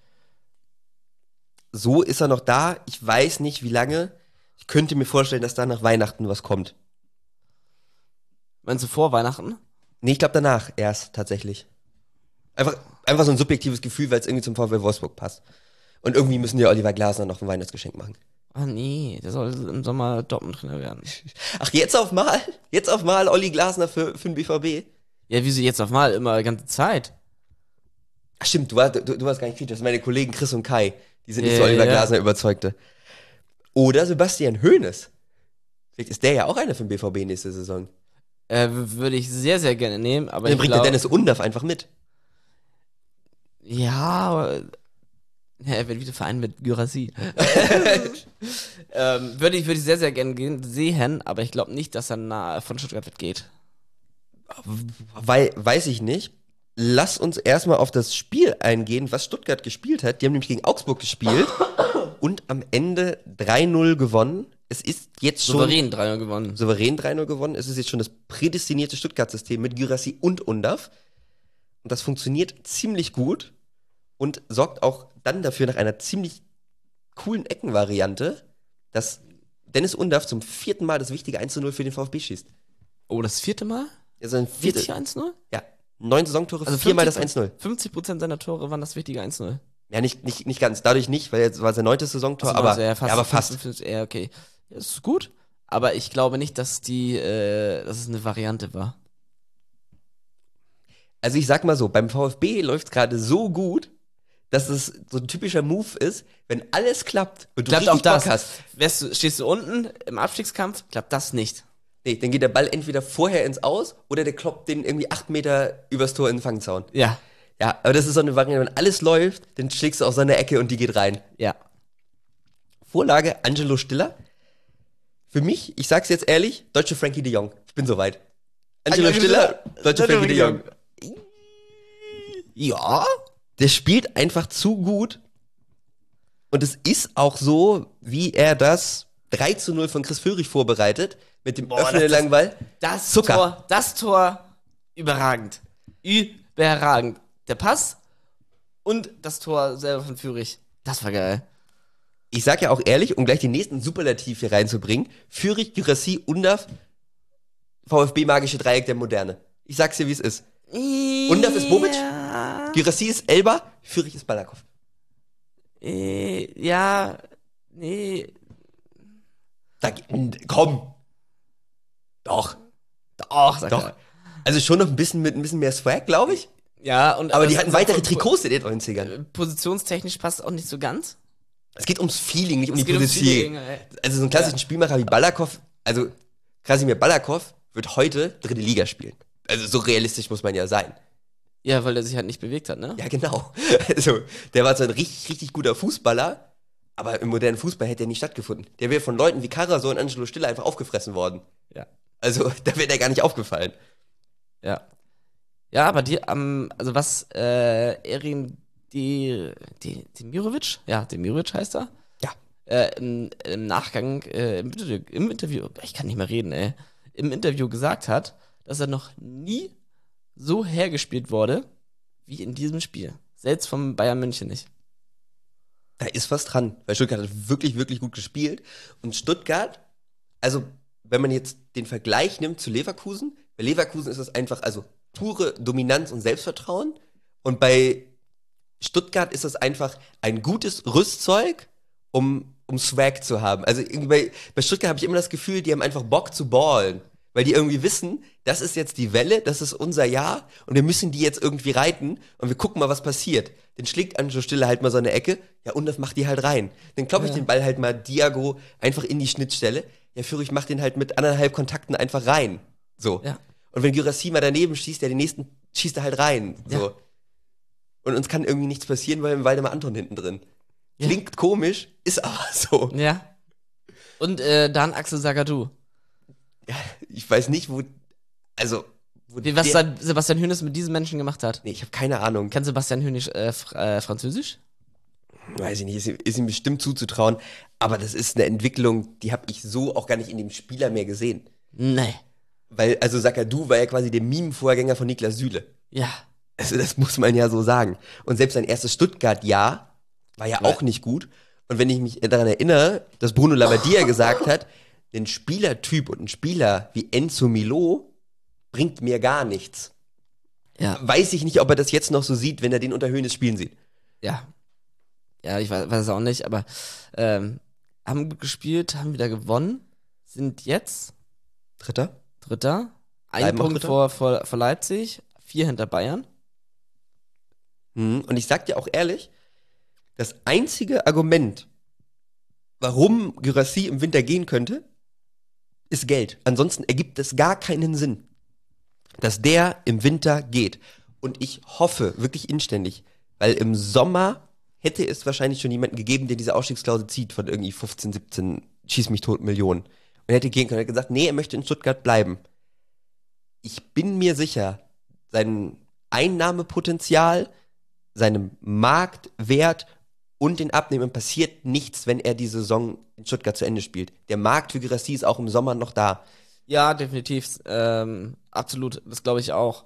So ist er noch da. Ich weiß nicht, wie lange. Ich könnte mir vorstellen, dass da nach Weihnachten was kommt. Meinst du vor Weihnachten? Nee, ich glaube danach erst tatsächlich. Einfach, einfach so ein subjektives Gefühl, weil es irgendwie zum VfL Wolfsburg passt. Und irgendwie müssen die Oliver Glasner noch ein Weihnachtsgeschenk machen. Ah nee, der soll im Sommer Dortmund-Trainer werden. Ach, jetzt auf Mal? Jetzt auf Mal Olli Glasner für, für den B V B? Ja, wieso jetzt auf mal? Immer die ganze Zeit. Ach stimmt, du, war, du, du warst gar nicht kritisch. Das sind meine Kollegen Chris und Kai. Die sind nicht Ja, so Oliver ja. Glasner überzeugte. Oder Sebastian Hoeneß. Vielleicht ist der ja auch einer für den B V B nächste Saison. Äh, w- würde ich sehr, sehr gerne nehmen, aber Dann ich bringt glaub, der Dennis Undaff einfach mit. Ja, aber ja, er wird wieder Verein mit Gyrassi. ähm, würde ich, würde ich sehr, sehr gerne gehen, sehen, aber ich glaube nicht, dass er nah von Stuttgart weggeht. Weil, weiß ich nicht. Lass uns erstmal auf das Spiel eingehen, was Stuttgart gespielt hat. Die haben nämlich gegen Augsburg gespielt und am Ende drei null gewonnen. Es ist jetzt schon Souverän drei null gewonnen. souverän drei null gewonnen. Es ist jetzt schon das prädestinierte Stuttgart-System mit Gyrassi und Undaff. Und das funktioniert ziemlich gut und sorgt auch dann dafür nach einer ziemlich coolen Eckenvariante, dass Dennis Undaff zum vierten Mal das wichtige eins zu null für den VfB schießt. Oh, das vierte Mal? Also ein vierte, vierzig eins null? ja, neun Saisontore, Also viermal das fünfzig eins null. fünfzig Prozent seiner Tore waren das wichtige eins null. Ja, nicht, nicht, nicht ganz, dadurch nicht, weil jetzt war sein neuntes Saisontor, Also aber, also ja, fast, ja, aber fast. fünfundfünfzig, ja, okay. Ja, das ist gut, aber ich glaube nicht, dass die, äh, dass es eine Variante war. Also ich sag mal so, beim VfB läuft es gerade so gut, dass es so ein typischer Move ist, wenn alles klappt und du Klappt richtig auch das. Bock hast. Wärst du, stehst du unten im Abstiegskampf, klappt das nicht. Nee, dann geht der Ball entweder vorher ins Aus oder der kloppt den irgendwie acht Meter übers Tor in den Fangzaun. Ja, Ja, aber das ist so eine Variante, wenn alles läuft, dann schlägst du auf so eine Ecke und die geht rein. ja. Vorlage Angelo Stiller. Für mich, ich sag's jetzt ehrlich, deutsche Frankie de Jong. Ich bin soweit. Angelo Angelo Stiller, Stiller, deutsche Frankie de Jong. Ja? Der spielt einfach zu gut. Und es ist auch so, wie er das drei zu null von Chris Führig vorbereitet, mit dem Boah, öffnenden das- langen Ball. Das Zucker. Tor, das Tor, überragend. Überragend. Der Pass und das Tor selber von Führig. Das war geil. Ich sag ja auch ehrlich, um gleich den nächsten Superlativ hier reinzubringen, Führig, Gyrassi, Undaff, VfB magische Dreieck der Moderne. Ich sag's dir, wie es ist. Undaf ist Bobic, Girassi ist Elba, Führig ist Balakow. Äh, ja, nee. Da, komm. Doch. Doch, sag Doch. er. Also schon noch ein bisschen mit ein bisschen mehr Swag, glaube ich. Ja, und Aber die es- hatten es- weitere po- Trikots in den neunzigern. Positionstechnisch passt es auch nicht so ganz. Es geht ums Feeling, nicht um Es die geht ums Position. Feeling, ey. Also so einen klassischen Spielmacher wie Balakow, also Krasimir Balakow wird heute dritte Liga spielen. Also so realistisch muss man ja sein. Ja, weil er sich halt nicht bewegt hat, ne? Ja, genau. Also, der war so ein richtig, richtig guter Fußballer, aber im modernen Fußball hätte er nie stattgefunden. Der wäre von Leuten wie Karasor und Angelo Stiller einfach aufgefressen worden. Ja. Also, da wäre der gar nicht aufgefallen. Ja. Ja, aber die, ähm, also was, äh, Erin die, die, Demirovic? Ja, Demirovic heißt er. Ja. Äh, im, im Nachgang, äh, im, Interview, im Interview, ich kann nicht mehr reden, ey, im Interview gesagt hat, dass er noch nie so hergespielt wurde, wie in diesem Spiel. Selbst vom Bayern München nicht. Da ist was dran, weil Stuttgart hat wirklich, wirklich gut gespielt. Und Stuttgart, also, wenn man jetzt den Vergleich nimmt zu Leverkusen, bei Leverkusen ist es einfach, also, pure Dominanz und Selbstvertrauen. Und bei Stuttgart ist es einfach ein gutes Rüstzeug, um, um Swag zu haben. Also irgendwie bei, bei Stuttgart habe ich immer das Gefühl, die haben einfach Bock zu ballen. Weil die irgendwie wissen, das ist jetzt die Welle, das ist unser Jahr und wir müssen die jetzt irgendwie reiten und wir gucken mal, was passiert. Dann schlägt Angelo Stiller halt mal so eine Ecke, ja, Undaf macht die halt rein. Dann klopp ich Ja. den Ball halt mal Diago einfach in die Schnittstelle. Ja, Führig macht den halt mit anderthalb Kontakten einfach rein. So. Ja. Und wenn Girassi mal daneben schießt, ja, den nächsten schießt er halt rein. So. Ja. Und uns kann irgendwie nichts passieren, weil wir haben Waldemar Anton hinten drin. Ja. Klingt komisch, ist aber so. Ja. Und äh, dann Axel Sagadou. Ja, ich weiß nicht, wo, also, wo Wie, was der, da Sebastian Hoeneß mit diesen Menschen gemacht hat. nee, ich habe keine Ahnung. Kann Sebastian Hoeneß äh, fr äh, Französisch? Weiß ich nicht, ist, ihm- ist ihm bestimmt zuzutrauen, aber das ist eine Entwicklung, die habe ich so auch gar nicht in dem Spieler mehr gesehen. Nee. Weil, also Sakadu war ja quasi der Meme-Vorgänger von Niklas Süle. Ja. Also das muss man ja so sagen. Und selbst sein erstes Stuttgart-Jahr war ja auch nicht gut. Und wenn ich mich daran erinnere, dass Bruno Labbadia gesagt hat, ein Spielertyp und ein Spieler wie Enzo Milo bringt mir gar nichts. Ja. Weiß ich nicht, ob er das jetzt noch so sieht, wenn er den unter Hoeneß spielen sieht. Ja. Ja, ich weiß, weiß es auch nicht, aber ähm, haben gut gespielt, haben wieder gewonnen, sind jetzt Dritter? Dritter, ein Bleiben auch Punkt Dritter? vor, vor, vor Leipzig, vier hinter Bayern. Mhm. Und ich sag dir auch ehrlich, das einzige Argument, warum Girassi im Winter gehen könnte, ist Geld. Ansonsten ergibt es gar keinen Sinn, dass der im Winter geht. Und ich hoffe wirklich inständig, weil im Sommer hätte es wahrscheinlich schon jemanden gegeben, der diese Ausstiegsklausel zieht von irgendwie fünfzehn, siebzehn, schieß mich tot Millionen. Und er hätte gehen können. Er hat gesagt, nee, er möchte in Stuttgart bleiben. Ich bin mir sicher, sein Einnahmepotenzial, seinem Marktwert und den Abnehmen passiert nichts, wenn er die Saison in Stuttgart zu Ende spielt. Der Markt für Girassi ist auch im Sommer noch da. Ja, definitiv, ähm, absolut, das glaube ich auch.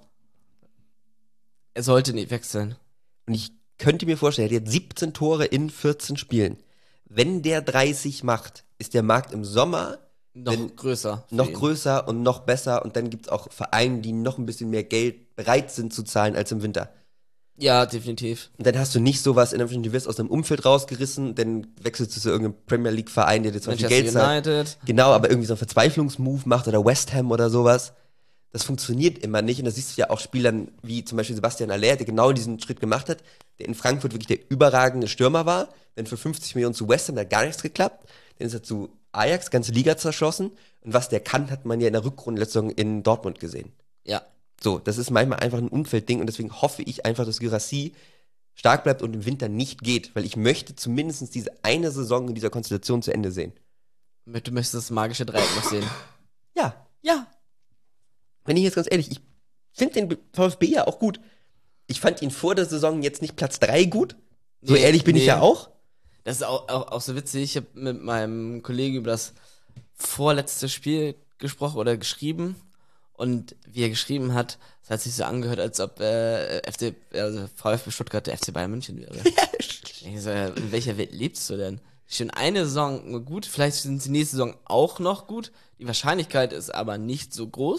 Er sollte nicht wechseln. Und ich könnte mir vorstellen, er hat jetzt siebzehn Tore in vierzehn Spielen. Wenn der dreißig macht, ist der Markt im Sommer Noch Wenn- größer. für noch ihn. größer und noch besser. Und dann gibt's auch Vereine, die noch ein bisschen mehr Geld bereit sind zu zahlen als im Winter. Ja, definitiv. Und dann hast du nicht sowas, in einem du wirst aus deinem Umfeld rausgerissen, dann wechselst du zu irgendeinem Premier League Verein, der dir zum Beispiel Geld Manchester zahlt. United. Genau, aber irgendwie so einen Verzweiflungsmove macht oder West Ham oder sowas. Das funktioniert immer nicht. Und das siehst du ja auch Spielern wie zum Beispiel Sebastian Aller, der genau diesen Schritt gemacht hat, der in Frankfurt wirklich der überragende Stürmer war, dann für fünfzig Millionen zu West Ham, da hat gar nichts geklappt. Dann ist er zu Ajax, ganze Liga zerschossen. Und was der kann, hat man ja in der Rückrunde letzte Saison in Dortmund gesehen. Ja. So, das ist manchmal einfach ein Umfeldding und deswegen hoffe ich einfach, dass Girassi stark bleibt und im Winter nicht geht, weil ich möchte zumindest diese eine Saison in dieser Konstellation zu Ende sehen. Du möchtest das magische Dreieck noch sehen. Ja, Ja. wenn ich jetzt ganz ehrlich, ich finde den VfB ja auch gut. Ich fand ihn vor der Saison jetzt nicht Platz drei gut. So Nee, ehrlich bin ich nee. ja auch. Das ist auch, auch, auch so witzig. Ich habe mit meinem Kollegen über das vorletzte Spiel gesprochen oder geschrieben. Und wie er geschrieben hat, es hat sich so angehört, als ob äh, F C, also VfB Stuttgart der F C Bayern München wäre. Ich so, ja, in welcher Welt lebst du denn? Schon eine Saison gut, vielleicht sind die nächste Saison auch noch gut. Die Wahrscheinlichkeit ist aber nicht so groß.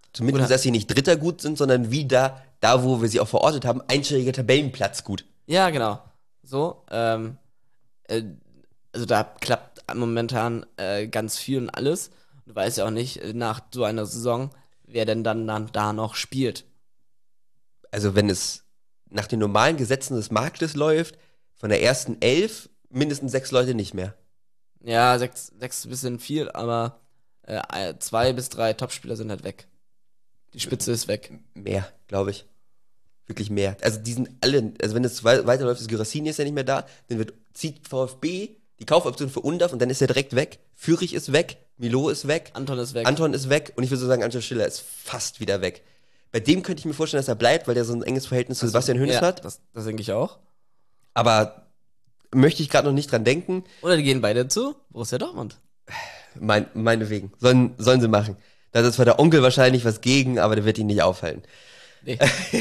Zumindest, Oder- dass sie nicht Dritter gut sind, sondern wieder da, wo wir sie auch verortet haben, einstelliger Tabellenplatz gut. Ja, genau. So, ähm, äh, also da klappt momentan äh, ganz viel und alles. Du weißt ja auch nicht äh, nach so einer Saison, wer denn dann, dann da noch spielt. Also wenn es nach den normalen Gesetzen des Marktes läuft, von der ersten elf mindestens sechs Leute nicht mehr. Ja, sechs, sechs ist ein bisschen viel, aber äh, zwei bis drei Topspieler sind halt weg. Die Spitze ist weg. Mehr, glaube ich. Wirklich mehr. Also die sind alle, also wenn es wei- weiterläuft, ist Gerassini ist ja nicht mehr da, dann wird, zieht VfB die Kaufoption für Undaf und dann ist er direkt weg. Fürich ist weg, Milo ist weg, Anton ist weg. Anton ist weg und ich würde so sagen, Anton Schiller ist fast wieder weg. Bei dem könnte ich mir vorstellen, dass er bleibt, weil der so ein enges Verhältnis zu Sebastian Hoeneß ja, hat. Das, das denke ich auch. Aber möchte ich gerade noch nicht dran denken. Oder die gehen beide zu Borussia Dortmund. Mein, meinetwegen. Sollen, sollen sie machen. Da ist zwar der Onkel wahrscheinlich was gegen, aber der wird ihn nicht aufhalten. Nee.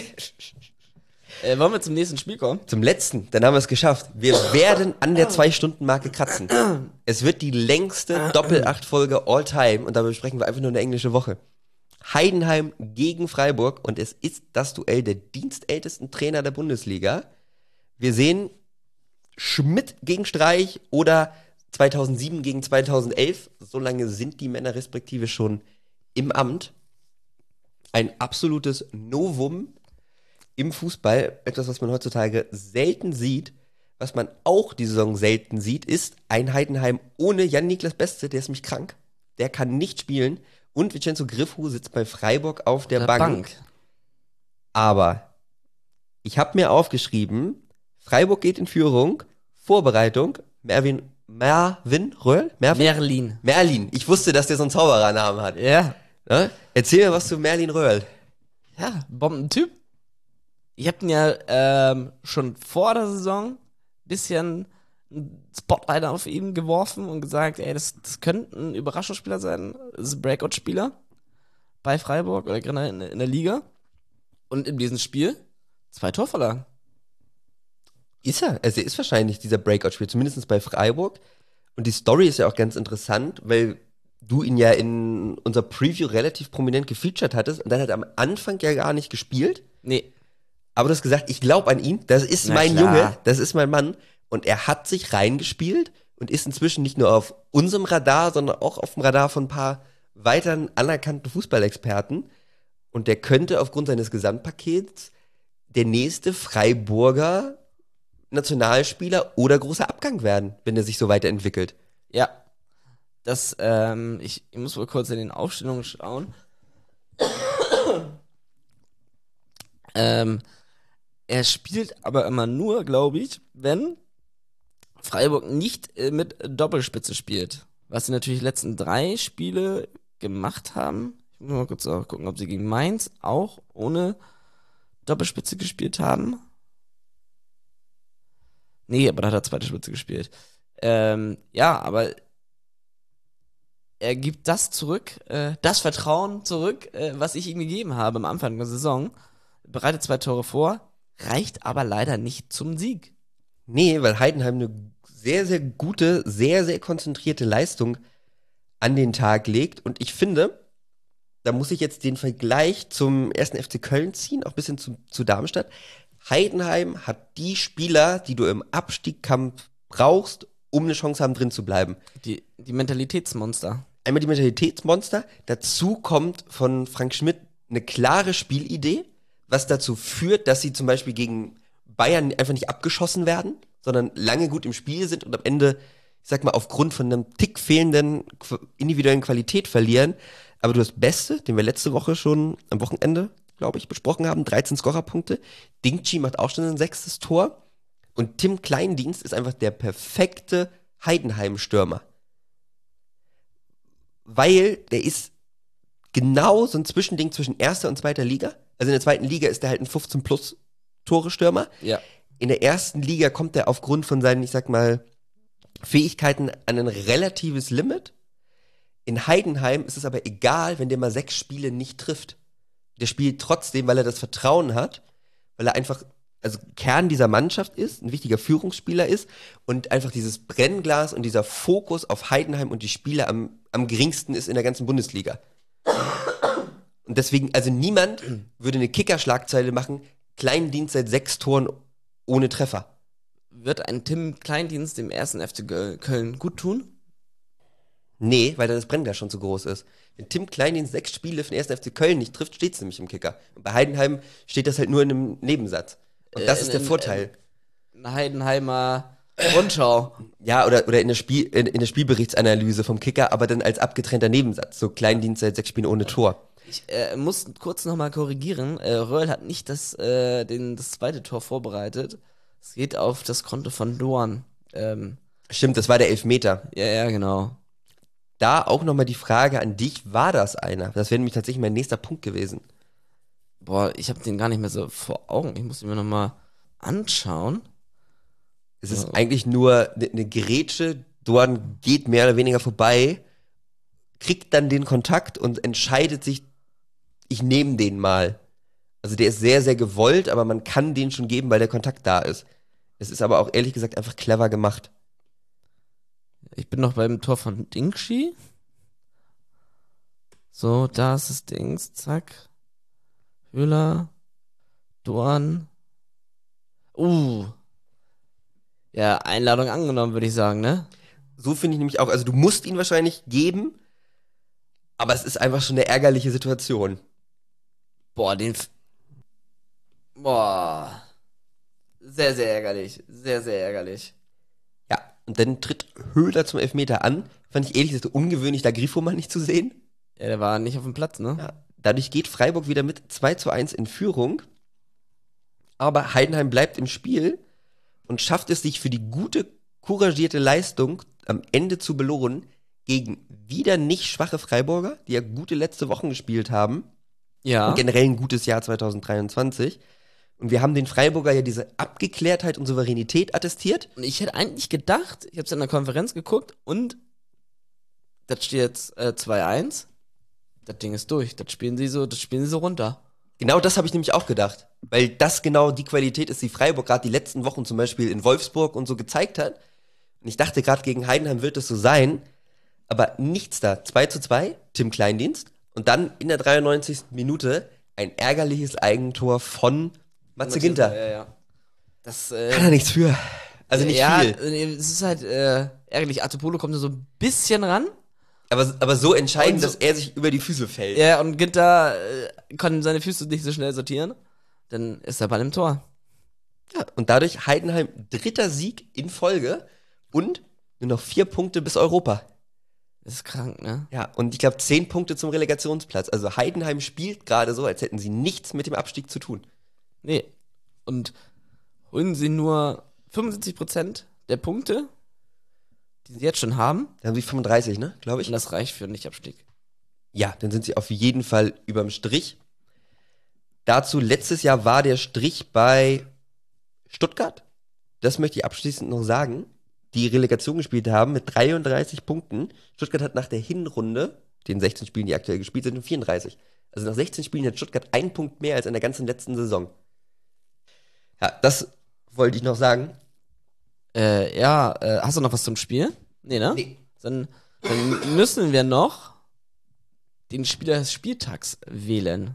äh, wollen wir zum nächsten Spiel kommen? Zum letzten, dann haben wir es geschafft. Wir werden an der Zwei-Stunden-Marke kratzen. Es wird die längste Doppel-Acht-Folge all time und dabei besprechen wir einfach nur eine englische Woche. Heidenheim gegen Freiburg und es ist das Duell der dienstältesten Trainer der Bundesliga. Wir sehen Schmidt gegen Streich oder zweitausendsieben gegen zweitausendelf. So lange sind die Männer respektive schon im Amt. Ein absolutes Novum im Fußball. Etwas, was man heutzutage selten sieht. Was man auch die Saison selten sieht, ist ein Heidenheim ohne Jan-Niklas Beste. Der ist nämlich krank. Der kann nicht spielen. Und Vincenzo Griffu sitzt bei Freiburg auf der, Der Bank. Bank. Aber ich habe mir aufgeschrieben, Freiburg geht in Führung, Vorbereitung, Mervin, Mervin Röhl? Mervin? Merlin. Merlin. Ich wusste, dass der so einen Zauberernamen hat. Ja. Ne? Erzähl mir was zu Merlin Röhl. Ja, Bombentyp. Ich habe ihn ja ähm, schon vor der Saison ein bisschen ein Spotlight auf ihn geworfen und gesagt, ey, das, das könnte ein Überraschungsspieler sein. Das ist ein Breakout-Spieler bei Freiburg oder generell in, in der Liga. Und in diesem Spiel zwei Torvorlagen. Ist er? Also er ist wahrscheinlich dieser Breakout-Spieler, zumindest bei Freiburg. Und die Story ist ja auch ganz interessant, weil du ihn ja in unser Preview relativ prominent gefeatured hattest und dann hat er am Anfang ja gar nicht gespielt. Nee. Aber du hast gesagt, ich glaube an ihn, das ist Na mein klar. Junge, das ist mein Mann. Und er hat sich reingespielt und ist inzwischen nicht nur auf unserem Radar, sondern auch auf dem Radar von ein paar weiteren anerkannten Fußballexperten. Und der könnte aufgrund seines Gesamtpakets der nächste Freiburger Nationalspieler oder großer Abgang werden, wenn er sich so weiterentwickelt. Ja. Das, ähm, ich, ich muss mal kurz in den Aufstellungen schauen. ähm, er spielt aber immer nur, glaube ich, wenn Freiburg nicht äh, mit Doppelspitze spielt. Was sie natürlich die letzten drei Spiele gemacht haben. Ich muss mal kurz auch gucken, ob sie gegen Mainz auch ohne Doppelspitze gespielt haben. Nee, aber da hat er zweite Spitze gespielt. Ähm, ja, aber er gibt das zurück, äh, das Vertrauen zurück, äh, was ich ihm gegeben habe am Anfang der Saison. Bereitet zwei Tore vor, reicht aber leider nicht zum Sieg. Nee, weil Heidenheim eine sehr, sehr gute, sehr, sehr konzentrierte Leistung an den Tag legt. Und ich finde, da muss ich jetzt den Vergleich zum ersten F C Köln ziehen, auch ein bisschen zu, zu Darmstadt. Heidenheim hat die Spieler, die du im Abstiegskampf brauchst, um eine Chance haben, drin zu bleiben. Die, die Mentalitätsmonster. Einmal die Mentalitätsmonster, dazu kommt von Frank Schmidt eine klare Spielidee, was dazu führt, dass sie zum Beispiel gegen Bayern einfach nicht abgeschossen werden, sondern lange gut im Spiel sind und am Ende, ich sag mal, aufgrund von einem Tick fehlenden qu- individuellen Qualität verlieren. Aber du hast Beste, den wir letzte Woche schon am Wochenende, glaube ich, besprochen haben, dreizehn Scorerpunkte. Dingchi macht auch schon ein sechstes Tor. Und Tim Kleindienst ist einfach der perfekte Heidenheim-Stürmer. Weil der ist genau so ein Zwischending zwischen erster und zweiter Liga. Also in der zweiten Liga ist der halt ein fünfzehn-plus-Tore-Stürmer. Ja. In der ersten Liga kommt er aufgrund von seinen, ich sag mal, Fähigkeiten an ein relatives Limit. In Heidenheim ist es aber egal, wenn der mal sechs Spiele nicht trifft. Der spielt trotzdem, weil er das Vertrauen hat, weil er einfach, also Kern dieser Mannschaft ist, ein wichtiger Führungsspieler ist und einfach dieses Brennglas und dieser Fokus auf Heidenheim und die Spieler am, am geringsten ist in der ganzen Bundesliga. Und deswegen, also niemand würde eine Kicker-Schlagzeile machen, Kleindienst seit sechs Toren ohne Treffer. Wird ein Tim Kleindienst dem ersten F C Köln gut tun? Nee, weil dann das Brennglas schon zu groß ist. Wenn Tim Kleindienst sechs Spiele für den ersten F C Köln nicht trifft, steht es nämlich im Kicker. Und bei Heidenheim steht das halt nur in einem Nebensatz. Und das Äh, ist der in- Vorteil. Eine Heidenheimer Rundschau. Ja, oder, oder in, der Spiel, in, in der Spielberichtsanalyse vom Kicker, aber dann als abgetrennter Nebensatz. So Kleindienst seit sechs Spielen ohne Tor. Ich äh, muss kurz nochmal korrigieren. Äh, Röhl hat nicht das, äh, den, das zweite Tor vorbereitet. Es geht auf das Konto von Doan. Ähm, Stimmt, das war der Elfmeter. ja, ja, genau. Da auch nochmal die Frage an dich, war das einer? Das wäre nämlich tatsächlich mein nächster Punkt gewesen. Boah, ich habe den gar nicht mehr so vor Augen. Ich muss ihn mir nochmal anschauen. Es ist Ja. eigentlich nur eine ne Grätsche, Dorn geht mehr oder weniger vorbei, kriegt dann den Kontakt und entscheidet sich, ich nehme den mal. Also der ist sehr, sehr gewollt, aber man kann den schon geben, weil der Kontakt da ist. Es ist aber auch ehrlich gesagt einfach clever gemacht. Ich bin noch beim Tor von Dingschi. So, da ist das Dings. Zack. Höhler. Doan. Uh. Ja, Einladung angenommen, würde ich sagen, ne? So finde ich nämlich auch, also du musst ihn wahrscheinlich geben, aber es ist einfach schon eine ärgerliche Situation. Boah, den. F Boah. Sehr, sehr ärgerlich. Sehr, sehr ärgerlich. Ja, und dann tritt Höhler zum Elfmeter an. Fand ich ehrlich gesagt ungewöhnlich, da Grifo mal nicht zu sehen. Ja, der war nicht auf dem Platz, ne? Ja, dadurch geht Freiburg wieder mit zwei zu eins in Führung. Aber Heidenheim bleibt im Spiel und schafft es sich für die gute, couragierte Leistung am Ende zu belohnen gegen wieder nicht schwache Freiburger, die ja gute letzte Wochen gespielt haben. Ja. Und generell ein gutes Jahr zwanzig dreiundzwanzig. Und wir haben den Freiburger ja diese Abgeklärtheit und Souveränität attestiert. Und ich hätte eigentlich gedacht, ich habe es in der Konferenz geguckt und das steht jetzt äh, zwei eins. Das Ding ist durch. Das spielen sie so, das spielen sie so runter. Genau das habe ich nämlich auch gedacht. Weil das genau die Qualität ist, die Freiburg gerade die letzten Wochen zum Beispiel in Wolfsburg und so gezeigt hat. Und ich dachte gerade gegen Heidenheim wird es so sein. Aber nichts da. zwei zu zwei, Tim Kleindienst. Und dann in der dreiundneunzigsten Minute ein ärgerliches Eigentor von Matze Ginter. Ja, ja. Das, Kann äh, er nichts für. Also nicht ja, viel. äh, es ist halt äh, ärgerlich. Artepolo kommt da so ein bisschen ran. Aber, aber so entscheidend, Und so- dass er sich über die Füße fällt. Ja, und Ginter äh, kann seine Füße nicht so schnell sortieren. Dann ist der Ball im Tor. Ja, und dadurch Heidenheim dritter Sieg in Folge und nur noch vier Punkte bis Europa. Das ist krank, ne? Ja, und ich glaube zehn Punkte zum Relegationsplatz. Also Heidenheim spielt gerade so, als hätten sie nichts mit dem Abstieg zu tun. Nee. Und holen sie nur fünfundsiebzig Prozent der Punkte, die sie jetzt schon haben. Dann haben sie fünfunddreißig, ne, glaube ich. Und das reicht für einen Nicht-Abstieg. Ja, dann sind sie auf jeden Fall überm Strich. Dazu, letztes Jahr war der Strich bei Stuttgart. Das möchte ich abschließend noch sagen. Die Relegation gespielt haben mit dreiunddreißig Punkten. Stuttgart hat nach der Hinrunde, den sechzehn Spielen, die aktuell gespielt sind, vierunddreißig. Also nach sechzehn Spielen hat Stuttgart einen Punkt mehr als in der ganzen letzten Saison. Ja, das wollte ich noch sagen. Äh, ja, äh, hast du noch was zum Spiel? Nee, ne? Nee. Dann, dann müssen wir noch den Spieler des Spieltags wählen.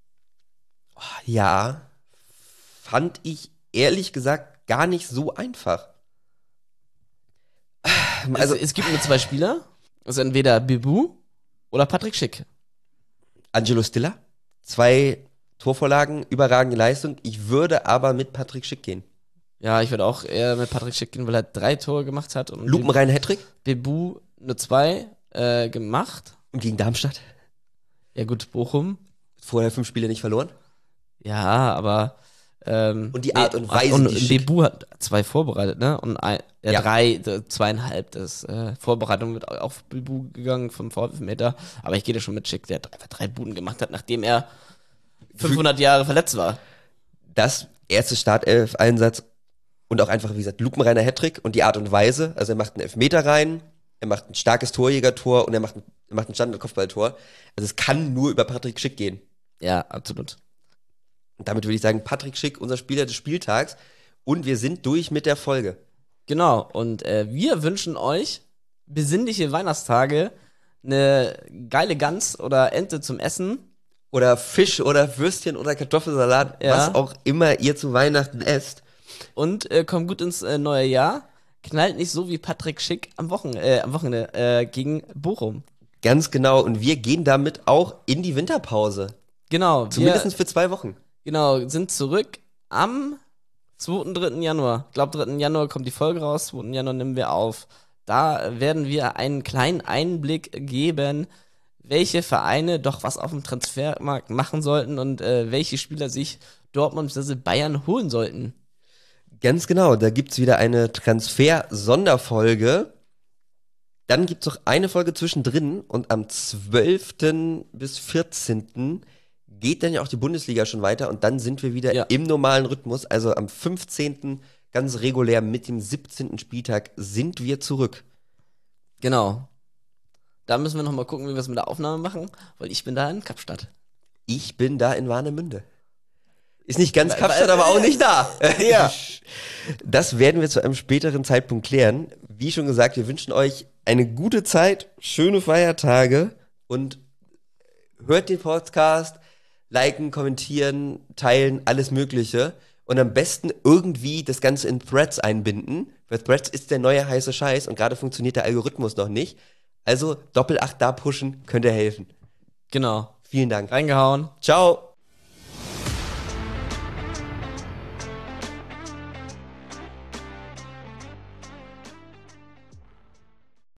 Ja, fand ich ehrlich gesagt gar nicht so einfach. Also, Also es gibt nur zwei Spieler. Das ist entweder Bibu oder Patrick Schick. Angelo Stiller, zwei Torvorlagen, überragende Leistung. Ich würde aber mit Patrick Schick gehen. Ja, ich würde auch eher mit Patrick Schick gehen, weil er drei Tore gemacht hat und Lupenreiner Hattrick Bibu nur zwei äh, gemacht. und gegen Darmstadt. Ja gut, Bochum. Vorher fünf Spiele nicht verloren. Ja, aber ähm, Und die Art und Weise, und die Schick- Bibu hat zwei vorbereitet, ne? Und ein, ja, Ja. drei, äh, zweieinhalb. Das äh, Vorbereitung wird auf Bibu gegangen vom Meter. Aber ich gehe da schon mit Schick, der drei, drei Buden gemacht hat, nachdem er fünfhundert Jahre verletzt war. Das erste Startelf-Einsatz und auch einfach, wie gesagt, Lupenreiner Hattrick und die Art und Weise. Also er macht einen Elfmeter rein, er macht ein starkes Torjägertor und er macht ein, er macht ein Standard-Kopfballtor. Also es kann nur über Patrick Schick gehen. Ja, absolut. Und damit würde ich sagen, Patrick Schick, unser Spieler des Spieltags. Und wir sind durch mit der Folge. Genau, und äh, wir wünschen euch besinnliche Weihnachtstage, eine geile Gans oder Ente zum Essen Oder Fisch oder Würstchen oder Kartoffelsalat, Ja. was auch immer ihr zu Weihnachten esst. Und äh, kommt gut ins äh, neue Jahr. Knallt nicht so wie Patrick Schick am, Wochen, äh, am Wochenende äh, gegen Bochum. Ganz genau. Und wir gehen damit auch in die Winterpause. Genau. Zumindest wir, für zwei Wochen. Genau, sind zurück am zweiten, dritten Januar. Ich glaube, dritten Januar kommt die Folge raus, zweiten Januar nehmen wir auf. Da werden wir einen kleinen Einblick geben, welche Vereine doch was auf dem Transfermarkt machen sollten und äh, welche Spieler sich Dortmund bzw. Bayern holen sollten. Ganz genau. Da gibt's wieder eine Transfer-Sonderfolge. Dann gibt's noch eine Folge zwischendrin und am zwölften bis vierzehnten geht dann ja auch die Bundesliga schon weiter und dann sind wir wieder Ja. im normalen Rhythmus. Also am fünfzehnten ganz regulär mit dem siebzehnten Spieltag sind wir zurück. Genau. Da müssen wir nochmal gucken, wie wir es mit der Aufnahme machen, weil ich bin da in Kapstadt. Ich bin da in Warnemünde. Ist nicht ganz Kapstadt, aber auch nicht da. Ja. Das werden wir zu einem späteren Zeitpunkt klären. Wie schon gesagt, wir wünschen euch eine gute Zeit, schöne Feiertage und hört den Podcast, liken, kommentieren, teilen, alles Mögliche. Und am besten irgendwie das Ganze in Threads einbinden, weil Threads ist der neue heiße Scheiß und gerade funktioniert der Algorithmus noch nicht. Also Doppel acht da pushen, könnte helfen. Genau. Vielen Dank. Reingehauen. Ciao.